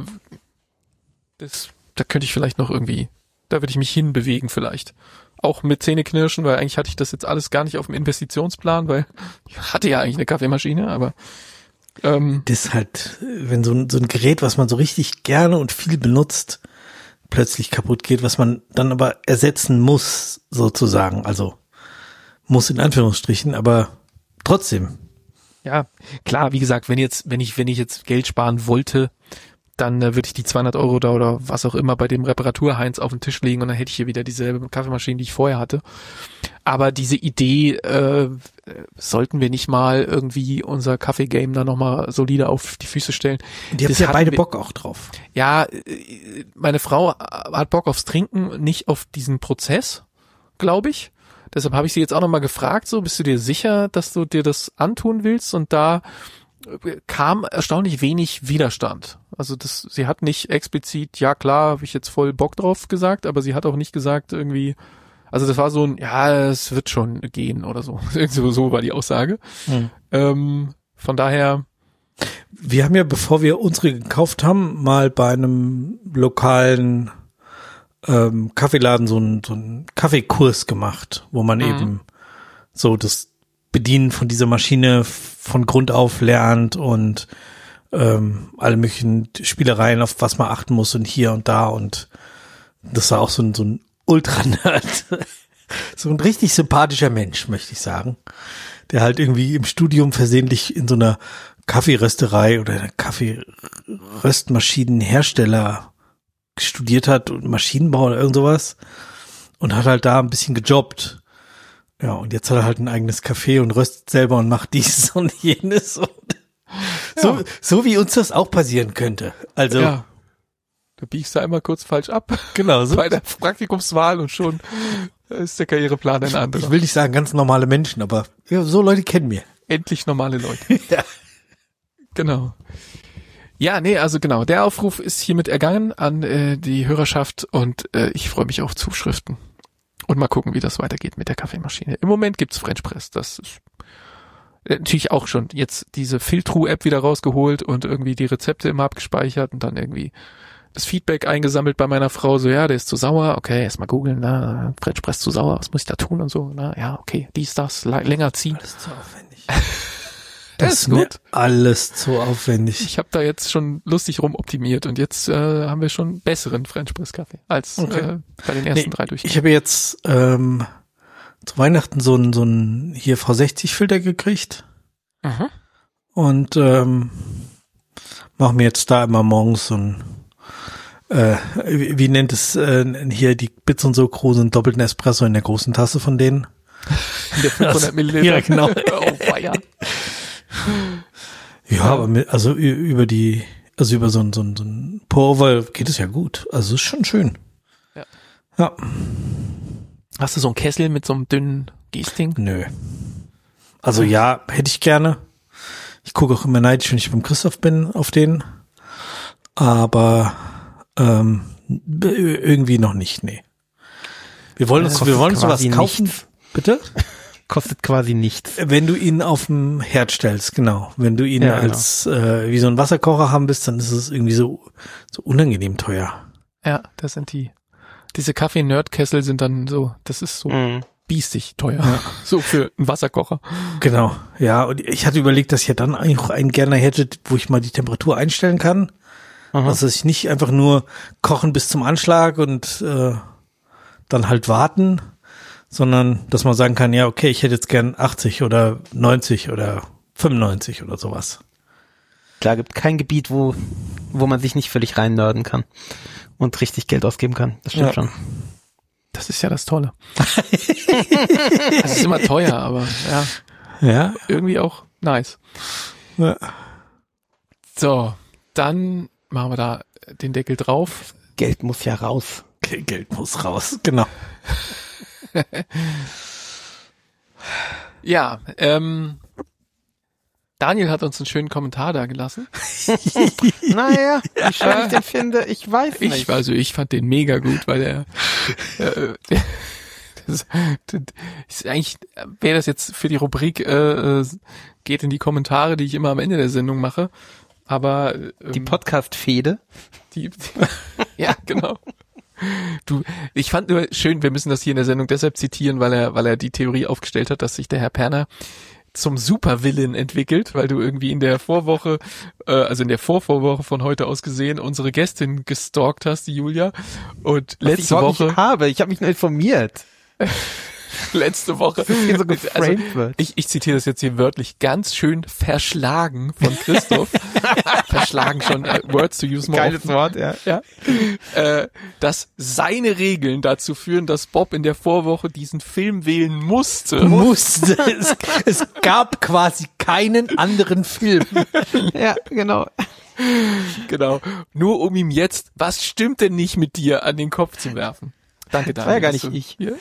das, da könnte ich vielleicht noch irgendwie, da würde ich mich hinbewegen vielleicht. Auch mit Zähneknirschen, weil eigentlich hatte ich das jetzt alles gar nicht auf dem Investitionsplan, weil ich hatte ja eigentlich eine Kaffeemaschine, aber ähm, das ist halt, wenn so ein, so ein Gerät, was man so richtig gerne und viel benutzt, plötzlich kaputt geht, was man dann aber ersetzen muss, sozusagen. Also muss in Anführungsstrichen, aber trotzdem. Ja, klar, wie gesagt, wenn jetzt, wenn ich, wenn ich jetzt Geld sparen wollte, dann äh, würde ich die zweihundert Euro da oder was auch immer bei dem Reparatur-Heinz auf den Tisch legen und dann hätte ich hier wieder dieselbe Kaffeemaschine, die ich vorher hatte. Aber diese Idee, äh, sollten wir nicht mal irgendwie unser Kaffee-Game da nochmal solide auf die Füße stellen. Die haben ja beide wir, Bock auch drauf. Ja, meine Frau hat Bock aufs Trinken, nicht auf diesen Prozess, glaube ich. Deshalb habe ich sie jetzt auch nochmal gefragt, so, bist du dir sicher, dass du dir das antun willst? Und da kam erstaunlich wenig Widerstand. Also das, sie hat nicht explizit, ja klar, habe ich jetzt voll Bock drauf gesagt, aber sie hat auch nicht gesagt irgendwie, also das war so ein, ja, es wird schon gehen oder so. Irgendwie so war die Aussage. Hm. Ähm, von daher. Wir haben ja, bevor wir unsere gekauft haben, mal bei einem lokalen ähm, Kaffeeladen so einen, so einen Kaffeekurs gemacht, wo man mhm. eben so das Bedienen von dieser Maschine von Grund auf lernt und ähm, alle möglichen Spielereien, auf was man achten muss und hier und da, und das war auch so ein, so ein Ultra-Nerd. So ein richtig sympathischer Mensch, möchte ich sagen, der halt irgendwie im Studium versehentlich in so einer Kaffeerösterei oder einer Kaffeeröstmaschinenhersteller studiert hat und Maschinenbau oder irgend sowas und hat halt da ein bisschen gejobbt. Ja, und jetzt hat er halt ein eigenes Café und röstet selber und macht dies und jenes. Und so, ja. so wie uns das auch passieren könnte. Also, ja. Du biegst da einmal kurz falsch ab. Genau. So. Bei der Praktikumswahl und schon ist der Karriereplan ein anderer. Ich will nicht sagen ganz normale Menschen, aber ja, so Leute kennen wir. Endlich normale Leute. Ja. Genau. Ja, nee, also genau. Der Aufruf ist hiermit ergangen an äh, die Hörerschaft und äh, ich freue mich auf Zuschriften. Und mal gucken, wie das weitergeht mit der Kaffeemaschine. Im Moment gibt's French Press. Das ist natürlich auch schon jetzt diese Filtru-App wieder rausgeholt und irgendwie die Rezepte immer abgespeichert und dann irgendwie das Feedback eingesammelt bei meiner Frau. So, ja, der ist zu sauer. Okay, erstmal googeln. Na, French Press zu sauer. Was muss ich da tun und so? Na, ja, okay, dies, das, l- länger ziehen. Alles zu aufwendig. Das, das ist mir gut. alles zu aufwendig. Ich habe da jetzt schon lustig rumoptimiert und jetzt äh, haben wir schon besseren French Press Kaffee als Okay. äh, bei den ersten Nee, drei durch. Ich habe jetzt ähm, zu Weihnachten so einen so einen hier V sechzig Filter gekriegt Mhm. und ähm, mache mir jetzt da immer morgens so ein äh, wie, wie nennt es äh, hier die Bits und so großen doppelten Espresso in der großen Tasse von denen. Der fünfhundert Milliliter. Ja, genau. Oh, weia. Ja, aber mit, also ü- über die, also über so ein, so ein, so ein Pour-Over geht es ja gut. Also ist schon schön. Ja. Ja. Hast du so einen Kessel mit so einem dünnen Gießding? Nö. Also ja, hätte ich gerne. Ich gucke auch immer neidisch, wenn ich beim Christoph bin, auf den. Aber ähm, b- irgendwie noch nicht, nee. Wir wollen uns, Ja, wir wollen uns kostet sowas quasi kaufen. nichts. Bitte? Kostet quasi nichts. Wenn du ihn auf dem Herd stellst, genau. Wenn du ihn Ja, genau. als äh, wie so ein Wasserkocher haben willst, dann ist es irgendwie so so unangenehm teuer. Ja, das sind die. Diese Kaffee-Nerd-Kessel sind dann so, das ist so Mhm. biestig teuer. So für einen Wasserkocher. Genau, ja. Und ich hatte überlegt, dass ich ja dann eigentlich auch einen gerne hätte, wo ich mal die Temperatur einstellen kann. Aha. Also dass ich nicht einfach nur kochen bis zum Anschlag und äh, dann halt warten, sondern dass man sagen kann, ja, okay, ich hätte jetzt gern achtzig oder neunzig oder fünfundneunzig oder sowas. Klar, gibt kein Gebiet, wo, wo man sich nicht völlig reinnörden kann und richtig Geld ausgeben kann. Das stimmt Ja. schon. Das ist ja das Tolle. Das ist immer teuer, aber ja, Ja. irgendwie auch nice. Ja. So, dann machen wir da den Deckel drauf. Geld muss ja raus. Okay, Geld muss raus, genau. Ja, ähm, Daniel hat uns einen schönen Kommentar da gelassen. Naja, wie schön ich den finde, ich weiß nicht. Ich, also ich fand den mega gut, weil er äh, das, das ist eigentlich, wäre das jetzt für die Rubrik äh, äh, geht in die Kommentare, die ich immer am Ende der Sendung mache, aber ähm, Die Podcast-Fehde. die, die ja genau. Du, ich fand nur schön, wir müssen das hier in der Sendung deshalb zitieren, weil er, weil er die Theorie aufgestellt hat, dass sich der Herr Perner zum Supervillain entwickelt, weil du irgendwie in der Vorwoche, äh, also in der Vorvorwoche von heute aus gesehen, unsere Gästin gestalkt hast, die Julia. Und Was letzte ich überhaupt Woche, nicht habe, ich habe mich nur informiert. letzte Woche, Hier so geframed also, wird. ich, ich zitiere das jetzt hier wörtlich, ganz schön verschlagen von Christoph. Verschlagen schon, äh, Words to use more Geiles often. Wort, ja. Ja, äh, dass seine Regeln dazu führen, dass Bob in der Vorwoche diesen Film wählen musste. Musste. Es, es gab quasi keinen anderen Film. Ja, genau. Genau. Nur um ihm jetzt, was stimmt denn nicht mit dir, an den Kopf zu werfen. Danke, Daniel. war ja gar dass nicht du- ich. Ja,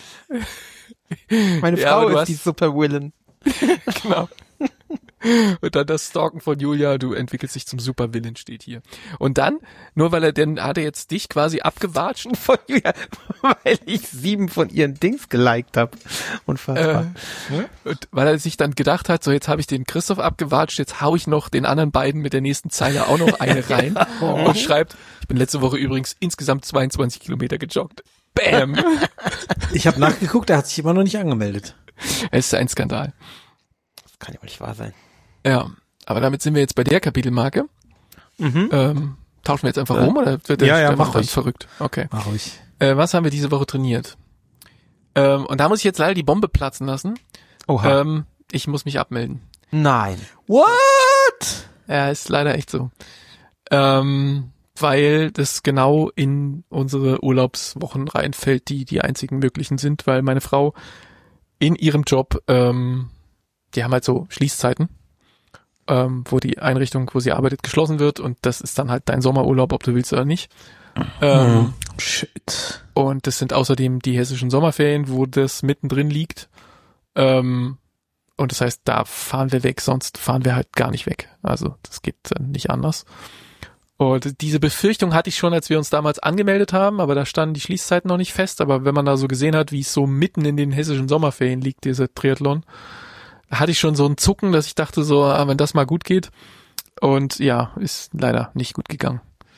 Meine Ja, Frau aber du ist hast- die Supervillain. genau. Und dann das Stalken von Julia, du entwickelst dich zum Supervillain, steht hier. Und dann, nur weil er, denn hat er jetzt dich quasi abgewatscht. Von Julia, weil ich sieben von ihren Dings geliked habe. Unfassbar. Äh, und weil er sich dann gedacht hat, so jetzt habe ich den Christoph abgewatscht, jetzt hau ich noch den anderen beiden mit der nächsten Zeile auch noch eine rein und schreibt, ich bin letzte Woche übrigens insgesamt zweiundzwanzig Kilometer gejoggt. Bam! Ich habe nachgeguckt, er hat sich immer noch nicht angemeldet. Es ist ein Skandal. Das kann ja wohl nicht wahr sein. Ja, aber damit sind wir jetzt bei der Kapitelmarke. Mhm. Ähm, tauschen wir jetzt einfach Ja. um oder wird der Ja, ja, Stefan mach dann ruhig. verrückt? Okay. Mach ruhig. Äh, was haben wir diese Woche trainiert? Ähm, und da muss ich jetzt leider die Bombe platzen lassen. Oha. Ähm, ich muss mich abmelden. Nein. What? Ja, ist leider echt so. Ähm, weil das genau in unsere Urlaubswochen reinfällt, die die einzigen möglichen sind, weil meine Frau in ihrem Job, ähm, die haben halt so Schließzeiten, ähm, wo die Einrichtung, wo sie arbeitet, geschlossen wird und das ist dann halt dein Sommerurlaub, ob du willst oder nicht. Ähm, Shit. Und das sind außerdem die hessischen Sommerferien, wo das mittendrin liegt. Ähm, und das heißt, da fahren wir weg, sonst fahren wir halt gar nicht weg. Also das geht dann nicht anders. Und diese Befürchtung hatte ich schon, als wir uns damals angemeldet haben, aber da standen die Schließzeiten noch nicht fest. Aber wenn man da so gesehen hat, wie es so mitten in den hessischen Sommerferien liegt, dieser Triathlon, hatte ich schon so ein Zucken, dass ich dachte so, ah, wenn das mal gut geht. Und ja, ist leider nicht gut gegangen.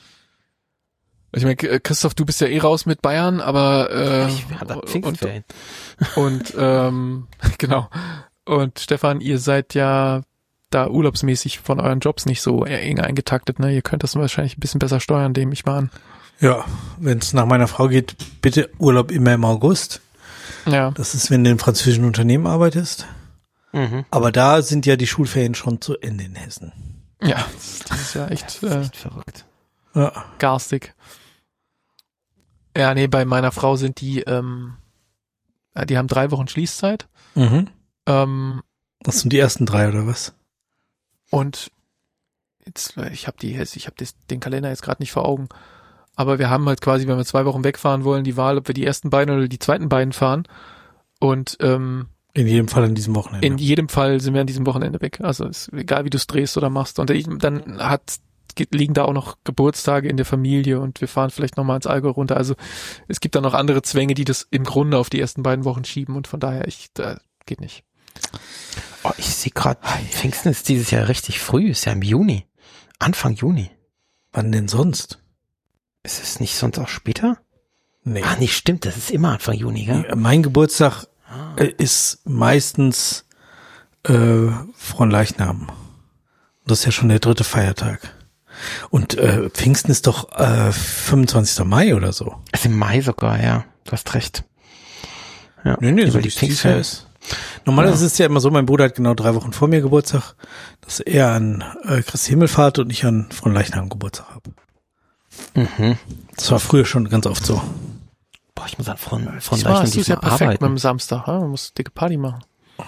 Also ich meine, Christoph, du bist ja eh raus mit Bayern, aber äh, Ich hatte und, Pfingstferien. und ähm, genau. Und Stefan, ihr seid ja da urlaubsmäßig von euren Jobs nicht so eng eingetaktet, ne? Ihr könnt das wahrscheinlich ein bisschen besser steuern, nehme ich mal an. Ja, wenn es nach meiner Frau geht, bitte Urlaub immer im August. Ja. Das ist, wenn du in französischen Unternehmen arbeitest. Mhm. Aber da sind ja die Schulferien schon zu Ende in Hessen. Ja, das ist ja echt, Das ist äh, echt verrückt. Ja. garstig. Ja, nee, bei meiner Frau sind die, ähm, die haben drei Wochen Schließzeit. Mhm. Ähm, Das sind die ersten drei, oder was? und jetzt, ich habe die, ich habe den Kalender jetzt gerade nicht vor Augen. Aber wir haben halt quasi, wenn wir zwei Wochen wegfahren wollen, die Wahl, ob wir die ersten beiden oder die zweiten beiden fahren. Und ähm, In jedem Fall an diesem Wochenende. in jedem Fall sind wir an diesem Wochenende weg. Also ist egal, wie du es drehst oder machst. Und ich, dann hat liegen da auch noch Geburtstage in der Familie und wir fahren vielleicht nochmal ins Allgäu runter. Also es gibt da noch andere Zwänge, die das im Grunde auf die ersten beiden Wochen schieben und von daher, ich, da geht nicht. Oh, ich sehe gerade, Pfingsten ist dieses Jahr richtig früh, ist ja im Juni. Anfang Juni. Wann denn sonst? Ist es nicht sonst auch später? Nee. Ah, nee, stimmt, das ist immer Anfang Juni, gell? Mein Geburtstag äh, ist meistens äh, Fronleichnam. Das ist ja schon der dritte Feiertag. Und äh, Pfingsten ist doch äh, fünfundzwanzigster Mai oder so. Ist im Mai sogar, ja. Du hast recht. Ja, Nee, nee, über so die wie es dieses Pfingstferien. Jahr ist. Normalerweise ist es ja immer so, mein Bruder hat genau drei Wochen vor mir Geburtstag, dass er an äh, Christi Himmelfahrt und ich an Fronleichnam Geburtstag habe. Mhm. Das war früher schon ganz oft so. Boah, ich muss an von, von Diesmal hast du es diesmal ja perfekt arbeiten. mit dem Samstag. Ja? Man muss dicke Party machen.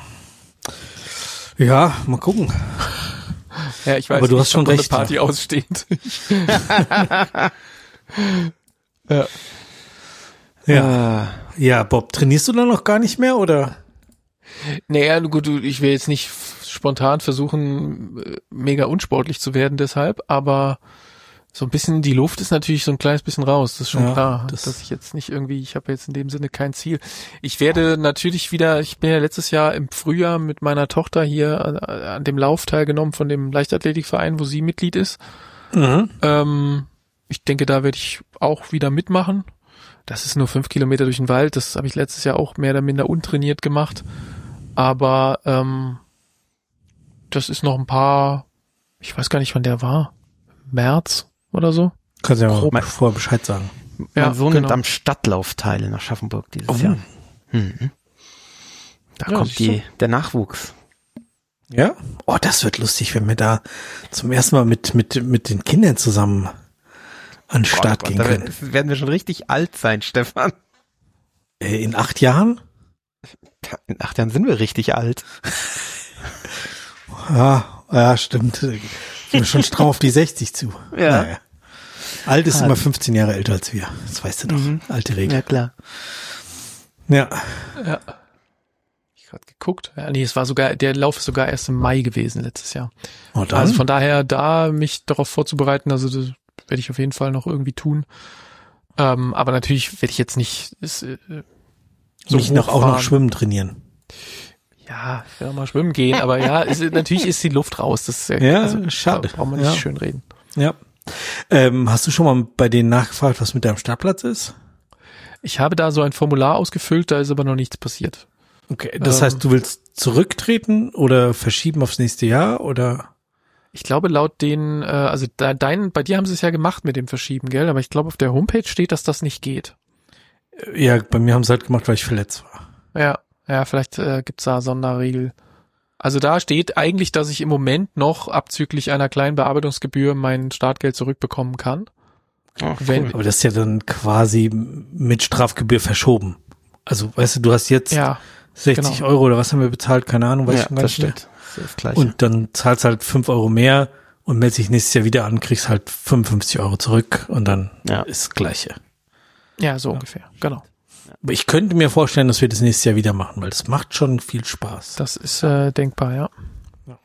Ja, mal gucken. Ja, ich weiß Aber du nicht, hast schon ob noch recht, eine Party aussteht. ja. Ja. Ah, Ja, Bob, trainierst du dann noch gar nicht mehr oder? Naja, gut, du- ich will jetzt nicht f- spontan versuchen, äh, mega unsportlich zu werden deshalb, aber so ein bisschen, die Luft ist natürlich so ein kleines bisschen raus, das ist schon Ja, klar, das- dass ich jetzt nicht irgendwie, ich habe jetzt in dem Sinne kein Ziel. Ich werde natürlich wieder, ich bin ja letztes Jahr im Frühjahr mit meiner Tochter hier an, an dem Lauf teilgenommen von dem Leichtathletikverein, wo sie Mitglied ist. Mhm. Ähm, ich denke, da werde ich auch wieder mitmachen. Das ist nur fünf Kilometer durch den Wald. Das habe ich letztes Jahr auch mehr oder minder untrainiert gemacht. Aber ähm, das ist noch ein paar, ich weiß gar nicht, wann der war. März oder so. Kannst ja mal Grob. vorher Bescheid sagen. Ja, mein Sohn genau. nimmt am Stadtlauf teil in Aschaffenburg dieses Oh. Jahr. Mhm. Da Ja, kommt siehst die, der Nachwuchs. Ja? Oh, das wird lustig, wenn wir da zum ersten Mal mit, mit, mit den Kindern zusammen an den Start gehen da können. werden- werden wir schon richtig alt sein, Stefan. Äh, in acht Jahren? In acht Jahren sind wir richtig alt. Ja, ja, stimmt. Sind wir schon stramm auf die sechzig zu. Ja. Naja. Alt ist Hart. immer fünfzehn Jahre älter als wir. Das weißt du doch. Mhm. Alte Regel. Ja, klar. Ja. Ja. Ich gerade geguckt. Ja, nee, es war sogar, der Lauf ist sogar erst im Mai gewesen letztes Jahr. Oh, dann. Also von daher, da mich darauf vorzubereiten, also das werde ich auf jeden Fall noch irgendwie tun. Ähm, aber natürlich werde ich jetzt nicht ist, äh, so nicht noch, auch noch hochfahren. schwimmen trainieren. Ja, ich will auch mal schwimmen gehen, aber ja, ist, natürlich ist die Luft raus. Das ist ja, Ja, also, schade. Da braucht man nicht Ja. schön reden. Ja. Ähm, hast du schon mal bei denen nachgefragt, was mit deinem Startplatz ist? Ich habe da so ein Formular ausgefüllt, da ist aber noch nichts passiert. Okay, das Ähm. heißt, du willst zurücktreten oder verschieben aufs nächste Jahr oder? Ich glaube, laut den, äh, also da, dein, bei dir haben sie es ja gemacht mit dem Verschieben, gell? Aber ich glaube, auf der Homepage steht, dass das nicht geht. Ja, bei mir haben sie halt gemacht, weil ich verletzt war. Ja, ja, vielleicht äh, gibt's da Sonderregel. Also da steht eigentlich, dass ich im Moment noch abzüglich einer kleinen Bearbeitungsgebühr mein Startgeld zurückbekommen kann. Oh, Wenn- Aber das ist ja dann quasi mit Strafgebühr verschoben. Also, weißt du, du hast jetzt Ja, sechzig genau. Euro oder was haben wir bezahlt, keine Ahnung, weiß ich Ja, schon gar das nicht mehr. stimmt. Das ist das Gleiche. Und dann zahlst halt fünf Euro mehr und meldest dich nächstes Jahr wieder an, kriegst halt fünfundfünfzig Euro zurück und dann Ja. ist das Gleiche. ja, so ungefähr, genau. Aber ich könnte mir vorstellen, dass wir das nächstes Jahr wieder machen, weil das macht schon viel Spaß. Das ist äh, denkbar, ja. Ja.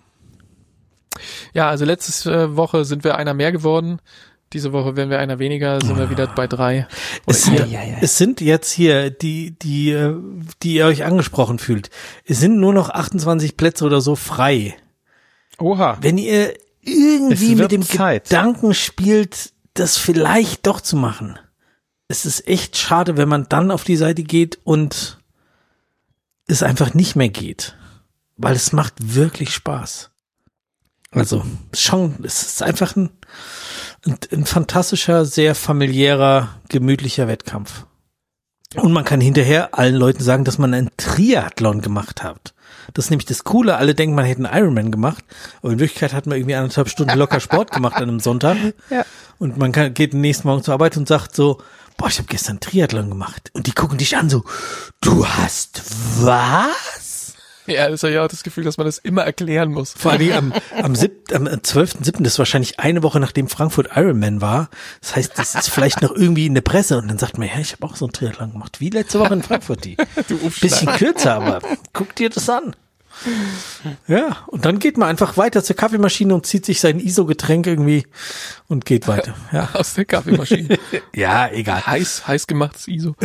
Ja, also letzte äh, Woche sind wir einer mehr geworden. Diese Woche werden wir einer weniger, sind wir wieder bei drei. Es Oder sind, ihr. ja, ja. es sind jetzt hier, die, die, äh, die ihr euch angesprochen fühlt. Es sind nur noch achtundzwanzig Plätze oder so frei. Oha. Wenn ihr irgendwie Es wird mit dem Zeit. Gedanken spielt, das vielleicht doch zu machen. Es ist echt schade, wenn man dann auf die Seite geht und es einfach nicht mehr geht. Weil es macht wirklich Spaß. Also schon, es ist einfach ein, ein, ein fantastischer, sehr familiärer, gemütlicher Wettkampf. Und man kann hinterher allen Leuten sagen, dass man einen Triathlon gemacht hat. Das ist nämlich das Coole. Alle denken, man hätte einen Ironman gemacht, aber in Wirklichkeit hat man irgendwie anderthalb Stunden locker Sport gemacht an einem Sonntag. Ja. Und man kann, geht den nächsten Morgen zur Arbeit und sagt so, boah, ich habe gestern Triathlon gemacht. Und die gucken dich an so, du hast was? Ja, das ist ja auch das Gefühl, dass man das immer erklären muss. Vor allem am, am, sieb, am zwölften siebten das ist wahrscheinlich eine Woche, nachdem Frankfurt Ironman war. Das heißt, das ist vielleicht noch irgendwie in der Presse. Und dann sagt man, ja, ich habe auch so einen Triathlon gemacht, wie letzte Woche in Frankfurt die. Du Bisschen kürzer, aber guck dir das an. Ja, und dann geht man einfach weiter zur Kaffeemaschine und zieht sich sein I S O-Getränk irgendwie und geht weiter. Ja, Aus der Kaffeemaschine. ja, egal. heiß, heiß gemachtes I S O.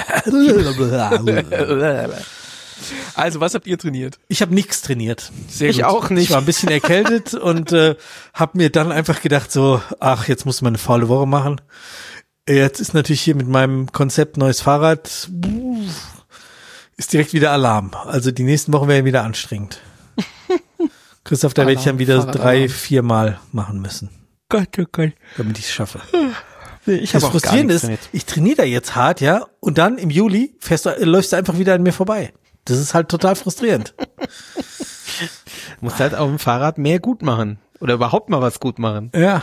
Also, was habt ihr trainiert? Ich habe nichts trainiert. Sehr Ich auch nicht. Ich war ein bisschen erkältet und äh, habe mir dann einfach gedacht so, ach, jetzt muss man eine faule Woche machen. Jetzt ist natürlich hier mit meinem Konzept neues Fahrrad, ist direkt wieder Alarm. Also die nächsten Wochen werden wieder anstrengend. Christoph, da werde ich dann wieder Fahrrad, drei, Alarm. vier Mal machen müssen, Gott, oh Gott. damit ich es schaffe. Ich Das habe auch gar Frustrierende nichts ist, trainiert. ich trainiere da jetzt hart, ja, und dann im Juli fährst du, läufst du einfach wieder an mir vorbei. Das ist halt total frustrierend. Du musst halt auf dem Fahrrad mehr gut machen. Oder überhaupt mal was gut machen. Ja,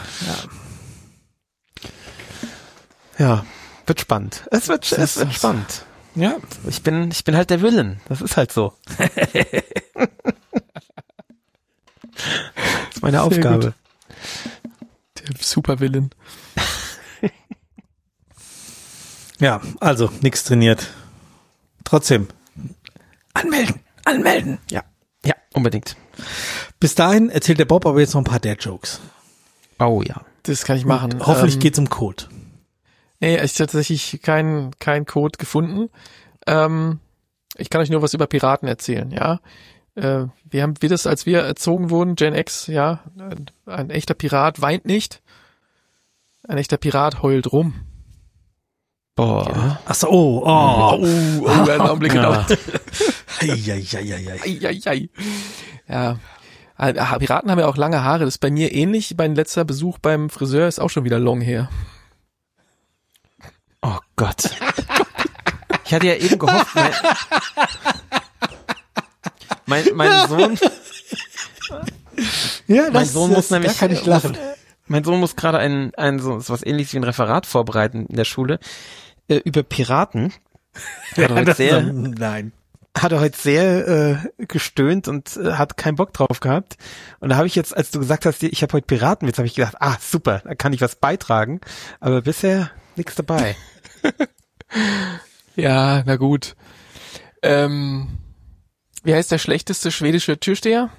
Ja, wird spannend. Es wird, Das es wird ist- spannend. ja. Ich bin, ich bin halt der Willen. Das ist halt so. Das ist meine Sehr Aufgabe. Der Supervillain. Ja, also nichts trainiert. Trotzdem. Anmelden, anmelden. Ja, ja, unbedingt. Bis dahin erzählt der Bob aber jetzt noch ein paar Dad-Jokes. Oh ja. Das kann ich machen. Und hoffentlich ähm, geht's um Code. Nee, ich habe tatsächlich keinen kein Code gefunden. Ähm, ich kann euch nur was über Piraten erzählen, ja. Äh, wir haben, wie das, als wir erzogen wurden, Gen X, ja, ein, ein echter Pirat weint nicht. Ein echter Pirat heult rum. Boah. Ach so, oh, oh. Oh, oh, einen Augenblick Ja. gedauert. Eieieiei. Eieiei. Ja. Ah, Piraten haben ja auch lange Haare. Das ist bei mir ähnlich. Mein letzter Besuch beim Friseur ist auch schon wieder long her. Oh Gott. Ich hatte ja eben gehofft, mein, mein, mein Sohn, Ja, mein Sohn muss nämlich, da kann ich lachen. Muss, mein Sohn muss gerade ein, ein so was ähnliches wie ein Referat vorbereiten in der Schule äh, über Piraten. Hat er heute sehr, Nein. hat er heute sehr äh, gestöhnt und äh, hat keinen Bock drauf gehabt. Und da habe ich jetzt, als du gesagt hast, ich habe heute Piratenwitz, habe ich gedacht, ah super, da kann ich was beitragen. Aber bisher nichts dabei. Ja, na gut. Ähm, wie heißt der schlechteste schwedische Türsteher?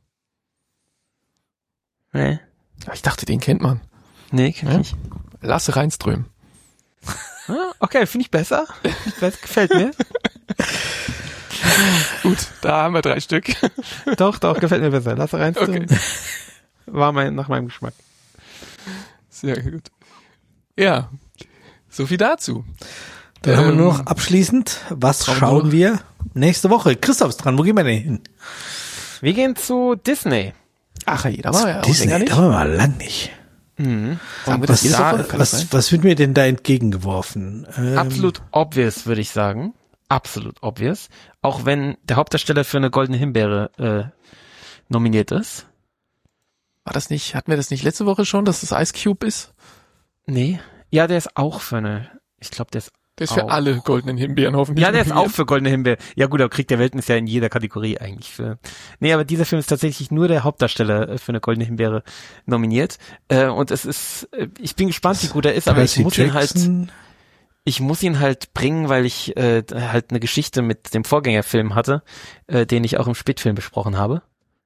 Nee, Ich dachte, den kennt man. nee, kenn ich Ja? nicht. Lasse Reinström. Ah, okay, finde ich besser. Das gefällt mir. Gut, da haben wir drei Stück. Doch, doch, gefällt mir besser. Lass rein. Okay. War mein, nach meinem Geschmack. Sehr gut. Ja, so viel dazu. Dann haben wir Ähm, nur noch abschließend, was Traum schauen durch. wir nächste Woche? Christoph ist dran, wo gehen wir denn hin? Wir gehen zu Disney. Ach, da war ja auch Disney, länger da nicht. waren wir mal lang nicht. Mhm. Sagen wir Was, das jede da, Woche? Kann das sein? was, was wird mir denn da entgegengeworfen? Ähm, Absolut obvious, würde ich sagen. Absolut obvious. Auch wenn der Hauptdarsteller für eine goldene Himbeere äh, nominiert ist. War das nicht, hatten wir das nicht letzte Woche schon, dass das Ice Cube ist? Nee. Ja, der ist auch für eine, ich glaube, der ist Der ist für Auch. alle goldenen Himbeeren hoffentlich. Ja, der ist auch nominiert. für goldene Himbeere. Ja gut, aber Krieg der Welten ist ja in jeder Kategorie eigentlich für. Nee, aber dieser Film ist tatsächlich nur der Hauptdarsteller äh, für eine goldene Himbeere nominiert. Äh, und es ist, äh, ich bin gespannt, wie gut er ist, aber ich Percy muss ihn halt, Jackson? ich muss ihn halt bringen, weil ich äh, halt eine Geschichte mit dem Vorgängerfilm hatte, äh, den ich auch im Spätfilm besprochen habe.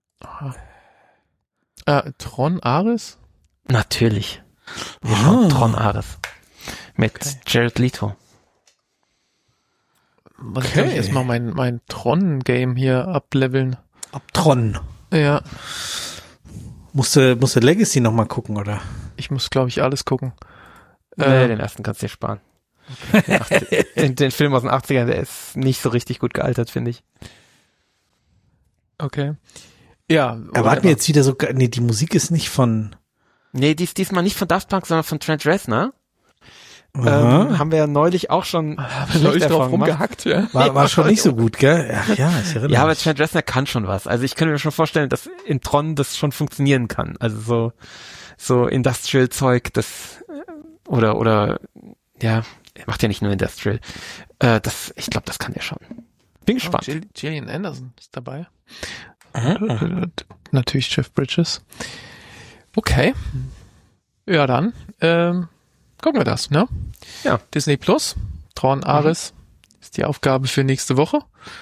Äh, Tron Ares? Natürlich. Wir Ah. schauen Tron Ares. Mit Okay. Jared Leto. Muss ich Okay. glaub ich erstmal mein, mein Tron-Game hier ableveln. Tron. Ja, Musste, musste Legacy noch mal gucken, oder? ich muss, glaube ich, alles gucken. Nee, Äh, den ersten kannst du dir sparen. Den, achtzig den, den Film aus den achtzigern, der ist nicht so richtig gut gealtert, finde ich. Okay. Ja. Erwarten wir jetzt wieder so, nee, die Musik ist nicht von... Nee, dies, diesmal nicht von Daft Punk, sondern von Trent Reznor. Ähm, haben wir ja neulich auch schon neulich drauf rumgehackt, ja. War, war schon nicht so gut, gell? Ja, ja, ich erinnere Ja, aber mich. Trent Reznor kann schon was. Also ich könnte mir schon vorstellen, dass in Tron das schon funktionieren kann. Also so, so Industrial-Zeug, das, oder, oder, ja, er macht ja nicht nur Industrial. Äh, das, ich glaube, das kann er schon. Bin gespannt. Oh, Jill, Gillian Anderson ist dabei. Mhm. Natürlich Jeff Bridges. Okay. Ja, dann, ähm, gucken wir das, ne? Ja. Disney Plus, Tron Ares mhm. ist die Aufgabe für nächste Woche.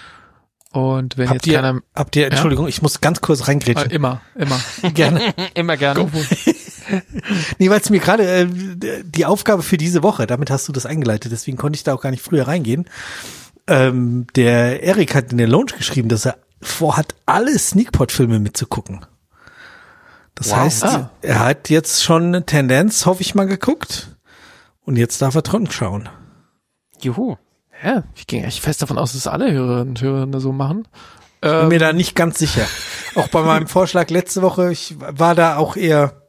Und wenn Habt jetzt ihr, keiner... habt ihr, Entschuldigung, ja? ich muss ganz kurz reingrätschen. Äh, immer, immer. Gerne. Immer gerne. Nee, weil es mir gerade äh, die Aufgabe für diese Woche, damit hast du das eingeleitet, deswegen konnte ich da auch gar nicht früher reingehen. Ähm, der Erik hat in der Lounge geschrieben, dass er vorhat, alle Sneakpot-Filme mitzugucken. Das wow. heißt, ah. er hat jetzt schon eine Tendenz, hoffe ich mal, geguckt. Und jetzt darf er Tron schauen. Juhu. Ja, ich gehe echt fest davon aus, dass alle Hörerinnen und Hörer so machen. Ich bin ähm, mir da nicht ganz sicher. Auch bei meinem Vorschlag letzte Woche, ich war da auch eher,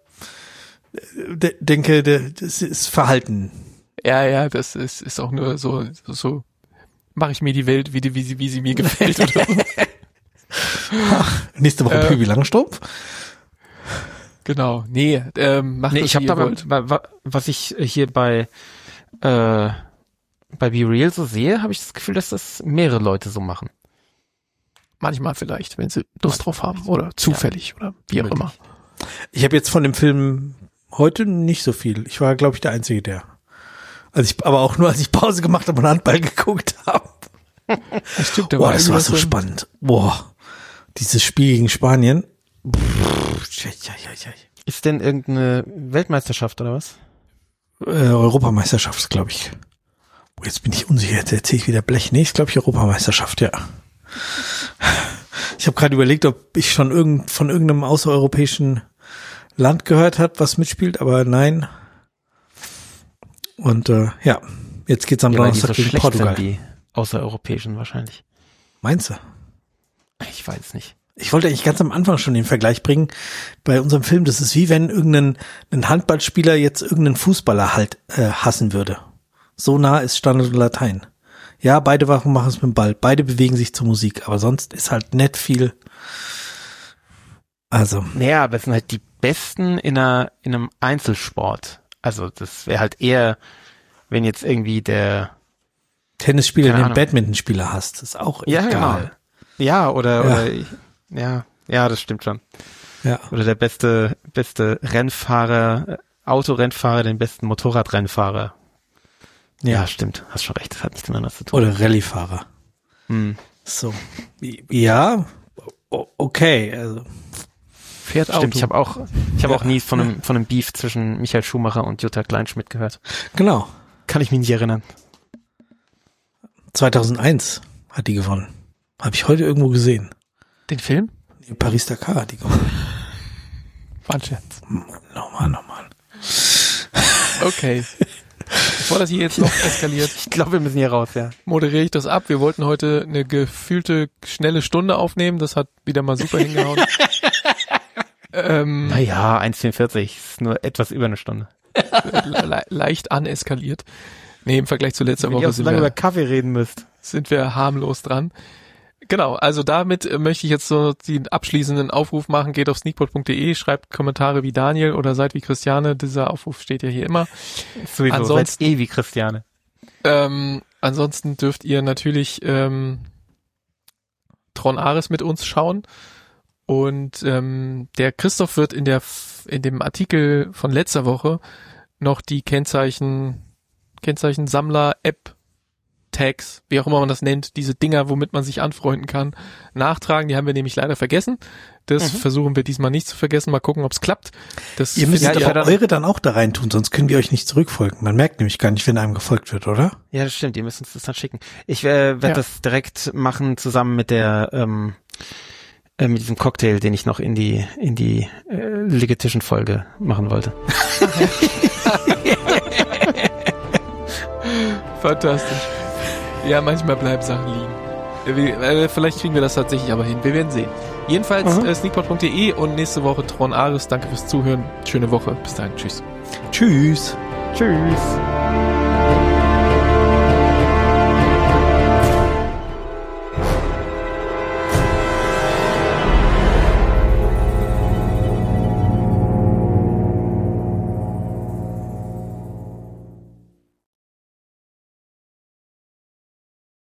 de- denke, de- das ist Verhalten. Ja, ja, das ist, ist auch nur so, so, so mache ich mir die Welt, wie, die, wie, sie, wie sie mir gefällt. Oder so. Ach, nächste Woche Äh, Pübi Langstrumpf. Genau, nee, ähm, macht Nee, das, ich habe wie ihr da, wollt. wa- wa- was ich hier bei, äh, bei Be Real so sehe, habe ich das Gefühl, dass das mehrere Leute so machen. Manchmal vielleicht, wenn sie Lust drauf haben oder zufällig oder wie auch immer. Ich habe jetzt von dem Film heute nicht so viel. Ich war, glaube ich, der Einzige, der. Also ich, aber auch nur, als ich Pause gemacht habe und Handball geguckt habe. Das stimmt, der Boah, das war irgendwas so spannend. Boah, dieses Spiel gegen Spanien. Ist denn irgendeine Weltmeisterschaft oder was? Äh, Europameisterschaft, glaube ich. Oh, jetzt bin ich unsicher, jetzt erzähle ich wieder Blech. Nee, ist, glaube ich, Europameisterschaft, ja. Ich habe gerade überlegt, ob ich schon irgend, von irgendeinem außereuropäischen Land gehört hat, was mitspielt, aber nein. Und äh, ja, jetzt geht's am Ja, weil die Donnerstag so gegen schlecht Portugal. sind, die außereuropäischen wahrscheinlich. Meinst du? Ich weiß nicht. Ich wollte eigentlich ganz am Anfang schon den Vergleich bringen bei unserem Film. Das ist wie wenn irgendein ein Handballspieler jetzt irgendeinen Fußballer halt äh, hassen würde. So nah ist Standard und Latein. Ja, beide machen es mit dem Ball. Beide bewegen sich zur Musik. Aber sonst ist halt nicht viel. Also. Naja, aber es sind halt die Besten in einer in einem Einzelsport. Also das wäre halt eher, wenn jetzt irgendwie der Tennisspieler Keine den Ahnung. Badmintonspieler hasst. Ist auch Ja, egal. genau. Ja, oder, Ja. oder ich, ja, ja, das stimmt schon. Ja. Oder der beste, beste Rennfahrer, äh, Autorennfahrer, den besten Motorradrennfahrer. Ja, Ja. stimmt, hast schon recht, das hat nichts miteinander zu tun. Oder Rallyefahrer. Hm. So. Ja. O- Okay. Also. Fährt Auto. Stimmt, ich habe auch, ich habe Ja. auch nie von einem, von einem Beef zwischen Michael Schumacher und Jutta Kleinschmidt gehört. Genau. Kann ich mich nicht erinnern. zweitausendeins hat die gewonnen. Habe ich heute irgendwo gesehen. Den Film? Nee, Paris-Dakar hat die gewonnen. War ein Scherz. Nochmal, nochmal. Okay. Bevor das hier jetzt noch eskaliert, Ich glaube, wir müssen hier raus, ja. moderiere ich das ab. Wir wollten heute eine gefühlte schnelle Stunde aufnehmen. Das hat wieder mal super hingehauen. ähm, Naja, eins vierundvierzig ist nur etwas über eine Stunde. le le leicht aneskaliert. Nee, im Vergleich zu letzter Wenn ihr Woche auch so sind lange über wir, Kaffee reden müsst. sind wir harmlos dran. Genau, also damit äh, möchte ich jetzt so den abschließenden Aufruf machen. Geht auf sneakpot punkt de, schreibt Kommentare wie Daniel oder seid wie Christiane. Dieser Aufruf steht ja hier immer. Sowieso, Ansonsten- seid eh wie Christiane. Ähm, ansonsten dürft ihr natürlich ähm, Tron Ares mit uns schauen. Und ähm, der Christoph wird in der in dem Artikel von letzter Woche noch die Kennzeichen Kennzeichen-Sammler, App, Tags, wie auch immer man das nennt, diese Dinger, womit man sich anfreunden kann, nachtragen. Die haben wir nämlich leider vergessen. Das Mhm. versuchen wir diesmal nicht zu vergessen. Mal gucken, ob es klappt. Das Ihr müsst findet ja, aber dann- eure dann auch da rein tun, sonst können wir euch nicht zurückfolgen. Man merkt nämlich gar nicht, wenn einem gefolgt wird, oder? Ja, das stimmt, ihr müsst uns das dann schicken. Ich äh, werde Ja. das direkt machen, zusammen mit der, ähm, äh, mit diesem Cocktail, den ich noch in die, in die äh, Ligetischen-Folge machen wollte. Fantastisch. Ja, manchmal bleiben Sachen liegen. Wir, äh, vielleicht kriegen wir das tatsächlich aber hin. Wir werden sehen. Jedenfalls mhm. äh, sneakpot punkt de und nächste Woche Tron Ares. Danke fürs Zuhören. Schöne Woche. Bis dahin. Tschüss. Tschüss. Tschüss.